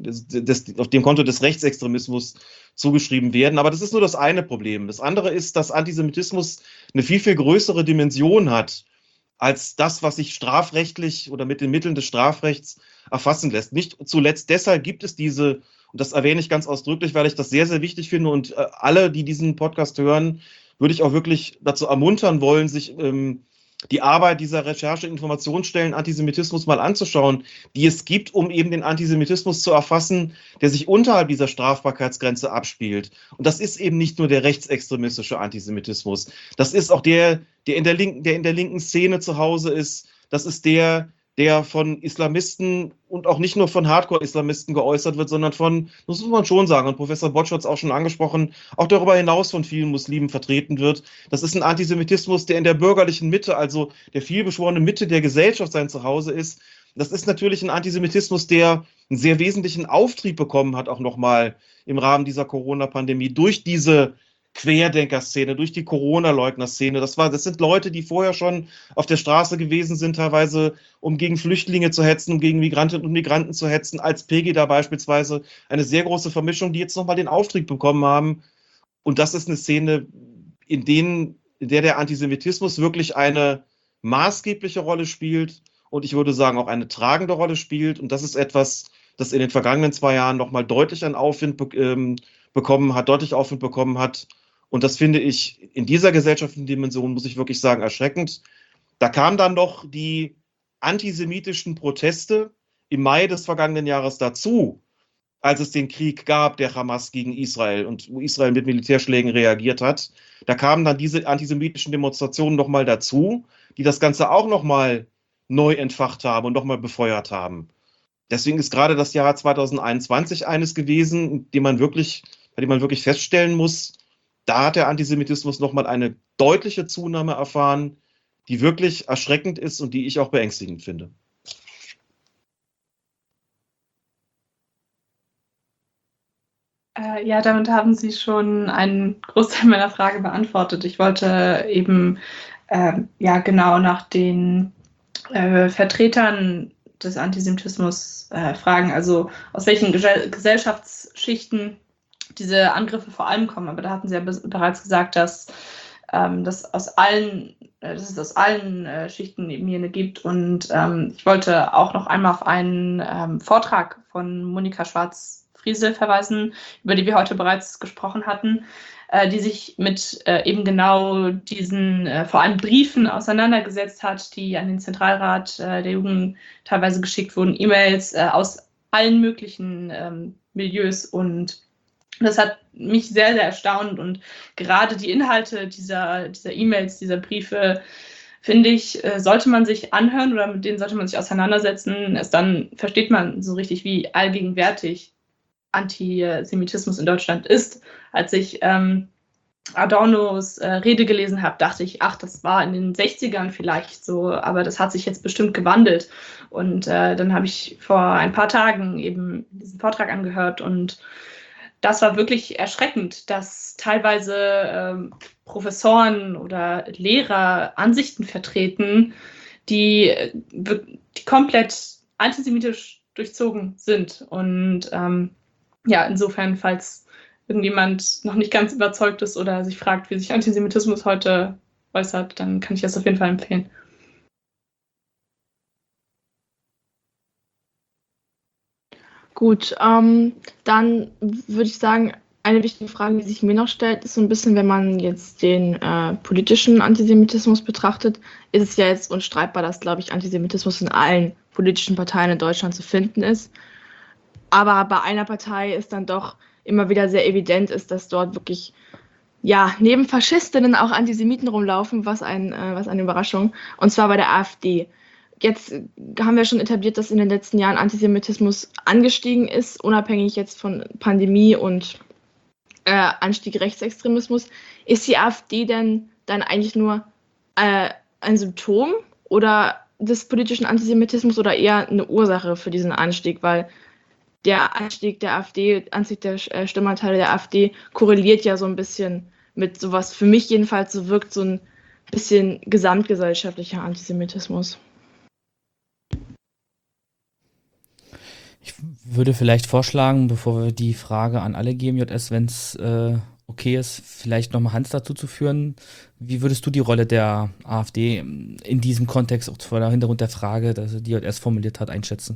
dem Konto des Rechtsextremismus zugeschrieben werden. Aber das ist nur das eine Problem. Das andere ist, dass Antisemitismus eine viel, viel größere Dimension hat als das, was sich strafrechtlich oder mit den Mitteln des Strafrechts erfassen lässt. Nicht zuletzt deshalb gibt es diese, und das erwähne ich ganz ausdrücklich, weil ich das sehr, sehr wichtig finde, und alle, die diesen Podcast hören, würde ich auch wirklich dazu ermuntern wollen, sich die Arbeit dieser Recherche- und Informationsstellen Antisemitismus mal anzuschauen, die es gibt, um eben den Antisemitismus zu erfassen, der sich unterhalb dieser Strafbarkeitsgrenze abspielt. Und das ist eben nicht nur der rechtsextremistische Antisemitismus. Das ist auch der in der linken Szene zu Hause ist. Das ist der von Islamisten und auch nicht nur von Hardcore-Islamisten geäußert wird, sondern das muss man schon sagen, und Professor Botsch hat es auch schon angesprochen, auch darüber hinaus von vielen Muslimen vertreten wird. Das ist ein Antisemitismus, der in der bürgerlichen Mitte, also der vielbeschworenen Mitte der Gesellschaft sein Zuhause ist. Das ist natürlich ein Antisemitismus, der einen sehr wesentlichen Auftrieb bekommen hat, auch nochmal im Rahmen dieser Corona-Pandemie, durch diese Querdenker-Szene, durch die Corona-Leugner-Szene. Das sind Leute, die vorher schon auf der Straße gewesen sind, teilweise um gegen Flüchtlinge zu hetzen, um gegen Migrantinnen und Migranten zu hetzen, als Pegida beispielsweise. Eine sehr große Vermischung, die jetzt nochmal den Auftrieb bekommen haben. Und das ist eine Szene, in der Antisemitismus wirklich eine maßgebliche Rolle spielt und ich würde sagen auch eine tragende Rolle spielt. Und das ist etwas, das in den vergangenen 2 Jahren nochmal deutlich an Aufwind bekommen hat. Und das finde ich in dieser gesellschaftlichen Dimension, muss ich wirklich sagen, erschreckend. Da kamen dann noch die antisemitischen Proteste im Mai des vergangenen Jahres dazu, als es den Krieg gab, der Hamas gegen Israel und wo Israel mit Militärschlägen reagiert hat. Da kamen dann diese antisemitischen Demonstrationen nochmal dazu, die das Ganze auch nochmal neu entfacht haben und nochmal befeuert haben. Deswegen ist gerade das Jahr 2021 eines gewesen, bei dem man wirklich feststellen muss, da hat der Antisemitismus nochmal eine deutliche Zunahme erfahren, die wirklich erschreckend ist und die ich auch beängstigend finde. Ja, damit haben Sie schon einen Großteil meiner Frage beantwortet. Ich wollte eben genau nach den Vertretern des Antisemitismus fragen, also aus welchen Gesellschaftsschichten diese Angriffe vor allem kommen. Aber da hatten Sie ja bereits gesagt, dass es aus allen Schichten eben jene gibt. Und ich wollte auch noch einmal auf einen Vortrag von Monika Schwarz-Friesel verweisen, über die wir heute bereits gesprochen hatten, die sich mit eben genau diesen vor allem Briefen auseinandergesetzt hat, die an den Zentralrat der Jugend teilweise geschickt wurden, E-Mails aus allen möglichen Milieus und Das hat mich sehr, sehr erstaunt und gerade die Inhalte dieser E-Mails, dieser Briefe, finde ich, sollte man sich anhören oder mit denen sollte man sich auseinandersetzen. Erst dann versteht man so richtig, wie allgegenwärtig Antisemitismus in Deutschland ist. Als ich Adornos Rede gelesen habe, dachte ich, ach, das war in den 60ern vielleicht so, aber das hat sich jetzt bestimmt gewandelt. Und dann habe ich vor ein paar Tagen eben diesen Vortrag angehört und das war wirklich erschreckend, dass teilweise Professoren oder Lehrer Ansichten vertreten, die komplett antisemitisch durchzogen sind. Und ja, insofern, falls irgendjemand noch nicht ganz überzeugt ist oder sich fragt, wie sich Antisemitismus heute äußert, dann kann ich das auf jeden Fall empfehlen. Gut, dann würde ich sagen, eine wichtige Frage, die sich mir noch stellt, ist so ein bisschen, wenn man jetzt den politischen Antisemitismus betrachtet, ist es ja jetzt unstreitbar, dass, glaube ich, Antisemitismus in allen politischen Parteien in Deutschland zu finden ist. Aber bei einer Partei ist dann doch immer wieder sehr evident ist, dass dort wirklich, ja, neben Faschistinnen auch Antisemiten rumlaufen, was eine Überraschung, und zwar bei der AfD. Jetzt haben wir schon etabliert, dass in den letzten Jahren Antisemitismus angestiegen ist, unabhängig jetzt von Pandemie und Anstieg Rechtsextremismus. Ist die AfD denn dann eigentlich nur ein Symptom oder des politischen Antisemitismus oder eher eine Ursache für diesen Anstieg? Weil der Anstieg der AfD, Anstieg der Stimmanteile der AfD korreliert ja so ein bisschen mit sowas, für mich jedenfalls so wirkt so ein bisschen gesamtgesellschaftlicher Antisemitismus. Ich würde vielleicht vorschlagen, bevor wir die Frage an alle geben, JS, wenn es okay ist, vielleicht nochmal Hans dazu zu führen. Wie würdest du die Rolle der AfD in diesem Kontext, auch vor dem Hintergrund der Frage, dass die JS formuliert hat, einschätzen?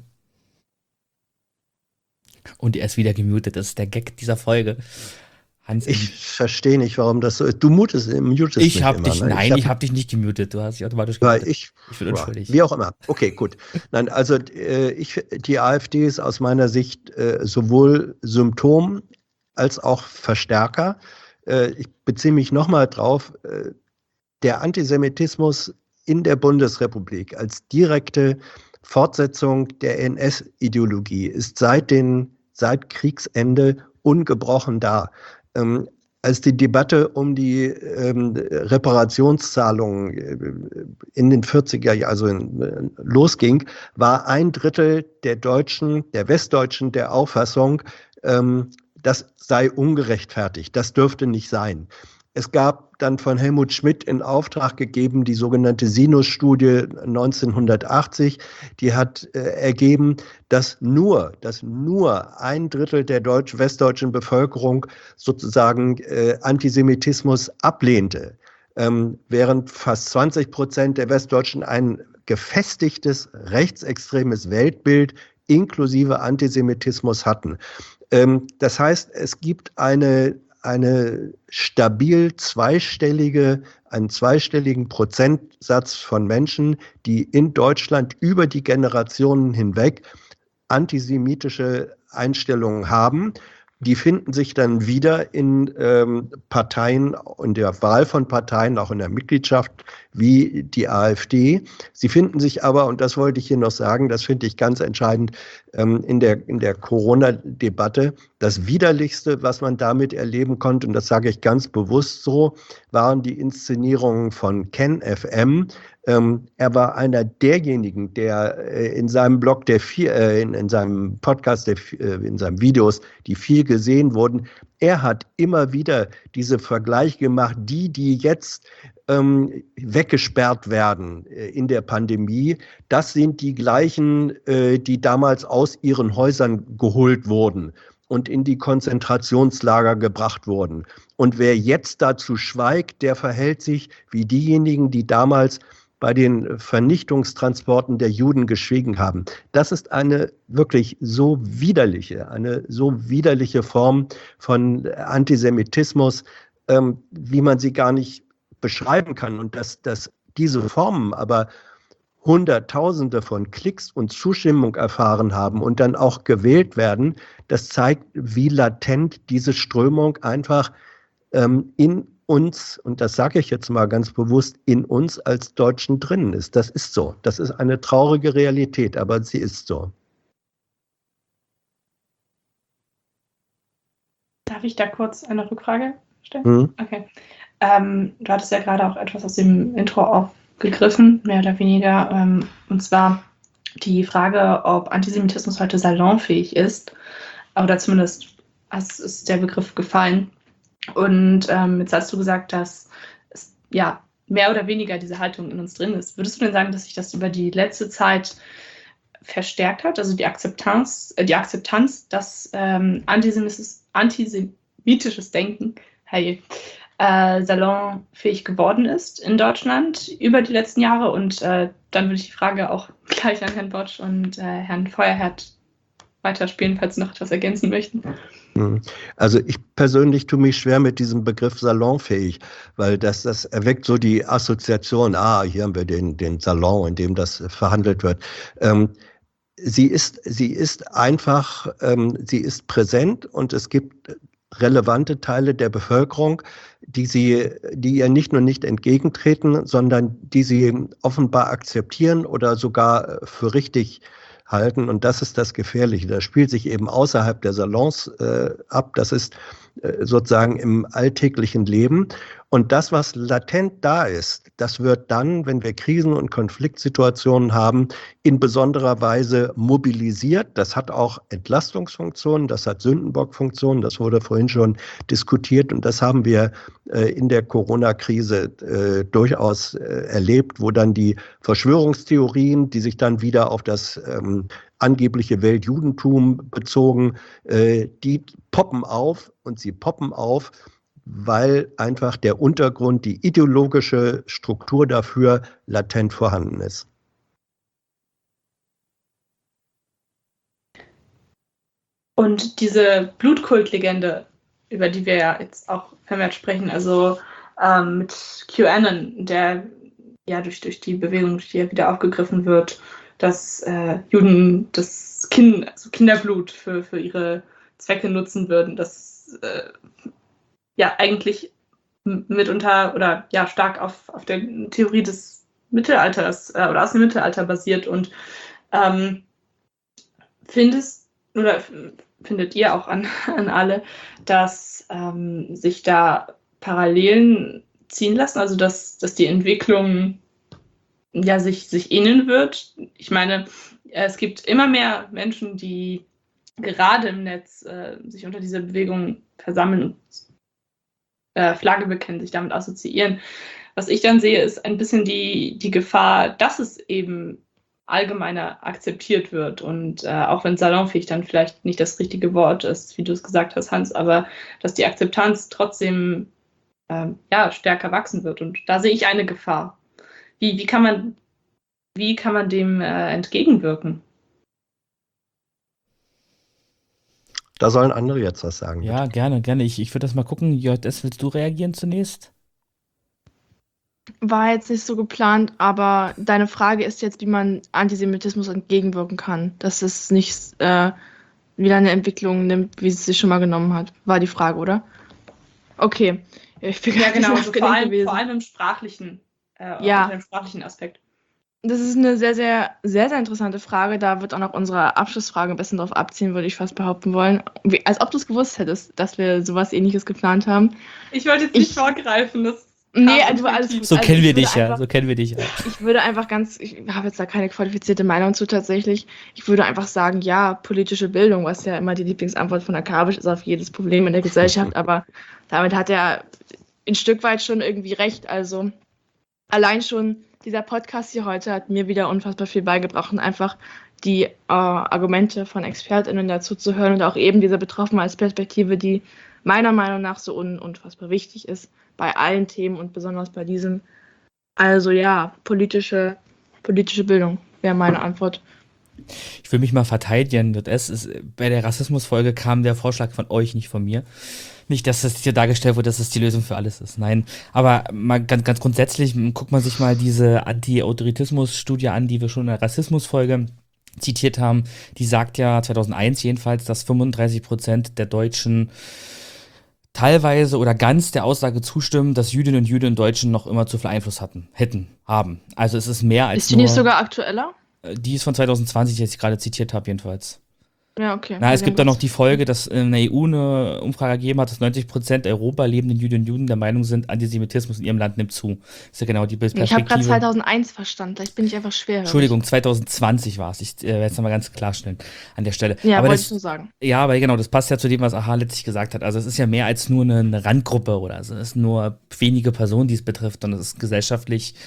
Und er ist wieder gemutet, das ist der Gag dieser Folge. Hans, ich verstehe nicht, warum das so ist. Du mutest mich ich habe immer, dich, ne? Nein, ich habe dich nicht gemutet. Du hast dich automatisch gemutet. Ich bin unschuldig. Wie auch immer. Okay, gut. Nein, also die AfD ist aus meiner Sicht sowohl Symptom als auch Verstärker. Ich beziehe mich nochmal drauf. Der Antisemitismus in der Bundesrepublik als direkte Fortsetzung der NS-Ideologie ist seit Kriegsende ungebrochen da. Als die Debatte um die Reparationszahlungen in den 40er Jahren, also losging, war 1/3 der Deutschen, der Westdeutschen der Auffassung, das sei ungerechtfertigt, das dürfte nicht sein. Es gab dann von Helmut Schmidt in Auftrag gegeben, die sogenannte Sinus-Studie 1980, die hat ergeben, dass nur 1/3 der westdeutschen Bevölkerung sozusagen Antisemitismus ablehnte, während fast 20% der Westdeutschen ein gefestigtes rechtsextremes Weltbild inklusive Antisemitismus hatten. Das heißt, es gibt einen zweistelligen Prozentsatz von Menschen, die in Deutschland über die Generationen hinweg antisemitische Einstellungen haben. Die finden sich dann wieder in Parteien, in der Wahl von Parteien, auch in der Mitgliedschaft, wie die AfD. Sie finden sich aber, und das wollte ich hier noch sagen, das finde ich ganz entscheidend, in der Corona-Debatte, das Widerlichste, was man damit erleben konnte, und das sage ich ganz bewusst so, waren die Inszenierungen von Ken FM. Er war einer derjenigen, der in seinem Blog, in seinem Podcast, in seinen Videos, die viel gesehen wurden, er hat immer wieder diese Vergleich gemacht, die jetzt weggesperrt werden in der Pandemie, das sind die gleichen, die damals aus ihren Häusern geholt wurden und in die Konzentrationslager gebracht wurden. Und wer jetzt dazu schweigt, der verhält sich wie diejenigen, die damals bei den Vernichtungstransporten der Juden geschwiegen haben. Das ist eine wirklich so widerliche Form von Antisemitismus, wie man sie gar nicht beschreiben kann. Und dass diese Formen aber Hunderttausende von Klicks und Zustimmung erfahren haben und dann auch gewählt werden, das zeigt, wie latent diese Strömung einfach in uns, und das sage ich jetzt mal ganz bewusst, in uns als Deutschen drinnen ist. Das ist so. Das ist eine traurige Realität, aber sie ist so. Darf ich da kurz eine Rückfrage stellen? Okay. Du hattest ja gerade auch etwas aus dem Intro aufgegriffen, mehr oder weniger, und zwar die Frage, ob Antisemitismus heute salonfähig ist, oder zumindest ist der Begriff gefallen. Und jetzt hast du gesagt, dass es ja mehr oder weniger diese Haltung in uns drin ist. Würdest du denn sagen, dass sich das über die letzte Zeit verstärkt hat, also die Akzeptanz, dass antisemitisches Denken salonfähig geworden ist in Deutschland über die letzten Jahre? Und dann würde ich die Frage auch gleich an Herrn Botsch und Herrn Feuerherd weiterspielen, falls Sie noch etwas ergänzen möchten. Also ich persönlich tue mich schwer mit diesem Begriff salonfähig, weil das erweckt so die Assoziation, hier haben wir den Salon, in dem das verhandelt wird. Sie ist einfach, sie ist präsent, und es gibt relevante Teile der Bevölkerung, die ihr nicht nur nicht entgegentreten, sondern die sie offenbar akzeptieren oder sogar für richtig halten. Und das ist das Gefährliche. Das spielt sich eben außerhalb der Salons ab. Das ist sozusagen im alltäglichen Leben. Und das, was latent da ist, das wird dann, wenn wir Krisen- und Konfliktsituationen haben, in besonderer Weise mobilisiert. Das hat auch Entlastungsfunktionen, das hat Sündenbockfunktionen, das wurde vorhin schon diskutiert, und das haben wir in der Corona-Krise durchaus erlebt, wo dann die Verschwörungstheorien, die sich dann wieder auf das angebliche Weltjudentum bezogen, die poppen auf, und sie poppen auf, weil einfach der Untergrund, die ideologische Struktur dafür latent vorhanden ist. Und diese Blutkultlegende, über die wir ja jetzt auch vermehrt sprechen, also mit QAnon, der ja durch die Bewegung, die ja wieder aufgegriffen wird, dass Juden das Kinderblut für ihre Zwecke nutzen würden, das eigentlich mitunter oder ja stark auf der Theorie des Mittelalters oder aus dem Mittelalter basiert. Und findet ihr auch an alle, dass sich da Parallelen ziehen lassen, also dass die Entwicklung ja sich ähneln wird? Ich meine, es gibt immer mehr Menschen, die gerade im Netz sich unter dieser Bewegung versammeln und Flagge bekennen, sich damit assoziieren. Was ich dann sehe, ist ein bisschen die Gefahr, dass es eben allgemeiner akzeptiert wird, und auch wenn salonfähig dann vielleicht nicht das richtige Wort ist, wie du es gesagt hast, Hans, aber dass die Akzeptanz trotzdem stärker wachsen wird, und da sehe ich eine Gefahr. Wie kann man dem entgegenwirken? Da sollen andere jetzt was sagen. Ja, bitte. Gerne. Ich würde das mal gucken. JS, willst du reagieren zunächst? War jetzt nicht so geplant, aber deine Frage ist jetzt, wie man Antisemitismus entgegenwirken kann. Dass es nicht wieder eine Entwicklung nimmt, wie es sich schon mal genommen hat. War die Frage, oder? Okay. Ich bin genau. Also vor allem im sprachlichen, im sprachlichen Aspekt. Das ist eine sehr, sehr, sehr, sehr interessante Frage. Da wird auch noch unsere Abschlussfrage ein bisschen drauf abziehen, würde ich fast behaupten wollen. Als ob du es gewusst hättest, dass wir sowas Ähnliches geplant haben. Ich wollte jetzt nicht vorgreifen. So kennen wir dich ja. Ich würde einfach ich habe jetzt da keine qualifizierte Meinung zu tatsächlich. Ich würde einfach sagen, ja, politische Bildung, was ja immer die Lieblingsantwort von Akabisch ist auf jedes Problem in der Gesellschaft. Aber damit hat er ein Stück weit schon irgendwie recht. Also allein schon dieser Podcast hier heute hat mir wieder unfassbar viel beigebracht, und einfach die Argumente von ExpertInnen dazu zu hören und auch eben diese Betroffenheitsperspektive, die meiner Meinung nach so unfassbar wichtig ist bei allen Themen und besonders bei diesem. Also ja, politische Bildung wäre meine Antwort. Ich will mich mal verteidigen. Bei der Rassismusfolge kam der Vorschlag von euch, nicht von mir. Nicht, dass das hier dargestellt wird, dass es die Lösung für alles ist. Nein, aber mal ganz grundsätzlich guckt man sich mal diese Anti-Autoritismus-Studie an, die wir schon in der Rassismusfolge zitiert haben. Die sagt ja 2001 jedenfalls, dass 35% der Deutschen teilweise oder ganz der Aussage zustimmen, dass Jüdinnen und Juden in Deutschen noch immer zu viel Einfluss haben. Also es ist mehr als Ist die nicht sogar aktueller? Die ist von 2020, die ich gerade zitiert habe, jedenfalls. Ja, okay. Es gibt da noch die Folge, dass in der EU eine Umfrage ergeben hat, dass 90% der Europa lebenden Jüdinnen und Juden der Meinung sind, Antisemitismus in ihrem Land nimmt zu. Das ist ja genau die Perspektive. Ich habe gerade 2001 verstanden, vielleicht bin ich einfach schwer. Entschuldigung, 2020 war es. Ich werde es nochmal ganz klarstellen an der Stelle. Ja, aber wollte ich nur sagen. Ja, aber genau, das passt ja zu dem, was Aha letztlich gesagt hat. Also es ist ja mehr als nur eine Randgruppe oder es ist nur wenige Personen, die es betrifft, und es ist gesellschaftlich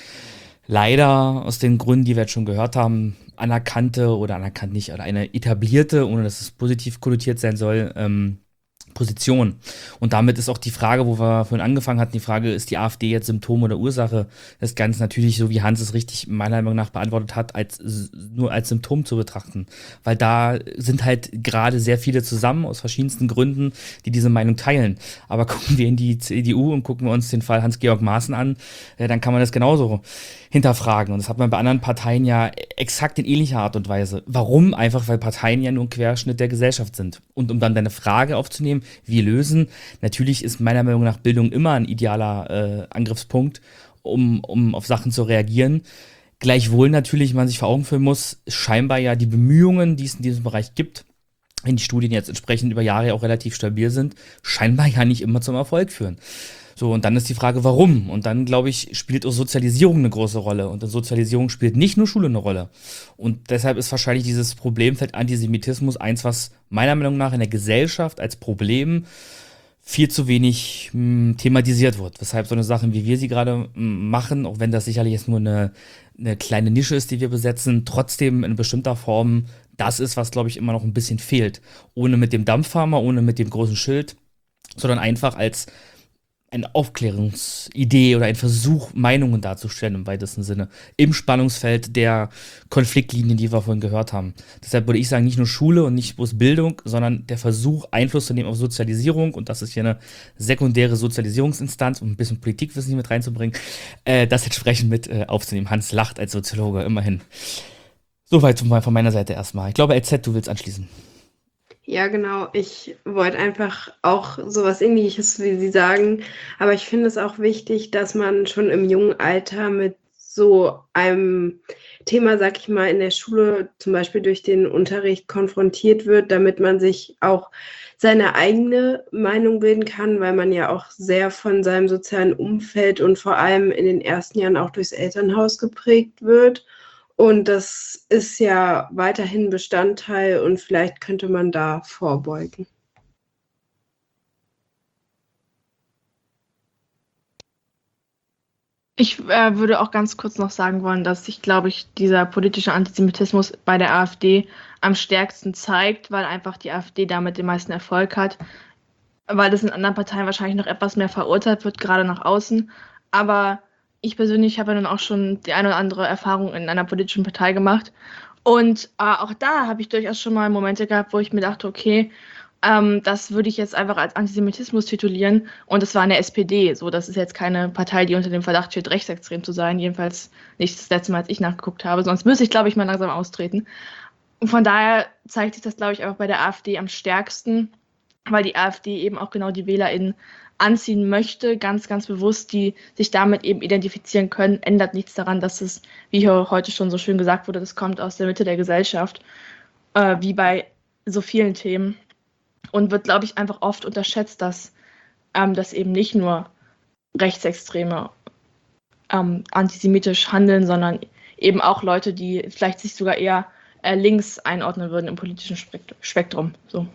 leider aus den Gründen, die wir jetzt schon gehört haben, anerkannte oder anerkannt nicht, oder eine etablierte, ohne dass es positiv konnotiert sein soll, Position. Und damit ist auch die Frage, wo wir vorhin angefangen hatten, die Frage, ist die AfD jetzt Symptom oder Ursache? Das Ganze natürlich, so wie Hans es richtig meiner Meinung nach beantwortet hat, nur als Symptom zu betrachten. Weil da sind halt gerade sehr viele zusammen aus verschiedensten Gründen, die diese Meinung teilen. Aber gucken wir in die CDU und gucken wir uns den Fall Hans-Georg Maaßen an, dann kann man das genauso hinterfragen. Und das hat man bei anderen Parteien ja exakt in ähnlicher Art und Weise. Warum? Einfach, weil Parteien ja nur ein Querschnitt der Gesellschaft sind. Und um dann deine Frage aufzunehmen, wie lösen? Natürlich ist meiner Meinung nach Bildung immer ein idealer Angriffspunkt, um auf Sachen zu reagieren. Gleichwohl natürlich man sich vor Augen führen muss, scheinbar ja die Bemühungen, die es in diesem Bereich gibt, wenn die Studien jetzt entsprechend über Jahre auch relativ stabil sind, scheinbar ja nicht immer zum Erfolg führen. So, und dann ist die Frage, warum? Und dann, glaube ich, spielt auch Sozialisierung eine große Rolle. Und in Sozialisierung spielt nicht nur Schule eine Rolle. Und deshalb ist wahrscheinlich dieses Problemfeld Antisemitismus eins, was meiner Meinung nach in der Gesellschaft als Problem viel zu wenig thematisiert wird. Weshalb so eine Sache, wie wir sie gerade machen, auch wenn das sicherlich jetzt nur eine kleine Nische ist, die wir besetzen, trotzdem in bestimmter Form das ist, was, glaube ich, immer noch ein bisschen fehlt. Ohne mit dem Dampfhammer, ohne mit dem großen Schild, sondern einfach als eine Aufklärungsidee oder ein Versuch, Meinungen darzustellen im weitesten Sinne, im Spannungsfeld der Konfliktlinien, die wir vorhin gehört haben. Deshalb würde ich sagen, nicht nur Schule und nicht bloß Bildung, sondern der Versuch, Einfluss zu nehmen auf Sozialisierung, und das ist hier eine sekundäre Sozialisierungsinstanz, um ein bisschen Politikwissen hier mit reinzubringen, das entsprechend mit aufzunehmen. Hans lacht als Soziologe, immerhin. Soweit von meiner Seite erstmal. Ich glaube, LZ, du willst anschließen. Ja, genau. Ich wollte einfach auch sowas Ähnliches wie Sie sagen, aber ich finde es auch wichtig, dass man schon im jungen Alter mit so einem Thema, sag ich mal, in der Schule zum Beispiel durch den Unterricht konfrontiert wird, damit man sich auch seine eigene Meinung bilden kann, weil man ja auch sehr von seinem sozialen Umfeld und vor allem in den ersten Jahren auch durchs Elternhaus geprägt wird. Und das ist ja weiterhin Bestandteil und vielleicht könnte man da vorbeugen. Ich würde auch ganz kurz noch sagen wollen, dass sich, glaube ich, dieser politische Antisemitismus bei der AfD am stärksten zeigt, weil einfach die AfD damit den meisten Erfolg hat, weil das in anderen Parteien wahrscheinlich noch etwas mehr verurteilt wird, gerade nach außen. Aber ich persönlich habe ja nun auch schon die eine oder andere Erfahrung in einer politischen Partei gemacht. Und auch da habe ich durchaus schon mal Momente gehabt, wo ich mir dachte, okay, das würde ich jetzt einfach als Antisemitismus titulieren. Und das war eine SPD. So, das ist jetzt keine Partei, die unter dem Verdacht steht, rechtsextrem zu sein. Jedenfalls nicht das letzte Mal, als ich nachgeguckt habe. Sonst müsste ich, glaube ich, mal langsam austreten. Und von daher zeigt sich das, glaube ich, einfach bei der AfD am stärksten, weil die AfD eben auch genau die WählerInnen anziehen möchte, ganz, ganz bewusst, die sich damit eben identifizieren können, ändert nichts daran, dass es, wie hier heute schon so schön gesagt wurde, das kommt aus der Mitte der Gesellschaft, wie bei so vielen Themen, und wird, glaube ich, einfach oft unterschätzt, dass das eben nicht nur Rechtsextreme antisemitisch handeln, sondern eben auch Leute, die vielleicht sich sogar eher links einordnen würden im politischen Spektrum. So.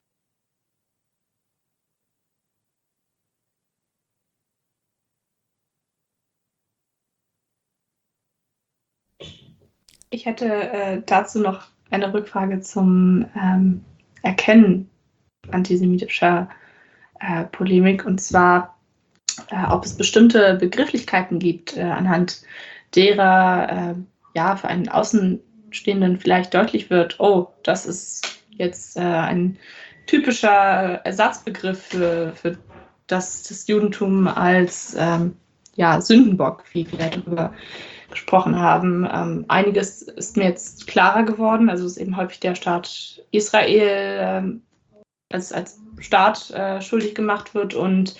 Ich hätte dazu noch eine Rückfrage zum Erkennen antisemitischer Polemik, und zwar, ob es bestimmte Begrifflichkeiten gibt, anhand derer für einen Außenstehenden vielleicht deutlich wird, oh, das ist jetzt ein typischer Ersatzbegriff für das Judentum als Sündenbock, wie wir darüber gesprochen haben. Einiges ist mir jetzt klarer geworden. Also ist eben häufig der Staat Israel als Staat schuldig gemacht wird und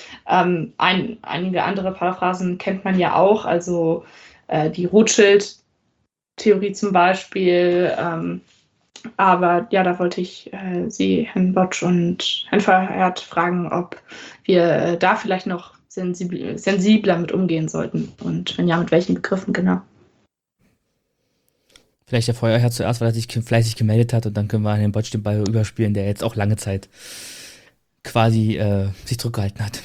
einige andere Paraphrasen kennt man ja auch. Also die Rothschild-Theorie zum Beispiel. Aber ja, da wollte ich Sie, Herrn Botsch und Herrn Feuerherd, fragen, ob wir da vielleicht noch sensibler mit umgehen sollten und wenn ja, mit welchen Begriffen genau. Vielleicht der Feuerherr zuerst, weil er sich fleißig gemeldet hat und dann können wir an den Botsch den Ball überspielen, der jetzt auch lange Zeit quasi sich zurückgehalten hat.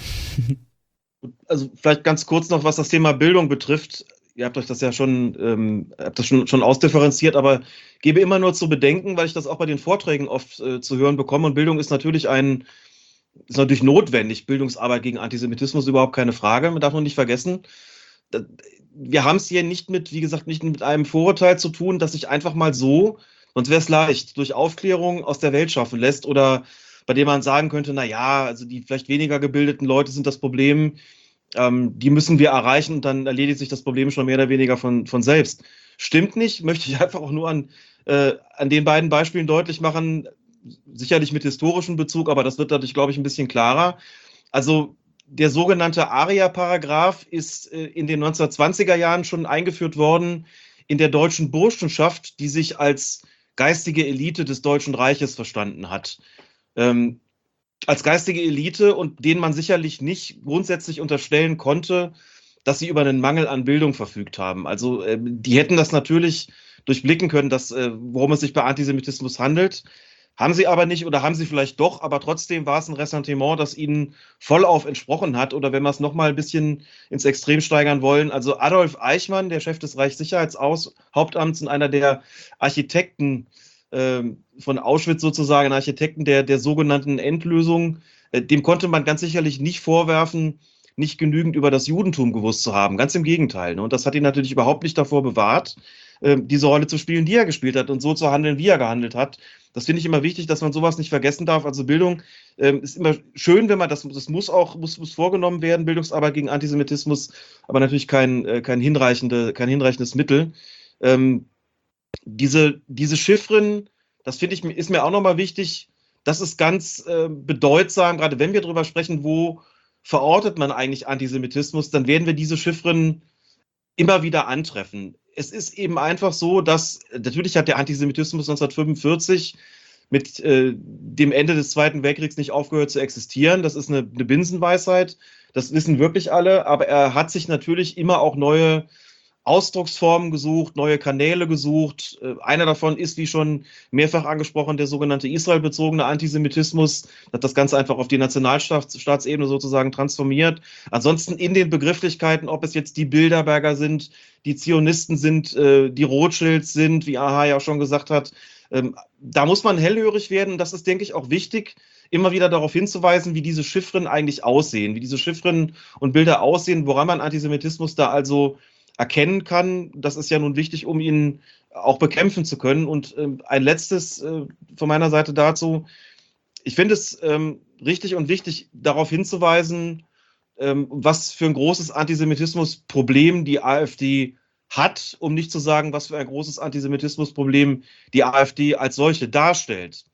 Also vielleicht ganz kurz noch, was das Thema Bildung betrifft. Ihr habt euch das ja schon ausdifferenziert, aber gebe immer nur zu bedenken, weil ich das auch bei den Vorträgen oft zu hören bekomme. Und Bildung ist natürlich notwendig. Bildungsarbeit gegen Antisemitismus, überhaupt keine Frage. Man darf noch nicht vergessen, wir haben es hier nicht mit einem Vorurteil zu tun, das sich einfach mal so, sonst wäre es leicht, durch Aufklärung aus der Welt schaffen lässt oder bei dem man sagen könnte, also die vielleicht weniger gebildeten Leute sind das Problem, die müssen wir erreichen und dann erledigt sich das Problem schon mehr oder weniger von selbst. Stimmt nicht, möchte ich einfach auch nur an den beiden Beispielen deutlich machen, sicherlich mit historischem Bezug, aber das wird dadurch, glaube ich, ein bisschen klarer. Also der sogenannte Aria-Paragraph ist in den 1920er Jahren schon eingeführt worden in der deutschen Burschenschaft, die sich als geistige Elite des Deutschen Reiches verstanden hat. Als geistige Elite und denen man sicherlich nicht grundsätzlich unterstellen konnte, dass sie über einen Mangel an Bildung verfügt haben. Also die hätten das natürlich durchblicken können, worum es sich bei Antisemitismus handelt. Haben sie aber nicht oder haben sie vielleicht doch, aber trotzdem war es ein Ressentiment, das ihnen vollauf entsprochen hat. Oder wenn wir es nochmal ein bisschen ins Extrem steigern wollen, also Adolf Eichmann, der Chef des Reichssicherheitshauptamts und einer der Architekten von Auschwitz sozusagen, Architekten der sogenannten Endlösung, dem konnte man ganz sicherlich nicht vorwerfen, nicht genügend über das Judentum gewusst zu haben. Ganz im Gegenteil. Ne? Und das hat ihn natürlich überhaupt nicht davor bewahrt, diese Rolle zu spielen, die er gespielt hat und so zu handeln, wie er gehandelt hat. Das finde ich immer wichtig, dass man sowas nicht vergessen darf. Also Bildung ist immer schön, wenn man das muss vorgenommen werden, Bildungsarbeit gegen Antisemitismus, aber natürlich kein hinreichendes Mittel. Diese Chiffren, das finde ich, ist mir auch nochmal wichtig, das ist ganz bedeutsam, gerade wenn wir darüber sprechen, wo verortet man eigentlich Antisemitismus, dann werden wir diese Chiffren immer wieder antreffen. Es ist eben einfach so, dass natürlich hat der Antisemitismus 1945 mit dem Ende des Zweiten Weltkriegs nicht aufgehört zu existieren. Das ist eine Binsenweisheit, das wissen wirklich alle, aber er hat sich natürlich immer auch neue Ausdrucksformen gesucht, neue Kanäle gesucht. Einer davon ist, wie schon mehrfach angesprochen, der sogenannte israelbezogene Antisemitismus, hat das Ganze einfach auf die Nationalstaatsebene sozusagen transformiert. Ansonsten in den Begrifflichkeiten, ob es jetzt die Bilderberger sind, die Zionisten sind, die Rothschilds sind, wie Aha ja auch schon gesagt hat, da muss man hellhörig werden. Das ist, denke ich, auch wichtig, immer wieder darauf hinzuweisen, wie diese Chiffren eigentlich aussehen, wie diese Chiffren und Bilder aussehen, woran man Antisemitismus da also erkennen kann. Das ist ja nun wichtig, um ihn auch bekämpfen zu können. Und ein letztes von meiner Seite dazu. Ich finde es richtig und wichtig, darauf hinzuweisen, was für ein großes Antisemitismusproblem die AfD hat, um nicht zu sagen, was für ein großes Antisemitismusproblem die AfD als solche darstellt.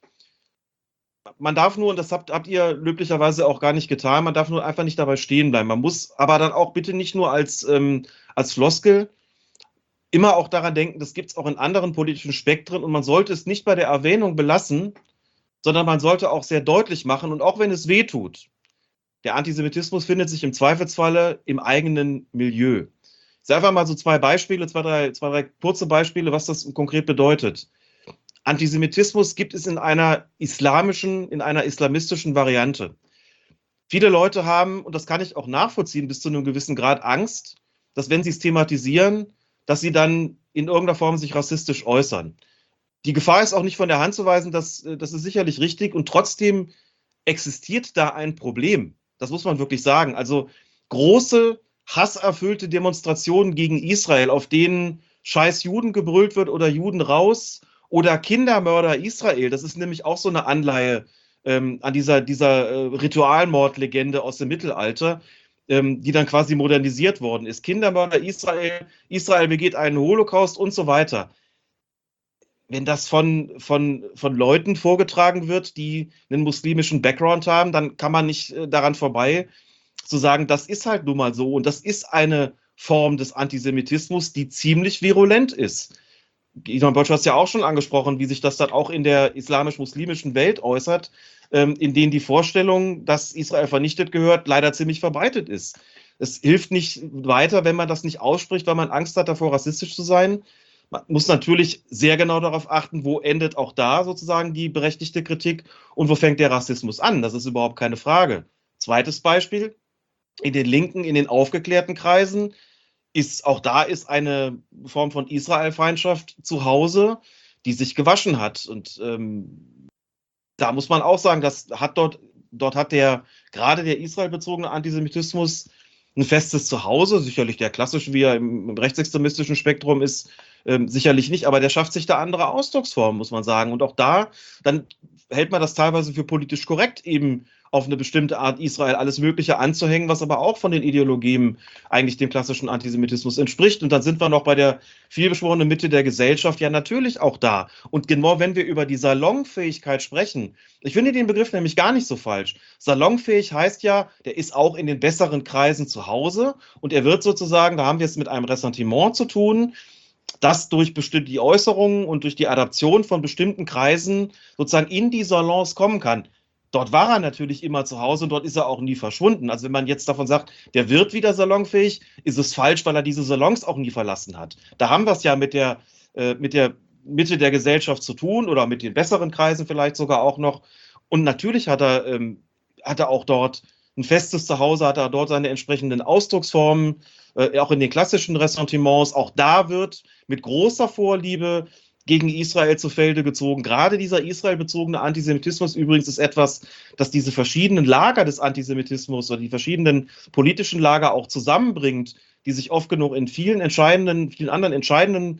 Man darf nur, und das habt ihr löblicherweise auch gar nicht getan, man darf nur einfach nicht dabei stehen bleiben. Man muss aber dann auch bitte nicht nur als Floskel immer auch daran denken, das gibt es auch in anderen politischen Spektren und man sollte es nicht bei der Erwähnung belassen, sondern man sollte auch sehr deutlich machen und auch wenn es weh tut, der Antisemitismus findet sich im Zweifelsfalle im eigenen Milieu. Ich sage einfach mal so zwei, drei kurze Beispiele, was das konkret bedeutet. Antisemitismus gibt es in einer islamistischen Variante. Viele Leute haben, und das kann ich auch nachvollziehen, bis zu einem gewissen Grad Angst, dass wenn sie es thematisieren, dass sie dann in irgendeiner Form sich rassistisch äußern. Die Gefahr ist auch nicht von der Hand zu weisen, das ist sicherlich richtig und trotzdem existiert da ein Problem. Das muss man wirklich sagen. Also große, hasserfüllte Demonstrationen gegen Israel, auf denen Scheiß Juden gebrüllt wird oder Juden raus oder Kindermörder Israel. Das ist nämlich auch so eine Anleihe an dieser Ritualmordlegende aus dem Mittelalter, die dann quasi modernisiert worden ist. Kindermörder Israel, Israel begeht einen Holocaust und so weiter. Wenn das von Leuten vorgetragen wird, die einen muslimischen Background haben, dann kann man nicht daran vorbei zu sagen, das ist halt nun mal so und das ist eine Form des Antisemitismus, die ziemlich virulent ist. Gidon Böttcher hat es ja auch schon angesprochen, wie sich das dann auch in der islamisch-muslimischen Welt äußert, in denen die Vorstellung, dass Israel vernichtet gehört, leider ziemlich verbreitet ist. Es hilft nicht weiter, wenn man das nicht ausspricht, weil man Angst hat, davor rassistisch zu sein. Man muss natürlich sehr genau darauf achten, wo endet auch da sozusagen die berechtigte Kritik und wo fängt der Rassismus an. Das ist überhaupt keine Frage. Zweites Beispiel, in den linken, in den aufgeklärten Kreisen ist eine Form von Israel-Feindschaft zu Hause, die sich gewaschen hat. Und da muss man auch sagen, dort hat gerade der israelbezogene Antisemitismus ein festes Zuhause, sicherlich der klassische, wie er im rechtsextremistischen Spektrum ist, sicherlich nicht, aber der schafft sich da andere Ausdrucksformen, muss man sagen. Und auch da, dann hält man das teilweise für politisch korrekt, eben auf eine bestimmte Art Israel alles Mögliche anzuhängen, was aber auch von den Ideologien eigentlich dem klassischen Antisemitismus entspricht. Und dann sind wir noch bei der vielbeschworenen Mitte der Gesellschaft ja natürlich auch da. Und genau wenn wir über die Salonfähigkeit sprechen, ich finde den Begriff nämlich gar nicht so falsch. Salonfähig heißt ja, der ist auch in den besseren Kreisen zu Hause und er wird sozusagen, da haben wir es mit einem Ressentiment zu tun, das durch die Äußerungen und durch die Adaption von bestimmten Kreisen sozusagen in die Salons kommen kann. Dort war er natürlich immer zu Hause und dort ist er auch nie verschwunden. Also wenn man jetzt davon sagt, der wird wieder salonfähig, ist es falsch, weil er diese Salons auch nie verlassen hat. Da haben wir es ja mit der Mitte der Gesellschaft zu tun oder mit den besseren Kreisen vielleicht sogar auch noch. Und natürlich hat er auch dort ein festes Zuhause, hat er dort seine entsprechenden Ausdrucksformen, auch in den klassischen Ressentiments. Auch da wird mit großer Vorliebe gegen Israel zu Felde gezogen. Gerade dieser israelbezogene Antisemitismus übrigens ist etwas, das diese verschiedenen Lager des Antisemitismus oder die verschiedenen politischen Lager auch zusammenbringt, die sich oft genug in vielen anderen entscheidenden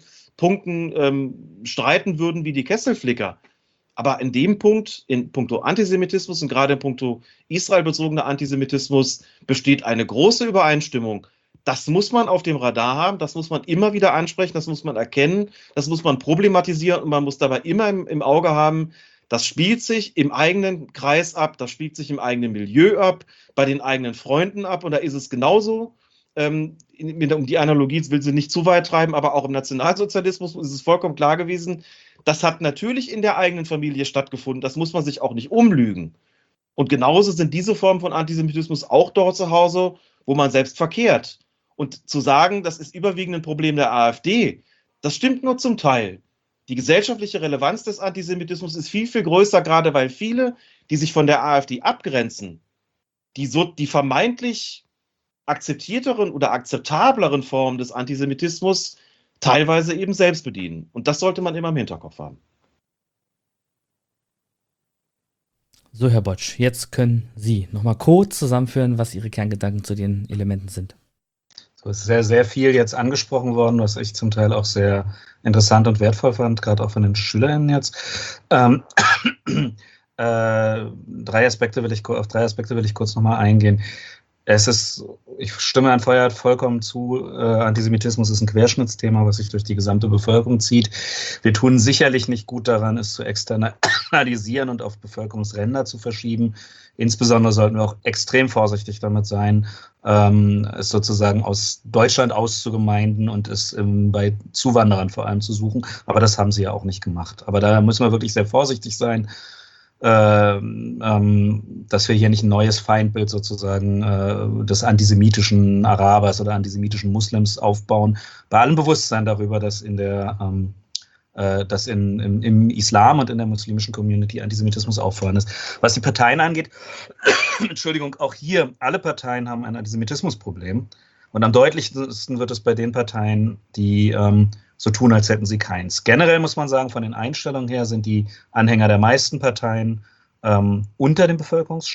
Punkten streiten würden wie die Kesselflicker. Aber in dem Punkt, in puncto Antisemitismus und gerade in puncto israelbezogener Antisemitismus besteht eine große Übereinstimmung. Das muss man auf dem Radar haben, das muss man immer wieder ansprechen, das muss man erkennen, das muss man problematisieren und man muss dabei immer im Auge haben, das spielt sich im eigenen Kreis ab, das spielt sich im eigenen Milieu ab, bei den eigenen Freunden ab und da ist es genauso. Um die Analogie will sie nicht zu weit treiben, aber auch im Nationalsozialismus ist es vollkommen klar gewesen, das hat natürlich in der eigenen Familie stattgefunden, das muss man sich auch nicht umlügen. Und genauso sind diese Formen von Antisemitismus auch dort zu Hause, wo man selbst verkehrt. Und zu sagen, das ist überwiegend ein Problem der AfD, das stimmt nur zum Teil. Die gesellschaftliche Relevanz des Antisemitismus ist viel, viel größer, gerade weil viele, die sich von der AfD abgrenzen, die vermeintlich akzeptierteren oder akzeptableren Formen des Antisemitismus teilweise eben selbst bedienen. Und das sollte man immer im Hinterkopf haben. So, Herr Botsch, jetzt können Sie nochmal kurz zusammenführen, was Ihre Kerngedanken zu den Elementen sind. Es ist sehr, sehr viel jetzt angesprochen worden, was ich zum Teil auch sehr interessant und wertvoll fand, gerade auch von den SchülerInnen jetzt. Auf drei Aspekte will ich kurz nochmal eingehen. Ich stimme Herrn Feuerhardt vollkommen zu, Antisemitismus ist ein Querschnittsthema, was sich durch die gesamte Bevölkerung zieht. Wir tun sicherlich nicht gut daran, es zu externalisieren und auf Bevölkerungsränder zu verschieben. Insbesondere sollten wir auch extrem vorsichtig damit sein, es sozusagen aus Deutschland auszugemeinden und es bei Zuwanderern vor allem zu suchen. Aber das haben sie ja auch nicht gemacht. Aber da müssen wir wirklich sehr vorsichtig sein, dass wir hier nicht ein neues Feindbild sozusagen des antisemitischen Arabers oder antisemitischen Muslims aufbauen. Bei allem Bewusstsein darüber, dass im Islam und in der muslimischen Community Antisemitismus auch vorhanden ist. Was die Parteien angeht, Entschuldigung, auch hier, alle Parteien haben ein Antisemitismusproblem. Und am deutlichsten wird es bei den Parteien, die so tun, als hätten sie keins. Generell muss man sagen, von den Einstellungen her sind die Anhänger der meisten Parteien unter dem Bevölkerungsschnitt.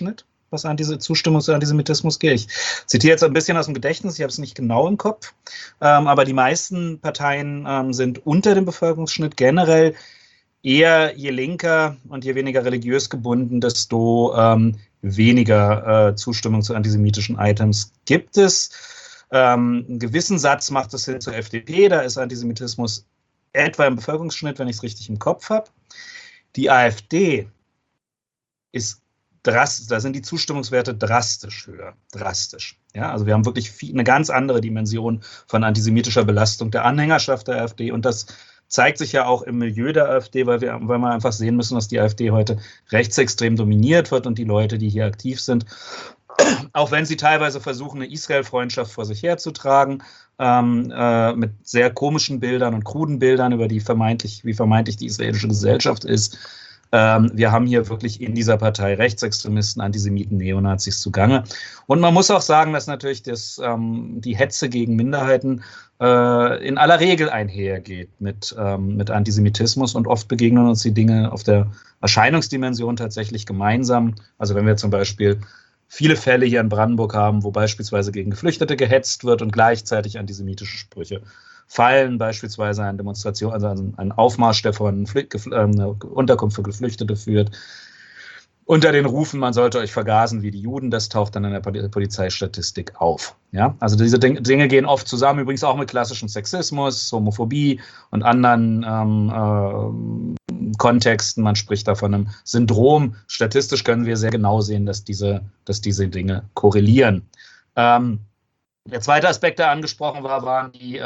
was Zustimmung zu Antisemitismus geht. Ich zitiere jetzt ein bisschen aus dem Gedächtnis, ich habe es nicht genau im Kopf, aber die meisten Parteien sind unter dem Bevölkerungsschnitt. Generell eher je linker und je weniger religiös gebunden, desto weniger Zustimmung zu antisemitischen Items gibt es. Einen gewissen Satz macht es hin zur FDP, da ist Antisemitismus etwa im Bevölkerungsschnitt, wenn ich es richtig im Kopf habe. Die AfD ist drastisch, da sind die Zustimmungswerte drastisch höher. Drastisch. Ja, also wir haben wirklich eine ganz andere Dimension von antisemitischer Belastung der Anhängerschaft der AfD und das zeigt sich ja auch im Milieu der AfD, weil wir einfach sehen müssen, dass die AfD heute rechtsextrem dominiert wird und die Leute, die hier aktiv sind, auch wenn sie teilweise versuchen, eine Israel-Freundschaft vor sich herzutragen, mit sehr komischen Bildern und kruden Bildern über wie vermeintlich die israelische Gesellschaft ist. Wir haben hier wirklich in dieser Partei Rechtsextremisten, Antisemiten, Neonazis zugange. Und man muss auch sagen, dass natürlich die Hetze gegen Minderheiten in aller Regel einhergeht mit Antisemitismus und oft begegnen uns die Dinge auf der Erscheinungsdimension tatsächlich gemeinsam. Also wenn wir zum Beispiel viele Fälle hier in Brandenburg haben, wo beispielsweise gegen Geflüchtete gehetzt wird und gleichzeitig antisemitische Sprüche fallen, beispielsweise eine Demonstration, also ein Aufmarsch, der von eine Unterkunft für Geflüchtete führt, unter den Rufen, man sollte euch vergasen wie die Juden, das taucht dann in der Polizeistatistik auf. Ja? Also diese Dinge gehen oft zusammen, übrigens auch mit klassischem Sexismus, Homophobie und anderen Kontexten. Man spricht da von einem Syndrom. Statistisch können wir sehr genau sehen, dass diese Dinge korrelieren. Der zweite Aspekt, der angesprochen war, waren die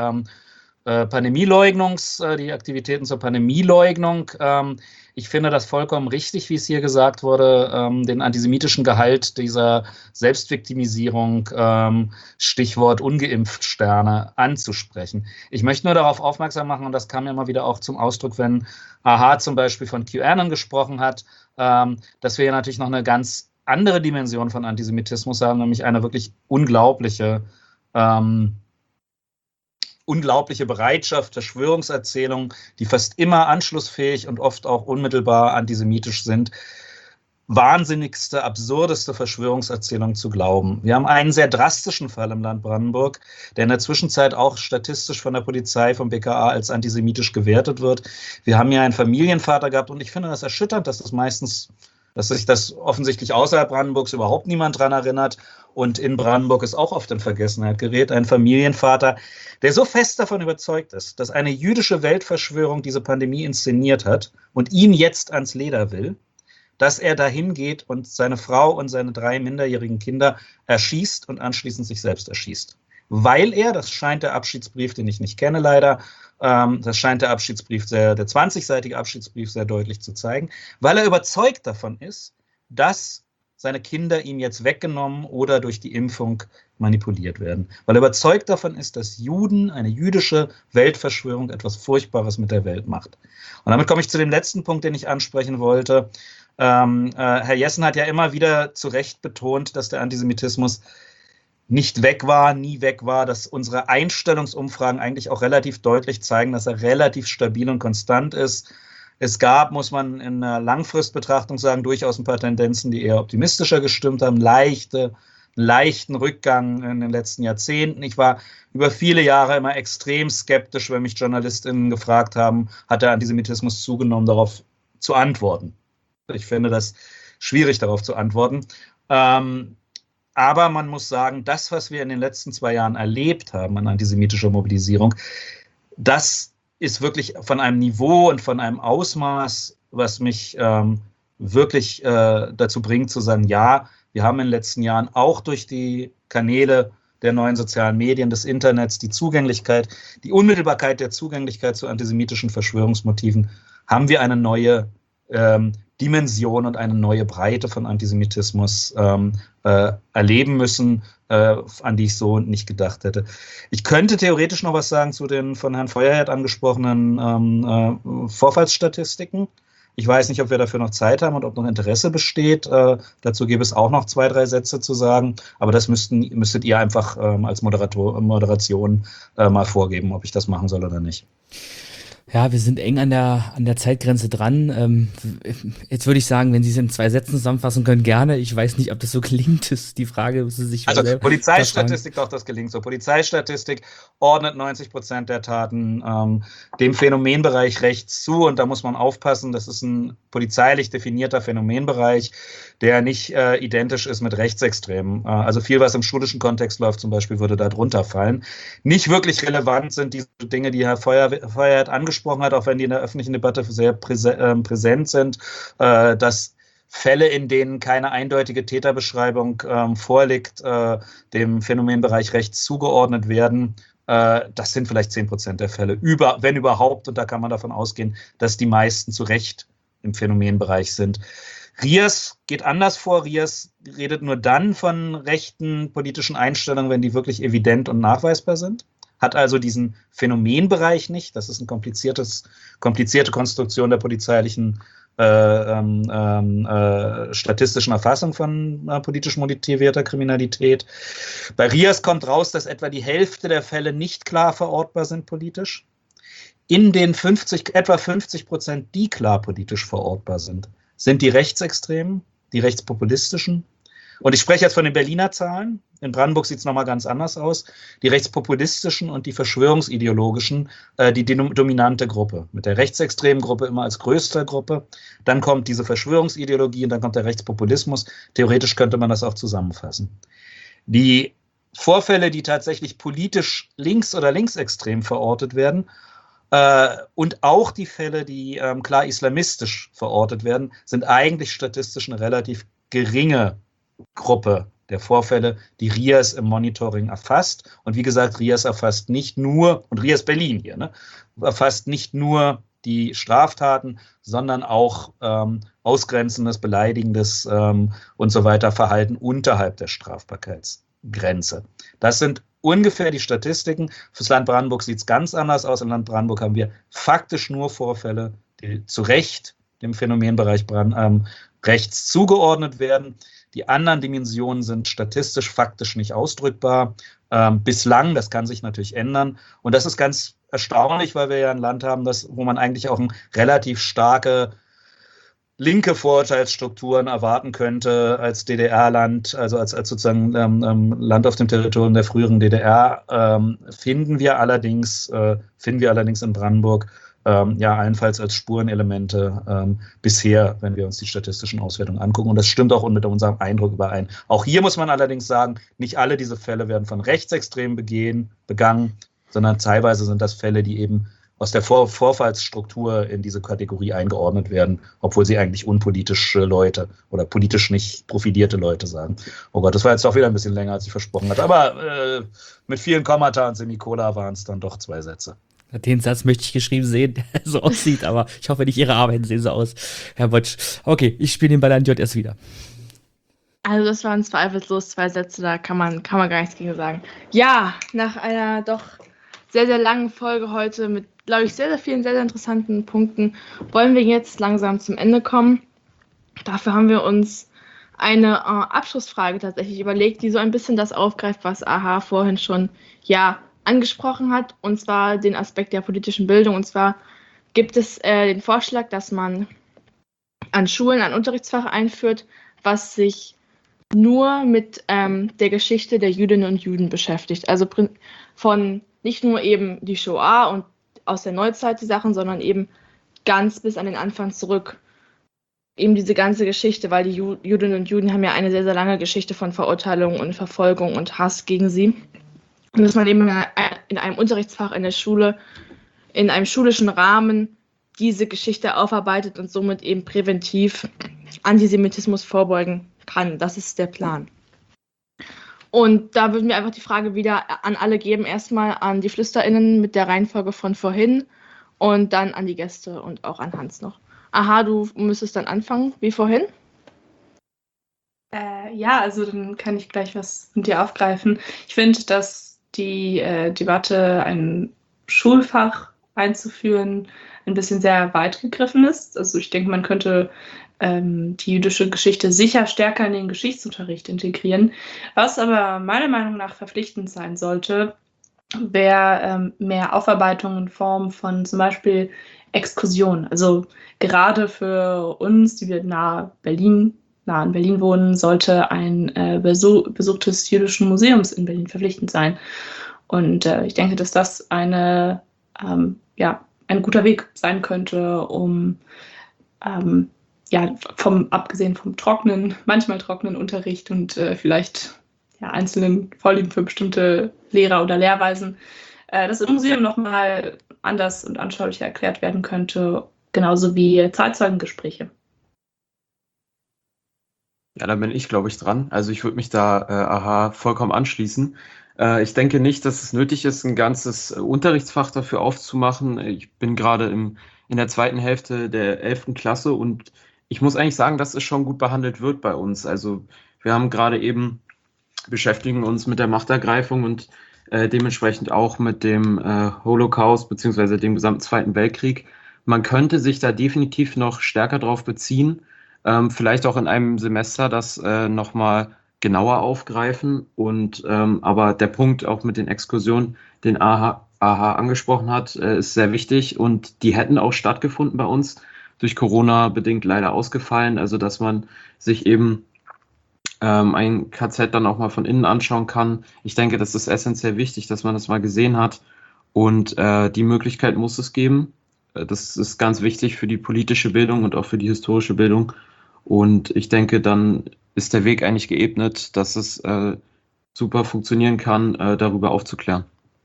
die Aktivitäten zur Pandemieleugnung. Ich finde das vollkommen richtig, wie es hier gesagt wurde, den antisemitischen Gehalt dieser Selbstviktimisierung, Stichwort Ungeimpft-Sterne, anzusprechen. Ich möchte nur darauf aufmerksam machen, und das kam ja mal wieder auch zum Ausdruck, wenn AHA zum Beispiel von QAnon gesprochen hat, dass wir hier natürlich noch eine ganz andere Dimension von Antisemitismus haben, nämlich eine wirklich unglaubliche Bereitschaft, Verschwörungserzählungen, die fast immer anschlussfähig und oft auch unmittelbar antisemitisch sind, wahnsinnigste, absurdeste Verschwörungserzählungen zu glauben. Wir haben einen sehr drastischen Fall im Land Brandenburg, der in der Zwischenzeit auch statistisch von der Polizei, vom BKA als antisemitisch gewertet wird. Wir haben ja einen Familienvater gehabt und ich finde das erschütternd, dass sich das offensichtlich außerhalb Brandenburgs überhaupt niemand dran erinnert und in Brandenburg ist auch oft in Vergessenheit gerät. Ein Familienvater, der so fest davon überzeugt ist, dass eine jüdische Weltverschwörung diese Pandemie inszeniert hat und ihn jetzt ans Leder will, dass er dahin geht und seine Frau und seine 3 minderjährigen Kinder erschießt und anschließend sich selbst erschießt. Weil er, das scheint der Abschiedsbrief, den ich nicht kenne leider, das scheint der 20-seitige Abschiedsbrief sehr deutlich zu zeigen, weil er überzeugt davon ist, dass seine Kinder ihm jetzt weggenommen oder durch die Impfung manipuliert werden. Weil er überzeugt davon ist, dass Juden, eine jüdische Weltverschwörung, etwas Furchtbares mit der Welt macht. Und damit komme ich zu dem letzten Punkt, den ich ansprechen wollte. Herr Jessen hat ja immer wieder zu Recht betont, dass der Antisemitismus nicht weg war, nie weg war, dass unsere Einstellungsumfragen eigentlich auch relativ deutlich zeigen, dass er relativ stabil und konstant ist. Es gab, muss man in einer Langfristbetrachtung sagen, durchaus ein paar Tendenzen, die eher optimistischer gestimmt haben, leichten Rückgang in den letzten Jahrzehnten. Ich war über viele Jahre immer extrem skeptisch, wenn mich JournalistInnen gefragt haben, hat der Antisemitismus zugenommen, darauf zu antworten. Ich finde das schwierig, darauf zu antworten. Aber man muss sagen, das, was wir in den letzten 2 Jahren erlebt haben an antisemitischer Mobilisierung, das ist wirklich von einem Niveau und von einem Ausmaß, was mich wirklich dazu bringt zu sagen, ja, wir haben in den letzten Jahren auch durch die Kanäle der neuen sozialen Medien, des Internets, die Zugänglichkeit, die Unmittelbarkeit der Zugänglichkeit zu antisemitischen Verschwörungsmotiven, haben wir eine neue Dimension und eine neue Breite von Antisemitismus erleben müssen, an die ich so nicht gedacht hätte. Ich könnte theoretisch noch was sagen zu den von Herrn Feuerherd angesprochenen Vorfallsstatistiken. Ich weiß nicht, ob wir dafür noch Zeit haben und ob noch Interesse besteht. Dazu gäbe es auch noch 2, 3 Sätze zu sagen. Aber das müsstet ihr einfach als Moderation mal vorgeben, ob ich das machen soll oder nicht. Ja, wir sind eng an der Zeitgrenze dran. Jetzt würde ich sagen, wenn Sie es in 2 Sätzen zusammenfassen können, gerne. Ich weiß nicht, ob das so gelingt, ist die Frage, müssen Sie sich Also selber Polizeistatistik, doch, das gelingt so. Polizeistatistik ordnet 90% der Taten dem Phänomenbereich rechts zu, und da muss man aufpassen, das ist ein polizeilich definierter Phänomenbereich, der nicht identisch ist mit Rechtsextremen. Also viel, was im schulischen Kontext läuft zum Beispiel, würde da drunter fallen. Nicht wirklich relevant sind diese Dinge, die Herr Feuerherd angesprochen hat, auch wenn die in der öffentlichen Debatte sehr präsent sind, dass Fälle, in denen keine eindeutige Täterbeschreibung vorliegt, dem Phänomenbereich rechts zugeordnet werden. Das sind vielleicht 10% der Fälle, wenn überhaupt, und da kann man davon ausgehen, dass die meisten zu Recht im Phänomenbereich sind. Riers geht anders vor. Riers redet nur dann von rechten politischen Einstellungen, wenn die wirklich evident und nachweisbar sind. Hat also diesen Phänomenbereich nicht. Das ist eine komplizierte Konstruktion der polizeilichen statistischen Erfassung von politisch motivierter Kriminalität. Bei Riers kommt raus, dass etwa die Hälfte der Fälle nicht klar verortbar sind politisch. In den etwa 50%, die klar politisch verortbar sind die Rechtsextremen, die Rechtspopulistischen. Und ich spreche jetzt von den Berliner Zahlen. In Brandenburg sieht es nochmal ganz anders aus. Die rechtspopulistischen und die verschwörungsideologischen, die dominante Gruppe. Mit der rechtsextremen Gruppe immer als größte Gruppe. Dann kommt diese Verschwörungsideologie und dann kommt der Rechtspopulismus. Theoretisch könnte man das auch zusammenfassen. Die Vorfälle, die tatsächlich politisch links- oder linksextrem verortet werden, und auch die Fälle, die klar islamistisch verortet werden, sind eigentlich statistisch eine relativ geringe Gruppe der Vorfälle, die Riers im Monitoring erfasst. Und wie gesagt, Riers erfasst nicht nur, und Riers Berlin hier, ne, erfasst nicht nur die Straftaten, sondern auch ausgrenzendes, beleidigendes und so weiter Verhalten unterhalb der Strafbarkeitsgrenze. Das sind ungefähr die Statistiken. Fürs Land Brandenburg sieht es ganz anders aus. Im Land Brandenburg haben wir faktisch nur Vorfälle, die zu Recht dem Phänomenbereich rechts zugeordnet werden. Die anderen Dimensionen sind statistisch, faktisch nicht ausdrückbar. Bislang, das kann sich natürlich ändern. Und das ist ganz erstaunlich, weil wir ja ein Land haben, wo man eigentlich auch eine relativ starke linke Vorurteilsstrukturen erwarten könnte als DDR-Land, also als sozusagen Land auf dem Territorium der früheren DDR, finden wir allerdings in Brandenburg ja allenfalls als Spurenelemente bisher, wenn wir uns die statistischen Auswertungen angucken. Und das stimmt auch mit unserem Eindruck überein. Auch hier muss man allerdings sagen, nicht alle diese Fälle werden von Rechtsextremen begangen, sondern teilweise sind das Fälle, die eben aus der Vorfallsstruktur in diese Kategorie eingeordnet werden, obwohl sie eigentlich unpolitische Leute oder politisch nicht profilierte Leute sagen. Oh Gott, das war jetzt doch wieder ein bisschen länger, als ich versprochen hatte. Aber mit vielen Kommata und Semikola waren es dann doch 2 Sätze. Den Satz möchte ich geschrieben sehen, der so aussieht, aber ich hoffe nicht, Ihre Arbeiten sehen so aus, Herr Botsch. Okay, ich spiele den Ball an JS wieder. Also das waren zweifellos 2 Sätze, da kann man gar nichts gegen sagen. Ja, nach einer doch sehr, sehr langen Folge heute mit, glaube ich, sehr, sehr vielen, sehr, sehr interessanten Punkten wollen wir jetzt langsam zum Ende kommen. Dafür haben wir uns eine Abschlussfrage tatsächlich überlegt, die so ein bisschen das aufgreift, was AHA vorhin schon angesprochen hat, und zwar den Aspekt der politischen Bildung. Und zwar gibt es den Vorschlag, dass man an Schulen ein Unterrichtsfach einführt, was sich nur mit der Geschichte der Jüdinnen und Juden beschäftigt. Also von nicht nur eben die Shoah und aus der Neuzeit die Sachen, sondern eben ganz bis an den Anfang zurück. Eben diese ganze Geschichte, weil die Jüdinnen und Juden haben ja eine sehr, sehr lange Geschichte von Verurteilung und Verfolgung und Hass gegen sie. Und dass man eben in einem Unterrichtsfach in der Schule, in einem schulischen Rahmen diese Geschichte aufarbeitet und somit eben präventiv Antisemitismus vorbeugen kann. Das ist der Plan. Und da würden wir einfach die Frage wieder an alle geben. Erstmal an die FlüsterInnen mit der Reihenfolge von vorhin und dann an die Gäste und auch an Hans noch. Aha, du müsstest dann anfangen, wie vorhin. Ja, also dann kann ich gleich was mit dir aufgreifen. Ich finde, dass die Debatte, ein Schulfach einzuführen, ein bisschen sehr weit gegriffen ist. Also ich denke, man könnte die jüdische Geschichte sicher stärker in den Geschichtsunterricht integrieren. Was aber meiner Meinung nach verpflichtend sein sollte, wäre mehr Aufarbeitung in Form von zum Beispiel Exkursionen. Also gerade für uns, die wir nah an Berlin wohnen, sollte ein Besuch des Jüdischen Museums in Berlin verpflichtend sein. Und ich denke, dass das ein guter Weg sein könnte, um abgesehen vom manchmal trockenen Unterricht und vielleicht einzelnen Vorlieben für bestimmte Lehrer oder Lehrweisen, das im Museum nochmal anders und anschaulicher erklärt werden könnte, genauso wie Zeitzeugengespräche. Ja, da bin ich, glaube ich, dran. Also ich würde mich da vollkommen anschließen. Ich denke nicht, dass es nötig ist, ein ganzes Unterrichtsfach dafür aufzumachen. Ich bin gerade in der zweiten Hälfte der 11. Klasse und ich muss eigentlich sagen, dass es schon gut behandelt wird bei uns. Also wir haben gerade eben beschäftigen uns mit der Machtergreifung und dementsprechend auch mit dem Holocaust beziehungsweise dem gesamten Zweiten Weltkrieg. Man könnte sich da definitiv noch stärker drauf beziehen, vielleicht auch in einem Semester das nochmal genauer aufgreifen. Und aber der Punkt auch mit den Exkursionen, den AHA angesprochen hat, ist sehr wichtig und die hätten auch stattgefunden bei uns, durch Corona bedingt leider ausgefallen. Also dass man sich eben ein KZ dann auch mal von innen anschauen kann. Ich denke, das ist essentiell wichtig, dass man das mal gesehen hat und die Möglichkeit muss es geben. Das ist ganz wichtig für die politische Bildung und auch für die historische Bildung. Und ich denke, dann ist der Weg eigentlich geebnet, dass es super funktionieren kann, darüber aufzuklären.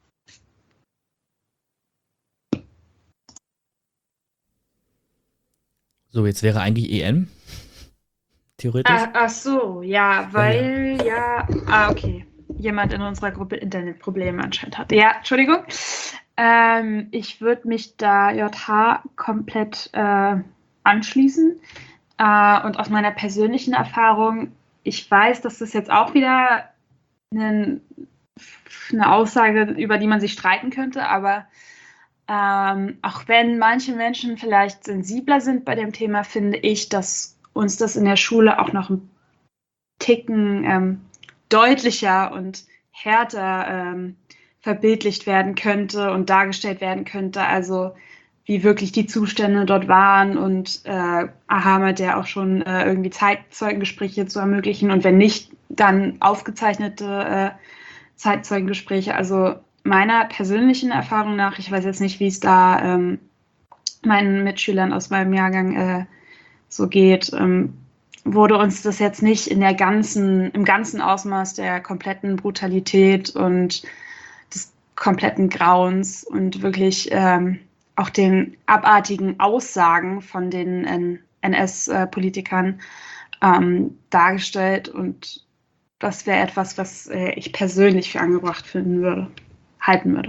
So, jetzt wäre eigentlich EM. Theoretisch. Ach so, ja, weil okay. Jemand in unserer Gruppe Internetprobleme anscheinend hatte. Ja, Entschuldigung. Ich würde mich da JH komplett anschließen. Und aus meiner persönlichen Erfahrung, ich weiß, dass das jetzt auch wieder eine Aussage, über die man sich streiten könnte, aber auch wenn manche Menschen vielleicht sensibler sind bei dem Thema, finde ich, dass uns das in der Schule auch noch ein Ticken deutlicher und härter verbildlicht werden könnte und dargestellt werden könnte, also wie wirklich die Zustände dort waren und Ahmed ja auch schon irgendwie Zeitzeugengespräche zu ermöglichen und wenn nicht, dann aufgezeichnete Zeitzeugengespräche. Also meiner persönlichen Erfahrung nach, ich weiß jetzt nicht, wie es da meinen Mitschülern aus meinem Jahrgang so geht, wurde uns das jetzt nicht im ganzen Ausmaß der kompletten Brutalität und des kompletten Grauens und wirklich auch den abartigen Aussagen von den NS-Politikern dargestellt. Und das wäre etwas, was ich persönlich für angebracht halten würde.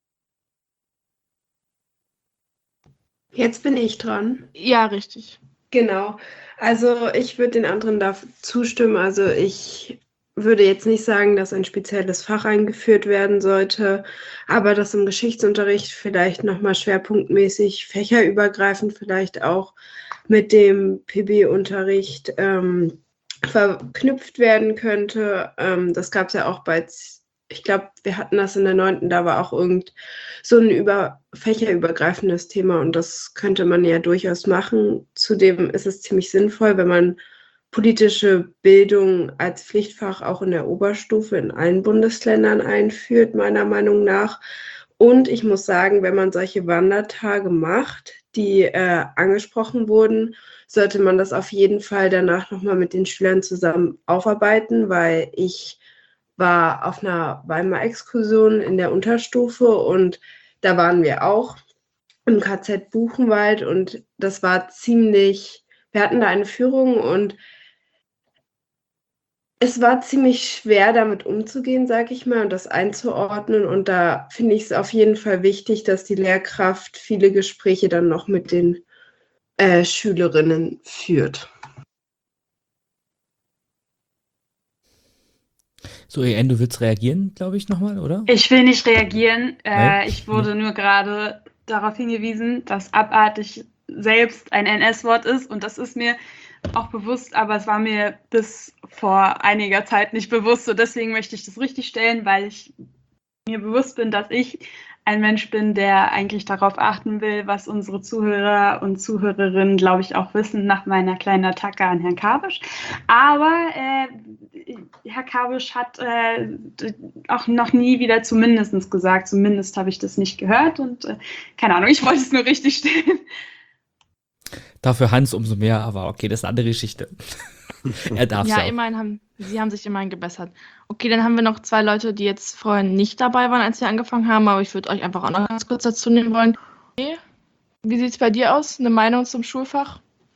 Jetzt bin ich dran. Ja, richtig. Genau. Also ich würde den anderen da zustimmen. Also ich würde jetzt nicht sagen, dass ein spezielles Fach eingeführt werden sollte, aber dass im Geschichtsunterricht vielleicht nochmal schwerpunktmäßig fächerübergreifend vielleicht auch mit dem PB-Unterricht verknüpft werden könnte. Das gab es ja auch ich glaube, wir hatten das in der 9., da war auch so ein fächerübergreifendes Thema und das könnte man ja durchaus machen. Zudem ist es ziemlich sinnvoll, wenn man politische Bildung als Pflichtfach auch in der Oberstufe in allen Bundesländern einführt, meiner Meinung nach. Und ich muss sagen, wenn man solche Wandertage macht, die angesprochen wurden, sollte man das auf jeden Fall danach nochmal mit den Schülern zusammen aufarbeiten, weil ich war auf einer Weimar-Exkursion in der Unterstufe und da waren wir auch im KZ Buchenwald und das war wir hatten da eine Führung und es war ziemlich schwer, damit umzugehen, sage ich mal, und das einzuordnen. Und da finde ich es auf jeden Fall wichtig, dass die Lehrkraft viele Gespräche dann noch mit den Schülerinnen führt. So, EN, du willst reagieren, glaube ich, nochmal, oder? Ich will nicht reagieren. Ich wurde nur gerade darauf hingewiesen, dass abartig selbst ein NS-Wort ist und das ist mir auch bewusst, aber es war mir bis vor einiger Zeit nicht bewusst und deswegen möchte ich das richtig stellen, weil ich mir bewusst bin, dass ich ein Mensch bin, der eigentlich darauf achten will, was unsere Zuhörer und Zuhörerinnen, glaube ich, auch wissen, nach meiner kleinen Attacke an Herrn Kabisch. Aber Herr Kabisch hat auch noch nie wieder zumindest gesagt, zumindest habe ich das nicht gehört und keine Ahnung, ich wollte es nur richtig stellen. Dafür Hans umso mehr, aber okay, das ist eine andere Geschichte. Er darf Ja, ja auch. immerhin sie haben sich immerhin gebessert. Okay, dann haben wir noch 2 Leute, die jetzt vorher nicht dabei waren, als wir angefangen haben, aber ich würde euch einfach auch noch ganz kurz dazu nehmen wollen. Okay. Wie sieht es bei dir aus? Eine Meinung zum Schulfach?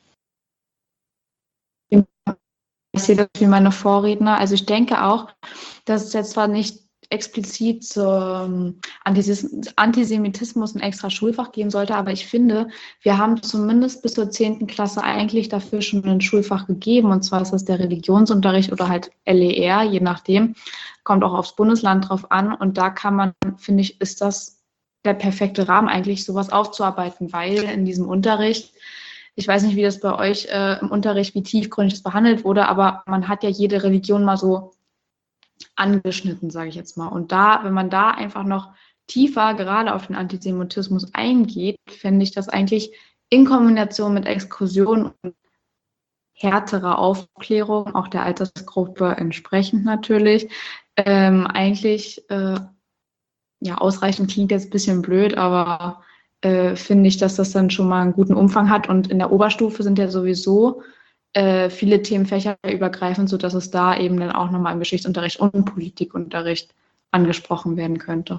Ich sehe das wie meine Vorredner. Also ich denke auch, dass es jetzt zwar nicht explizit zum Antisemitismus ein extra Schulfach geben sollte, aber ich finde, wir haben zumindest bis zur 10. Klasse eigentlich dafür schon ein Schulfach gegeben, und zwar ist das der Religionsunterricht oder halt LER, je nachdem, kommt auch aufs Bundesland drauf an, und da kann man, finde ich, ist das der perfekte Rahmen eigentlich, sowas aufzuarbeiten, weil in diesem Unterricht, ich weiß nicht, wie das bei euch im Unterricht, wie tiefgründig das behandelt wurde, aber man hat ja jede Religion mal so angeschnitten, sage ich jetzt mal. Und da, wenn man da einfach noch tiefer gerade auf den Antisemitismus eingeht, fände ich das eigentlich in Kombination mit Exkursionen und härterer Aufklärung, auch der Altersgruppe entsprechend natürlich, eigentlich ja, ausreichend klingt jetzt ein bisschen blöd, aber finde ich, dass das dann schon mal einen guten Umfang hat. Und in der Oberstufe sind ja sowieso viele Themenfächer übergreifend, sodass es da eben dann auch nochmal im Geschichtsunterricht und Politikunterricht angesprochen werden könnte.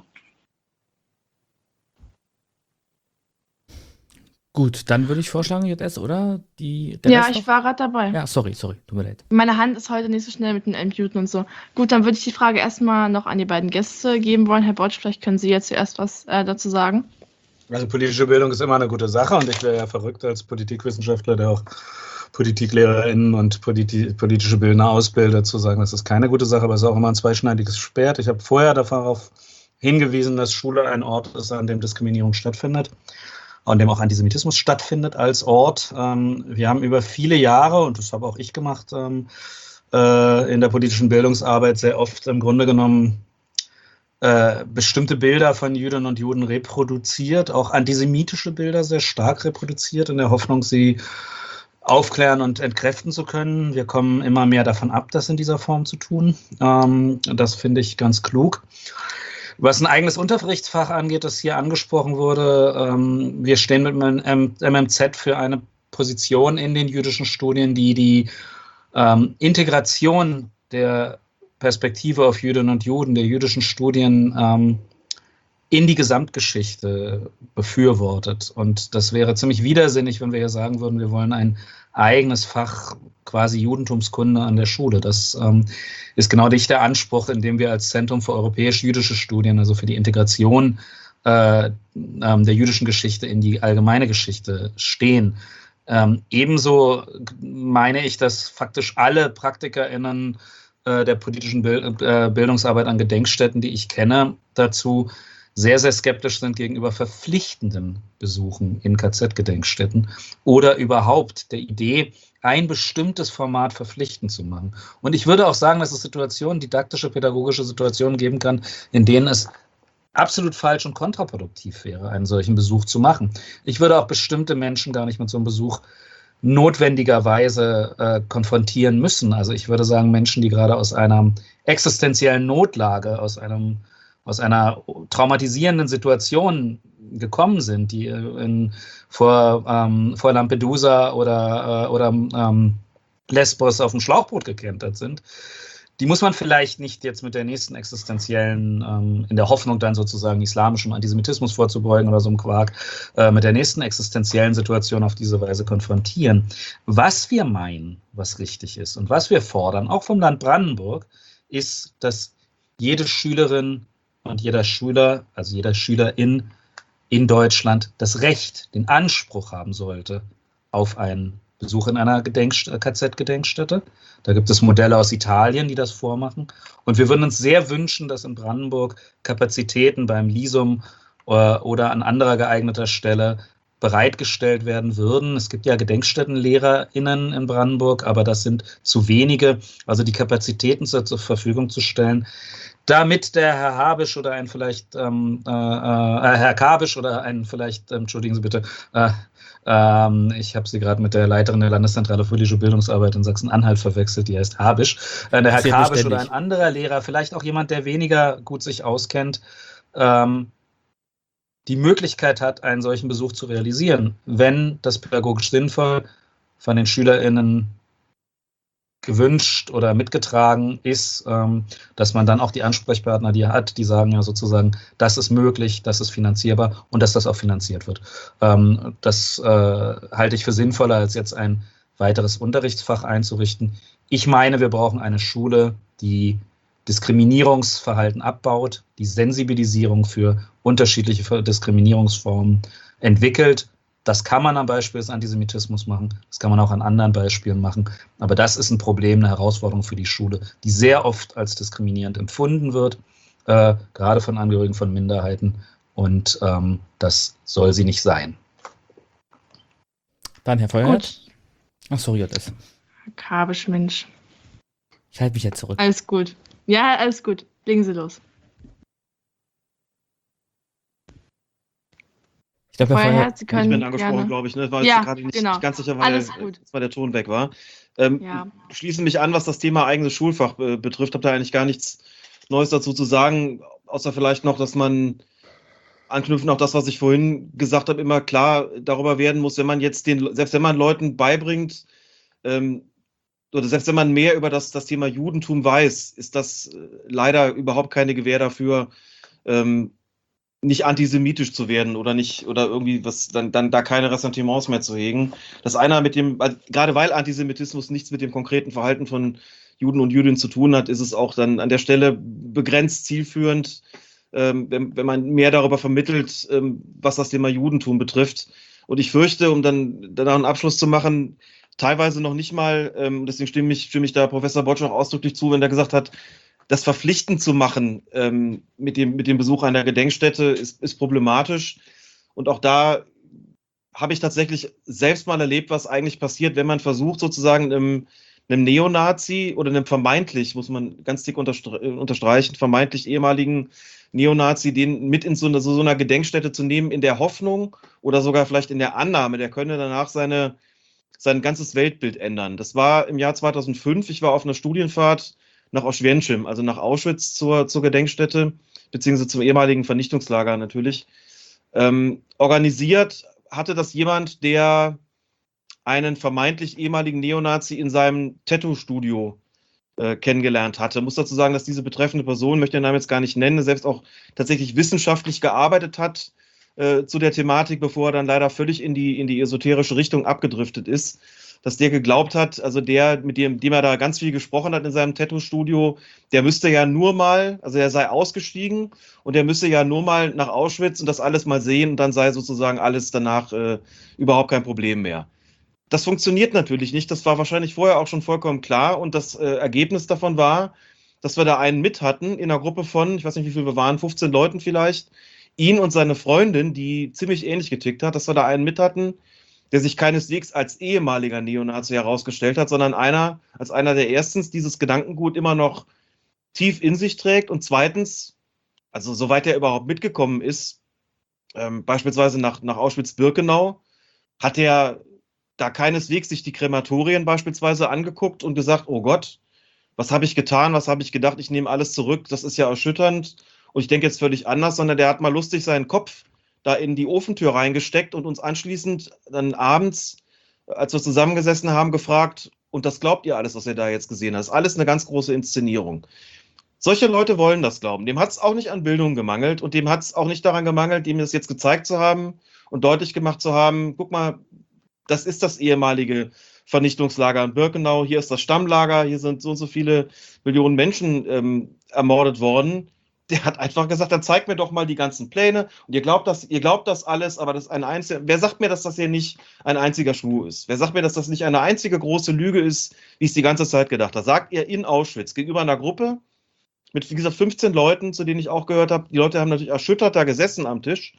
Gut, dann würde ich vorschlagen, JS, oder? Der Ja, Rest ich noch? war gerade dabei. Ja, sorry, tut mir leid. Meine Hand ist heute nicht so schnell mit dem Entmuten und so. Gut, dann würde ich die Frage erstmal noch an die beiden Gäste geben wollen. Herr Botsch, vielleicht können Sie jetzt zuerst was dazu sagen. Also politische Bildung ist immer eine gute Sache und ich wäre ja verrückt als Politikwissenschaftler, der auch PolitiklehrerInnen und politische Bildner ausbildet, zu sagen, das ist keine gute Sache, aber es ist auch immer ein zweischneidiges Schwert. Ich habe vorher darauf hingewiesen, dass Schule ein Ort ist, an dem Diskriminierung stattfindet, an dem auch Antisemitismus stattfindet als Ort. Wir haben über viele Jahre, und das habe auch ich gemacht, in der politischen Bildungsarbeit sehr oft im Grunde genommen bestimmte Bilder von Jüdinnen und Juden reproduziert, auch antisemitische Bilder sehr stark reproduziert, in der Hoffnung, sie aufklären und entkräften zu können. Wir kommen immer mehr davon ab, das in dieser Form zu tun. Das finde ich ganz klug. Was ein eigenes Unterrichtsfach angeht, das hier angesprochen wurde, wir stehen mit dem MMZ für eine Position in den jüdischen Studien, die die Integration der Perspektive auf Jüdinnen und Juden, der jüdischen Studien in die Gesamtgeschichte befürwortet. Und das wäre ziemlich widersinnig, wenn wir hier sagen würden, wir wollen ein eigenes Fach, quasi Judentumskunde an der Schule. Das ist genau nicht der Anspruch, in dem wir als Zentrum für europäisch-jüdische Studien, also für die Integration der jüdischen Geschichte in die allgemeine Geschichte stehen. Ebenso meine ich, dass faktisch alle PraktikerInnen der politischen Bildungsarbeit an Gedenkstätten, die ich kenne, dazu sehr, sehr skeptisch sind gegenüber verpflichtenden Besuchen in KZ-Gedenkstätten oder überhaupt der Idee, ein bestimmtes Format verpflichtend zu machen. Und ich würde auch sagen, dass es Situationen, didaktische, pädagogische Situationen geben kann, in denen es absolut falsch und kontraproduktiv wäre, einen solchen Besuch zu machen. Ich würde auch bestimmte Menschen gar nicht mit so einem Besuch notwendigerweise konfrontieren müssen. Also ich würde sagen, Menschen, die gerade aus einer existenziellen Notlage, aus einer traumatisierenden Situation gekommen sind, die vor Lampedusa oder Lesbos auf dem Schlauchboot gekentert sind, die muss man vielleicht nicht jetzt mit der nächsten existenziellen, in der Hoffnung dann sozusagen islamischem Antisemitismus vorzubeugen oder so einem Quark, mit der nächsten existenziellen Situation auf diese Weise konfrontieren. Was wir meinen, was richtig ist und was wir fordern, auch vom Land Brandenburg, ist, dass jede Schülerin und jeder Schüler, also jeder Schülerin in Deutschland das Recht, den Anspruch haben sollte auf einen Besuch in einer KZ-Gedenkstätte. Da gibt es Modelle aus Italien, die das vormachen. Und wir würden uns sehr wünschen, dass in Brandenburg Kapazitäten beim LISUM oder an anderer geeigneter Stelle bereitgestellt werden würden. Es gibt ja GedenkstättenlehrerInnen in Brandenburg, aber das sind zu wenige. Also die Kapazitäten zur Verfügung zu stellen, damit der Herr Habisch oder ein vielleicht Herr Kabisch oder ein vielleicht, entschuldigen Sie bitte, ich habe sie gerade mit der Leiterin der Landeszentrale für politische Bildungsarbeit in Sachsen-Anhalt verwechselt, die heißt Habisch. Der Herr Kabisch oder ein anderer Lehrer, vielleicht auch jemand, der weniger gut sich auskennt, die Möglichkeit hat, einen solchen Besuch zu realisieren, wenn das pädagogisch sinnvoll von den SchülerInnen gewünscht oder mitgetragen ist, dass man dann auch die Ansprechpartner, die hat, die sagen ja sozusagen, das ist möglich, das ist finanzierbar und dass das auch finanziert wird. Das halte ich für sinnvoller, als jetzt ein weiteres Unterrichtsfach einzurichten. Ich meine, wir brauchen eine Schule, die Diskriminierungsverhalten abbaut, die Sensibilisierung für unterschiedliche Diskriminierungsformen entwickelt. Das kann man am Beispiel des Antisemitismus machen, das kann man auch an anderen Beispielen machen. Aber das ist ein Problem, eine Herausforderung für die Schule, die sehr oft als diskriminierend empfunden wird, gerade von Angehörigen von Minderheiten. Und das soll sie nicht sein. Dann Herr Feuerherd. Ach, sorry, das. Kabisch, Mensch. Ich halte mich jetzt zurück. Alles gut. Ja, alles gut. Legen Sie los. Ich glaube, Feuerherd, Sie können ich bin angesprochen, glaube ich. Ne? War ja, gerade nicht genau. ganz sicher, Alles weil gut. der Ton weg war. Ja. Schließen mich an, was das Thema eigenes Schulfach betrifft. Habe da eigentlich gar nichts Neues dazu zu sagen, außer vielleicht noch, dass man anknüpfen auch das, was ich vorhin gesagt habe, immer klar darüber werden muss, wenn man jetzt selbst wenn man Leuten beibringt, oder selbst wenn man mehr über das Thema Judentum weiß, ist das leider überhaupt keine Gewähr dafür, nicht antisemitisch zu werden oder nicht oder irgendwie dann da keine Ressentiments mehr zu hegen. Das eine gerade weil Antisemitismus nichts mit dem konkreten Verhalten von Juden und Jüdinnen zu tun hat, ist es auch dann an der Stelle begrenzt zielführend, wenn man mehr darüber vermittelt, was das Thema Judentum betrifft. Und ich fürchte, um dann danach einen Abschluss zu machen, teilweise noch nicht mal, deswegen stimme ich da Professor Botsch auch ausdrücklich zu, wenn der gesagt hat, das verpflichtend zu machen mit dem Besuch einer Gedenkstätte ist problematisch. Und auch da habe ich tatsächlich selbst mal erlebt, was eigentlich passiert, wenn man versucht, sozusagen einem Neonazi oder einem vermeintlich, muss man ganz dick unterstreichen, vermeintlich ehemaligen Neonazi, den mit in so einer Gedenkstätte zu nehmen, in der Hoffnung oder sogar vielleicht in der Annahme, der könne danach sein ganzes Weltbild ändern. Das war im Jahr 2005. Ich war auf einer Studienfahrt nach Oświęcim, also nach Auschwitz zur Gedenkstätte, beziehungsweise zum ehemaligen Vernichtungslager natürlich. Organisiert hatte das jemand, der einen vermeintlich ehemaligen Neonazi in seinem Tattoo-Studio kennengelernt hatte. Ich muss dazu sagen, dass diese betreffende Person, möchte den Namen jetzt gar nicht nennen, selbst auch tatsächlich wissenschaftlich gearbeitet hat zu der Thematik, bevor er dann leider völlig in die esoterische Richtung abgedriftet ist, dass der geglaubt hat, also der, mit dem er da ganz viel gesprochen hat in seinem Tattoo-Studio, der müsste ja nur mal, also er sei ausgestiegen und der müsse ja nur mal nach Auschwitz und das alles mal sehen und dann sei sozusagen alles danach überhaupt kein Problem mehr. Das funktioniert natürlich nicht, das war wahrscheinlich vorher auch schon vollkommen klar und das Ergebnis davon war, dass wir da einen mit hatten in einer Gruppe von, ich weiß nicht, wie viele wir waren, 15 Leuten vielleicht, ihn und seine Freundin, die ziemlich ähnlich getickt hat, dass wir da einen mit hatten, der sich keineswegs als ehemaliger Neonazi herausgestellt hat, sondern als einer, der erstens dieses Gedankengut immer noch tief in sich trägt und zweitens, also soweit er überhaupt mitgekommen ist, beispielsweise nach Auschwitz-Birkenau, hat er da keineswegs sich die Krematorien beispielsweise angeguckt und gesagt, oh Gott, was habe ich getan, was habe ich gedacht, ich nehme alles zurück, das ist ja erschütternd und ich denke jetzt völlig anders, sondern der hat mal lustig seinen Kopf da in die Ofentür reingesteckt und uns anschließend dann abends, als wir zusammengesessen haben, gefragt, und das glaubt ihr alles, was ihr da jetzt gesehen habt? Das ist alles eine ganz große Inszenierung. Solche Leute wollen das glauben. Dem hat es auch nicht an Bildung gemangelt und dem hat es auch nicht daran gemangelt, ihm das jetzt gezeigt zu haben und deutlich gemacht zu haben, guck mal, das ist das ehemalige Vernichtungslager in Birkenau, hier ist das Stammlager, hier sind so und so viele Millionen Menschen ermordet worden. Der hat einfach gesagt, dann zeigt mir doch mal die ganzen Pläne und ihr glaubt das alles, aber das ist ein einziger, wer sagt mir, dass das hier nicht ein einziger Schuh ist? Wer sagt mir, dass das nicht eine einzige große Lüge ist, wie ich es die ganze Zeit gedacht habe? Sagt ihr in Auschwitz gegenüber einer Gruppe mit, wie gesagt, 15 Leuten, zu denen ich auch gehört habe, die Leute haben natürlich erschüttert da gesessen am Tisch.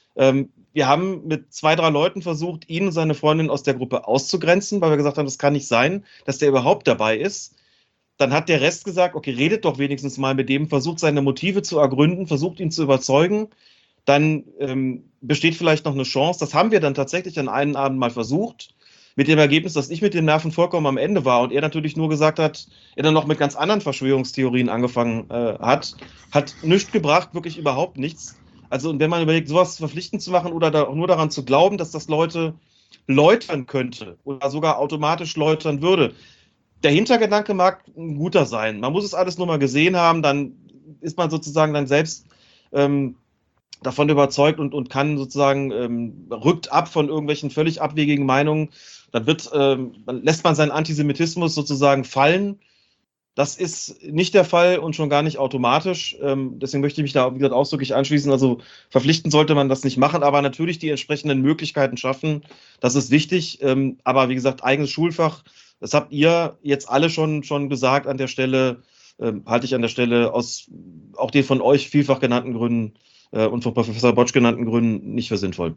Wir haben mit 2, 3 Leuten versucht, ihn und seine Freundin aus der Gruppe auszugrenzen, weil wir gesagt haben, das kann nicht sein, dass der überhaupt dabei ist. dann hat der Rest gesagt, okay, redet doch wenigstens mal mit dem, versucht seine Motive zu ergründen, versucht ihn zu überzeugen, dann besteht vielleicht noch eine Chance. Das haben wir dann tatsächlich an einem Abend mal versucht, mit dem Ergebnis, dass ich mit den Nerven vollkommen am Ende war und er natürlich nur gesagt hat, er dann noch mit ganz anderen Verschwörungstheorien angefangen hat nichts gebracht, wirklich überhaupt nichts. Also und wenn man überlegt, sowas verpflichtend zu machen oder nur daran zu glauben, dass das Leute läutern könnte oder sogar automatisch läutern würde, der Hintergedanke mag ein guter sein. Man muss es alles nur mal gesehen haben, dann ist man sozusagen dann selbst davon überzeugt und kann sozusagen, rückt ab von irgendwelchen völlig abwegigen Meinungen. Dann lässt man seinen Antisemitismus sozusagen fallen. Das ist nicht der Fall und schon gar nicht automatisch. Deswegen möchte ich mich da, wie gesagt, ausdrücklich anschließen. Also verpflichten sollte man das nicht machen, aber natürlich die entsprechenden Möglichkeiten schaffen. Das ist wichtig. Aber wie gesagt, eigenes Schulfach, das habt ihr jetzt alle schon gesagt an der Stelle, halte ich an der Stelle aus auch den von euch vielfach genannten Gründen und von Professor Botsch genannten Gründen nicht für sinnvoll.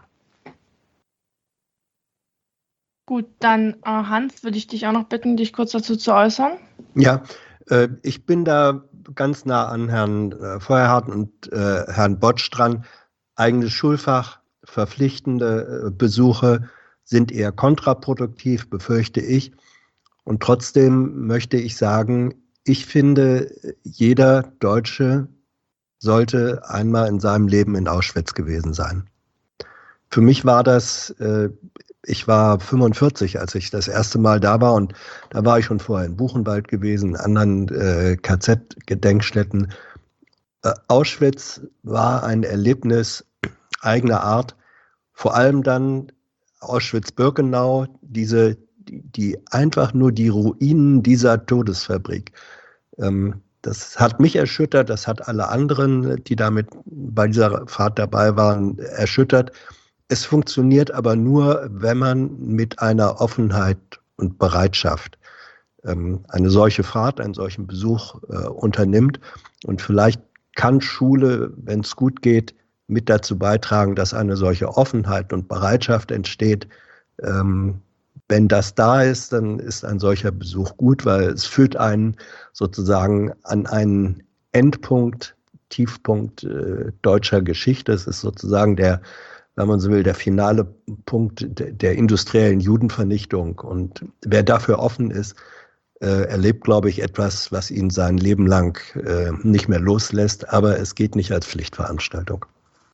Gut, dann Hans, würde ich dich auch noch bitten, dich kurz dazu zu äußern. Ja, ich bin da ganz nah an Herrn Feuerhardt und Herrn Botsch dran. Eigenes Schulfach, verpflichtende Besuche sind eher kontraproduktiv, befürchte ich. Und trotzdem möchte ich sagen, ich finde, jeder Deutsche sollte einmal in seinem Leben in Auschwitz gewesen sein. Für mich war das, ich war 45, als ich das erste Mal da war und da war ich schon vorher in Buchenwald gewesen, in anderen KZ-Gedenkstätten. Auschwitz war ein Erlebnis eigener Art, vor allem dann Auschwitz-Birkenau, die einfach nur die Ruinen dieser Todesfabrik. Das hat mich erschüttert, das hat alle anderen, die damit bei dieser Fahrt dabei waren, erschüttert. Es funktioniert aber nur, wenn man mit einer Offenheit und Bereitschaft eine solche Fahrt, einen solchen Besuch unternimmt. Und vielleicht kann Schule, wenn es gut geht, mit dazu beitragen, dass eine solche Offenheit und Bereitschaft entsteht. Wenn das da ist, dann ist ein solcher Besuch gut, weil es führt einen sozusagen an einen Endpunkt, Tiefpunkt deutscher Geschichte. Es ist sozusagen der, wenn man so will, der finale Punkt der industriellen Judenvernichtung. Und wer dafür offen ist, erlebt, glaube ich, etwas, was ihn sein Leben lang nicht mehr loslässt. Aber es geht nicht als Pflichtveranstaltung.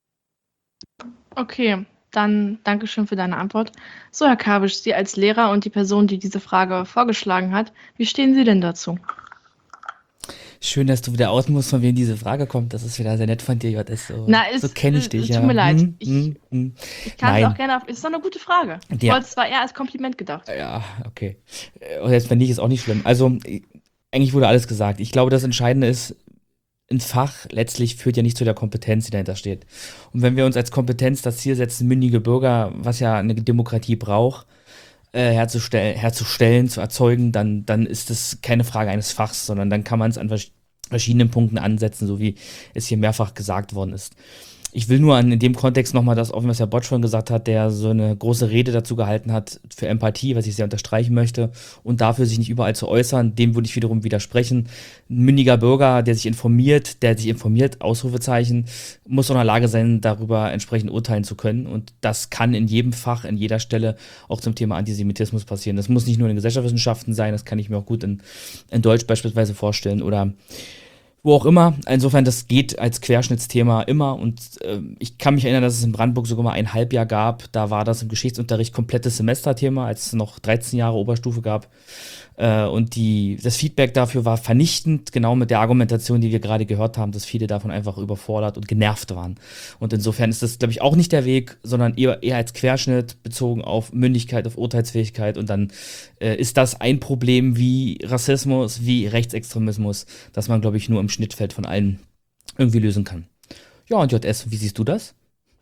Okay, dann Dankeschön für deine Antwort. So, Herr Kabisch, Sie als Lehrer und die Person, die diese Frage vorgeschlagen hat, wie stehen Sie denn dazu? Schön, dass du wieder aus musst, von wem diese Frage kommt. Das ist wieder sehr nett von dir, JS. So kenne ich dich, ja. Tut mir leid. Ich kann es Nein. auch gerne ist doch eine gute Frage. Ich Ja. wollte es zwar eher als Kompliment gedacht. Ja, okay. Und jetzt wenn nicht, ist auch nicht schlimm. Also, eigentlich wurde alles gesagt. Ich glaube, das Entscheidende ist, ein Fach letztlich führt ja nicht zu der Kompetenz, die dahinter steht. Und wenn wir uns als Kompetenz das Ziel setzen, mündige Bürger, was ja eine Demokratie braucht, herzustellen, zu erzeugen, dann ist das keine Frage eines Fachs, sondern dann kann man es an verschiedenen Punkten ansetzen, so wie es hier mehrfach gesagt worden ist. Ich will nur in dem Kontext nochmal das aufnehmen, was Herr Botsch schon gesagt hat, der so eine große Rede dazu gehalten hat für Empathie, was ich sehr unterstreichen möchte, und dafür sich nicht überall zu äußern, dem würde ich wiederum widersprechen. Ein mündiger Bürger, der sich informiert, Ausrufezeichen, muss auch in der Lage sein, darüber entsprechend urteilen zu können, und das kann in jedem Fach, in jeder Stelle auch zum Thema Antisemitismus passieren. Das muss nicht nur in den Gesellschaftswissenschaften sein, das kann ich mir auch gut in Deutsch beispielsweise vorstellen oder wo auch immer. Insofern, das geht als Querschnittsthema immer, und ich kann mich erinnern, dass es in Brandenburg sogar mal ein Halbjahr gab, da war das im Geschichtsunterricht komplettes Semesterthema, als es noch 13 Jahre Oberstufe gab, und das Feedback dafür war vernichtend, genau mit der Argumentation, die wir gerade gehört haben, dass viele davon einfach überfordert und genervt waren. Und insofern ist das, glaube ich, auch nicht der Weg, sondern eher als Querschnitt bezogen auf Mündigkeit, auf Urteilsfähigkeit, und dann ist das ein Problem wie Rassismus, wie Rechtsextremismus, das man, glaube ich, nur im Schnittfeld von allen irgendwie lösen kann. Ja, und JS, wie siehst du das?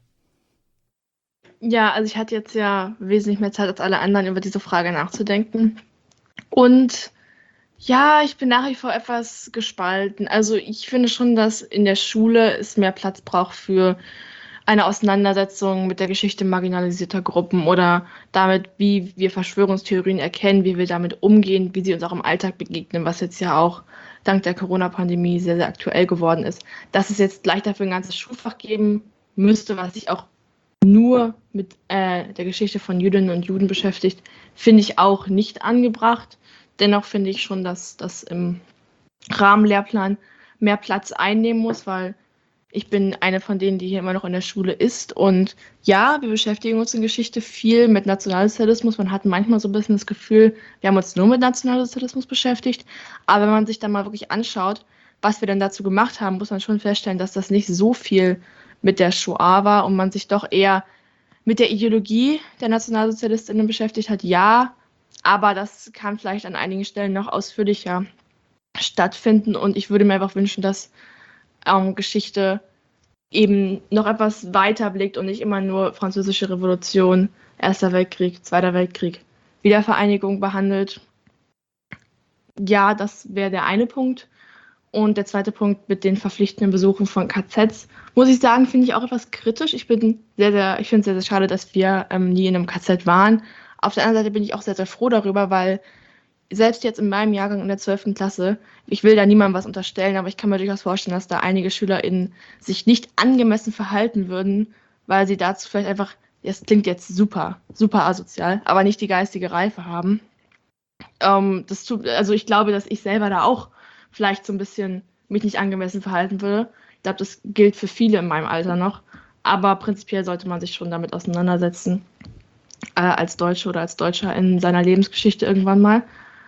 Ja, also ich hatte jetzt ja wesentlich mehr Zeit als alle anderen, über diese Frage nachzudenken. Und ja, ich bin nach wie vor etwas gespalten. Also ich finde schon, dass in der Schule es mehr Platz braucht für eine Auseinandersetzung mit der Geschichte marginalisierter Gruppen oder damit, wie wir Verschwörungstheorien erkennen, wie wir damit umgehen, wie sie uns auch im Alltag begegnen, was jetzt ja auch dank der Corona-Pandemie sehr, sehr aktuell geworden ist. Dass es jetzt gleich dafür ein ganzes Schulfach geben müsste, was sich auch nur mit der Geschichte von Jüdinnen und Juden beschäftigt, finde ich auch nicht angebracht. Dennoch finde ich schon, dass das im Rahmenlehrplan mehr Platz einnehmen muss, weil ich bin eine von denen, die hier immer noch in der Schule ist. Und ja, wir beschäftigen uns in Geschichte viel mit Nationalsozialismus. Man hat manchmal so ein bisschen das Gefühl, wir haben uns nur mit Nationalsozialismus beschäftigt. Aber wenn man sich dann mal wirklich anschaut, was wir denn dazu gemacht haben, muss man schon feststellen, dass das nicht so viel mit der Shoah war und man sich doch eher mit der Ideologie der NationalsozialistInnen beschäftigt hat. Ja, aber das kann vielleicht an einigen Stellen noch ausführlicher stattfinden. Und ich würde mir einfach wünschen, dass Geschichte eben noch etwas weiter blickt und nicht immer nur Französische Revolution, Erster Weltkrieg, Zweiter Weltkrieg, Wiedervereinigung behandelt. Ja, das wäre der eine Punkt. Und der zweite Punkt mit den verpflichtenden Besuchen von KZs, muss ich sagen, finde ich auch etwas kritisch. Ich finde es sehr, sehr schade, dass wir nie in einem KZ waren. Auf der anderen Seite bin ich auch sehr, sehr froh darüber, weil selbst jetzt in meinem Jahrgang in der 12. Klasse, ich will da niemandem was unterstellen, aber ich kann mir durchaus vorstellen, dass da einige SchülerInnen sich nicht angemessen verhalten würden, weil sie dazu vielleicht einfach, das klingt jetzt super, super asozial, aber nicht die geistige Reife haben. Also ich glaube, dass ich selber da auch vielleicht so ein bisschen mich nicht angemessen verhalten würde. Ich glaube, das gilt für viele in meinem Alter noch, aber prinzipiell sollte man sich schon damit auseinandersetzen, als Deutsche oder als Deutscher in seiner Lebensgeschichte irgendwann mal.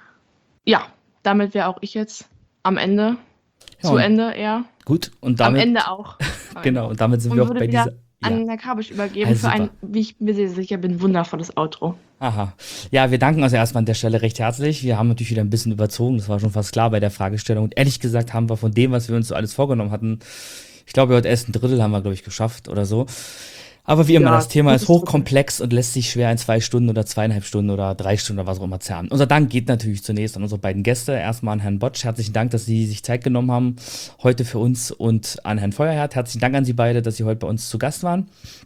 Ja, damit wäre auch ich jetzt am Ende, zu Ende eher. Gut, und damit. Am Ende auch. Genau, und damit sind wir auch bei dieser. An Herrn Kabisch übergeben für ein, wie ich mir sehr sicher bin, wundervolles Outro. Aha. Ja, wir danken also erstmal an der Stelle recht herzlich. Wir haben natürlich wieder ein bisschen überzogen, das war schon fast klar bei der Fragestellung. Und ehrlich gesagt haben wir von dem, was wir uns so alles vorgenommen hatten, ich glaube, heute erst ein Drittel haben wir, glaube ich, geschafft oder so. Aber wie immer, das Thema ist hochkomplex und lässt sich schwer in 2 Stunden oder 2,5 Stunden oder 3 Stunden oder was auch immer zerren. Unser Dank geht natürlich zunächst an unsere beiden Gäste. Erstmal an Herrn Botsch. Herzlichen Dank, dass Sie sich Zeit genommen haben heute für uns, und an Herrn Feuerherd. Herzlichen Dank an Sie beide, dass Sie heute bei uns zu Gast waren.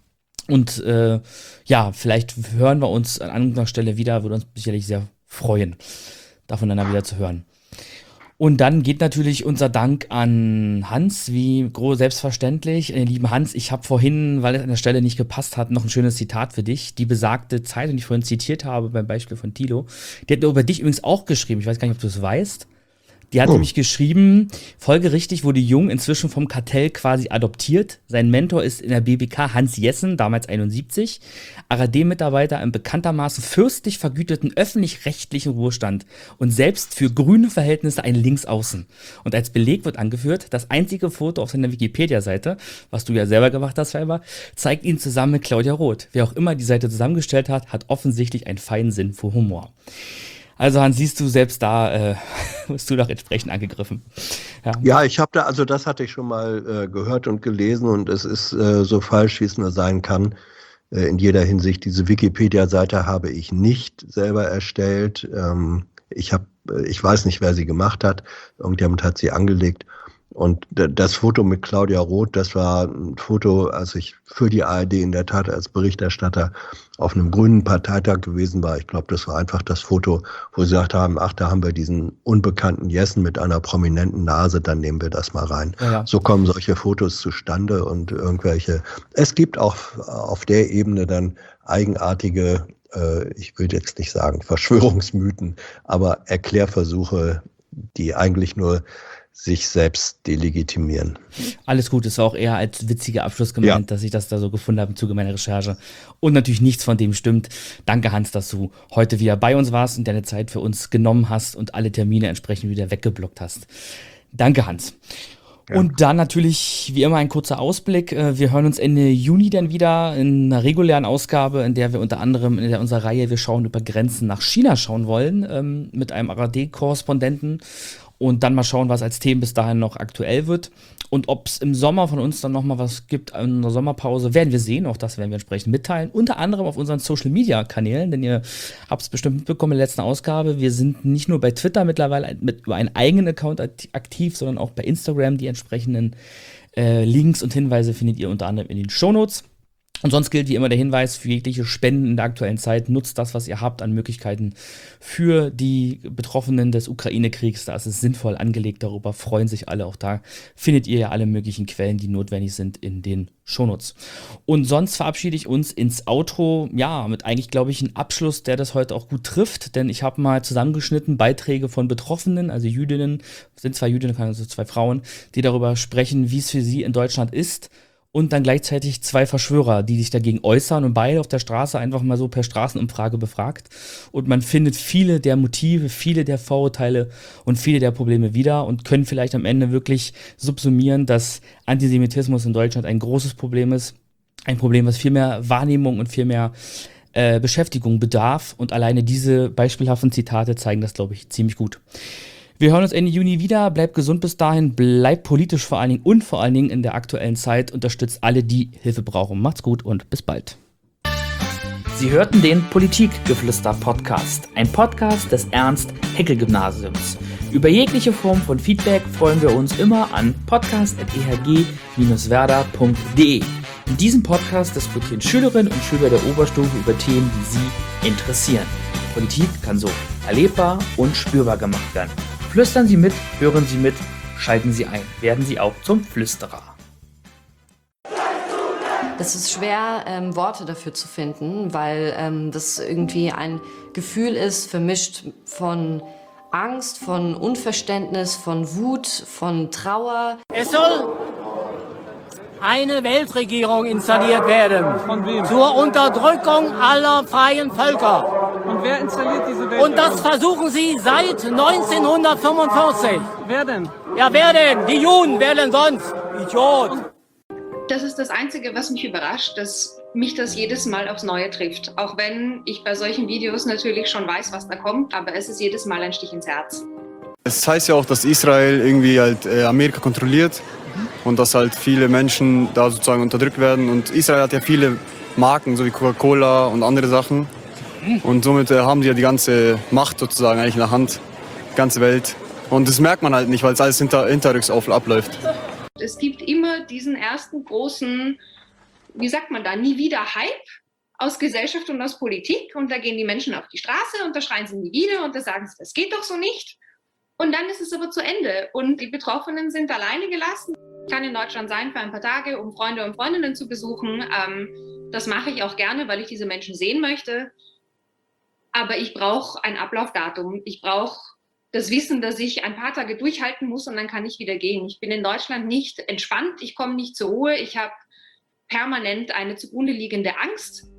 Und ja, vielleicht hören wir uns an anderer Stelle wieder, würde uns sicherlich sehr freuen, davon dann wieder zu hören. Und dann geht natürlich unser Dank an Hans, wie selbstverständlich. Lieben Hans, ich habe vorhin, weil es an der Stelle nicht gepasst hat, noch ein schönes Zitat für dich. Die besagte Zeitung, die ich vorhin zitiert habe, beim Beispiel von Thilo, die hat über dich übrigens auch geschrieben. Ich weiß gar nicht, ob du es weißt. Die hat nämlich geschrieben, folgerichtig wurde Jung inzwischen vom Kartell quasi adoptiert. Sein Mentor ist in der BBK Hans Jessen, damals 71, ARD-Mitarbeiter im bekanntermaßen fürstlich vergüteten öffentlich-rechtlichen Ruhestand und selbst für grüne Verhältnisse ein Linksaußen. Und als Beleg wird angeführt, das einzige Foto auf seiner Wikipedia-Seite, was du ja selber gemacht hast, Felber, zeigt ihn zusammen mit Claudia Roth. Wer auch immer die Seite zusammengestellt hat, hat offensichtlich einen feinen Sinn für Humor. Also Hans, siehst du, selbst da wirst du doch entsprechend angegriffen. Ja, ich habe also das hatte ich schon mal gehört und gelesen, und es ist so falsch, wie es nur sein kann. In jeder Hinsicht, diese Wikipedia-Seite habe ich nicht selber erstellt. Ich weiß nicht, wer sie gemacht hat. Irgendjemand hat sie angelegt. Und das Foto mit Claudia Roth, das war ein Foto, als ich für die ARD in der Tat als Berichterstatter auf einem grünen Parteitag gewesen war. Ich glaube, das war einfach das Foto, wo sie gesagt haben, ach, da haben wir diesen unbekannten Jessen mit einer prominenten Nase, dann nehmen wir das mal rein. Ja. So kommen solche Fotos zustande, und es gibt auch auf der Ebene dann eigenartige, ich will jetzt nicht sagen Verschwörungsmythen, aber Erklärversuche, die eigentlich nur sich selbst delegitimieren. Alles gut, es war auch eher als witziger Abschluss gemeint, dass ich das da so gefunden habe im Zuge meiner Recherche. Und natürlich nichts von dem stimmt. Danke, Hans, dass du heute wieder bei uns warst und deine Zeit für uns genommen hast und alle Termine entsprechend wieder weggeblockt hast. Danke, Hans. Ja. Und dann natürlich, wie immer, ein kurzer Ausblick. Wir hören uns Ende Juni dann wieder in einer regulären Ausgabe, in der wir unter anderem in unserer Reihe Wir schauen über Grenzen nach China schauen wollen, mit einem ARD-Korrespondenten. Und dann mal schauen, was als Themen bis dahin noch aktuell wird. Und ob es im Sommer von uns dann nochmal was gibt in der Sommerpause, werden wir sehen. Auch das werden wir entsprechend mitteilen. Unter anderem auf unseren Social-Media-Kanälen, denn ihr habt es bestimmt mitbekommen in der letzten Ausgabe. Wir sind nicht nur bei Twitter mittlerweile über einen eigenen Account aktiv, sondern auch bei Instagram die entsprechenden Links und Hinweise findet ihr unter anderem in den Shownotes. Und sonst gilt wie immer der Hinweis für jegliche Spenden in der aktuellen Zeit. Nutzt das, was ihr habt an Möglichkeiten für die Betroffenen des Ukraine-Kriegs. Da ist es sinnvoll angelegt, darüber freuen sich alle. Auch da findet ihr ja alle möglichen Quellen, die notwendig sind in den Shownotes. Und sonst verabschiede ich uns ins Outro, ja, mit eigentlich, glaube ich, einem Abschluss, der das heute auch gut trifft. Denn ich habe mal zusammengeschnitten Beiträge von Betroffenen, also Jüdinnen, sind 2 Jüdinnen, also 2 Frauen, die darüber sprechen, wie es für sie in Deutschland ist. Und dann gleichzeitig 2 Verschwörer, die sich dagegen äußern und beide auf der Straße einfach mal so per Straßenumfrage befragt. Und man findet viele der Motive, viele der Vorurteile und viele der Probleme wieder und können vielleicht am Ende wirklich subsumieren, dass Antisemitismus in Deutschland ein großes Problem ist. Ein Problem, was viel mehr Wahrnehmung und viel mehr Beschäftigung bedarf. Und alleine diese beispielhaften Zitate zeigen das, glaube ich, ziemlich gut. Wir hören uns Ende Juni wieder. Bleibt gesund bis dahin, bleibt politisch vor allen Dingen und vor allen Dingen in der aktuellen Zeit. Unterstützt alle, die Hilfe brauchen. Macht's gut und bis bald. Sie hörten den Politikgeflüster-Podcast, ein Podcast des Ernst-Haeckel-Gymnasiums. Über jegliche Form von Feedback freuen wir uns immer an podcast.ehg-werder.de. In diesem Podcast diskutieren Schülerinnen und Schüler der Oberstufe über Themen, die sie interessieren. Politik kann so erlebbar und spürbar gemacht werden. Flüstern Sie mit, hören Sie mit, schalten Sie ein, werden Sie auch zum Flüsterer. Das ist schwer, Worte dafür zu finden, weil das irgendwie ein Gefühl ist, vermischt von Angst, von Unverständnis, von Wut, von Trauer. Es soll eine Weltregierung installiert werden. Von wem? Zur Unterdrückung aller freien Völker. Und wer installiert diese Weltregierung? Und das versuchen sie seit 1945. Wer denn? Ja, wer denn? Die Juden, wer denn sonst? Idiot. Das ist das Einzige, was mich überrascht, dass mich das jedes Mal aufs Neue trifft. Auch wenn ich bei solchen Videos natürlich schon weiß, was da kommt, aber es ist jedes Mal ein Stich ins Herz. Es heißt ja auch, dass Israel irgendwie halt Amerika kontrolliert und dass halt viele Menschen da sozusagen unterdrückt werden. Und Israel hat ja viele Marken, so wie Coca-Cola und andere Sachen. Und somit haben sie ja die ganze Macht sozusagen eigentlich in der Hand, die ganze Welt. Und das merkt man halt nicht, weil es alles hinterrücks abläuft. Es gibt immer diesen ersten großen, wie sagt man da, nie wieder Hype aus Gesellschaft und aus Politik. Und da gehen die Menschen auf die Straße und da schreien sie nie wieder und da sagen sie, das geht doch so nicht. Und dann ist es aber zu Ende und die Betroffenen sind alleine gelassen. Ich kann in Deutschland sein für ein paar Tage, um Freunde und Freundinnen zu besuchen. Das mache ich auch gerne, weil ich diese Menschen sehen möchte. Aber ich brauche ein Ablaufdatum. Ich brauche das Wissen, dass ich ein paar Tage durchhalten muss und dann kann ich wieder gehen. Ich bin in Deutschland nicht entspannt, ich komme nicht zur Ruhe, ich habe permanent eine zugrunde liegende Angst.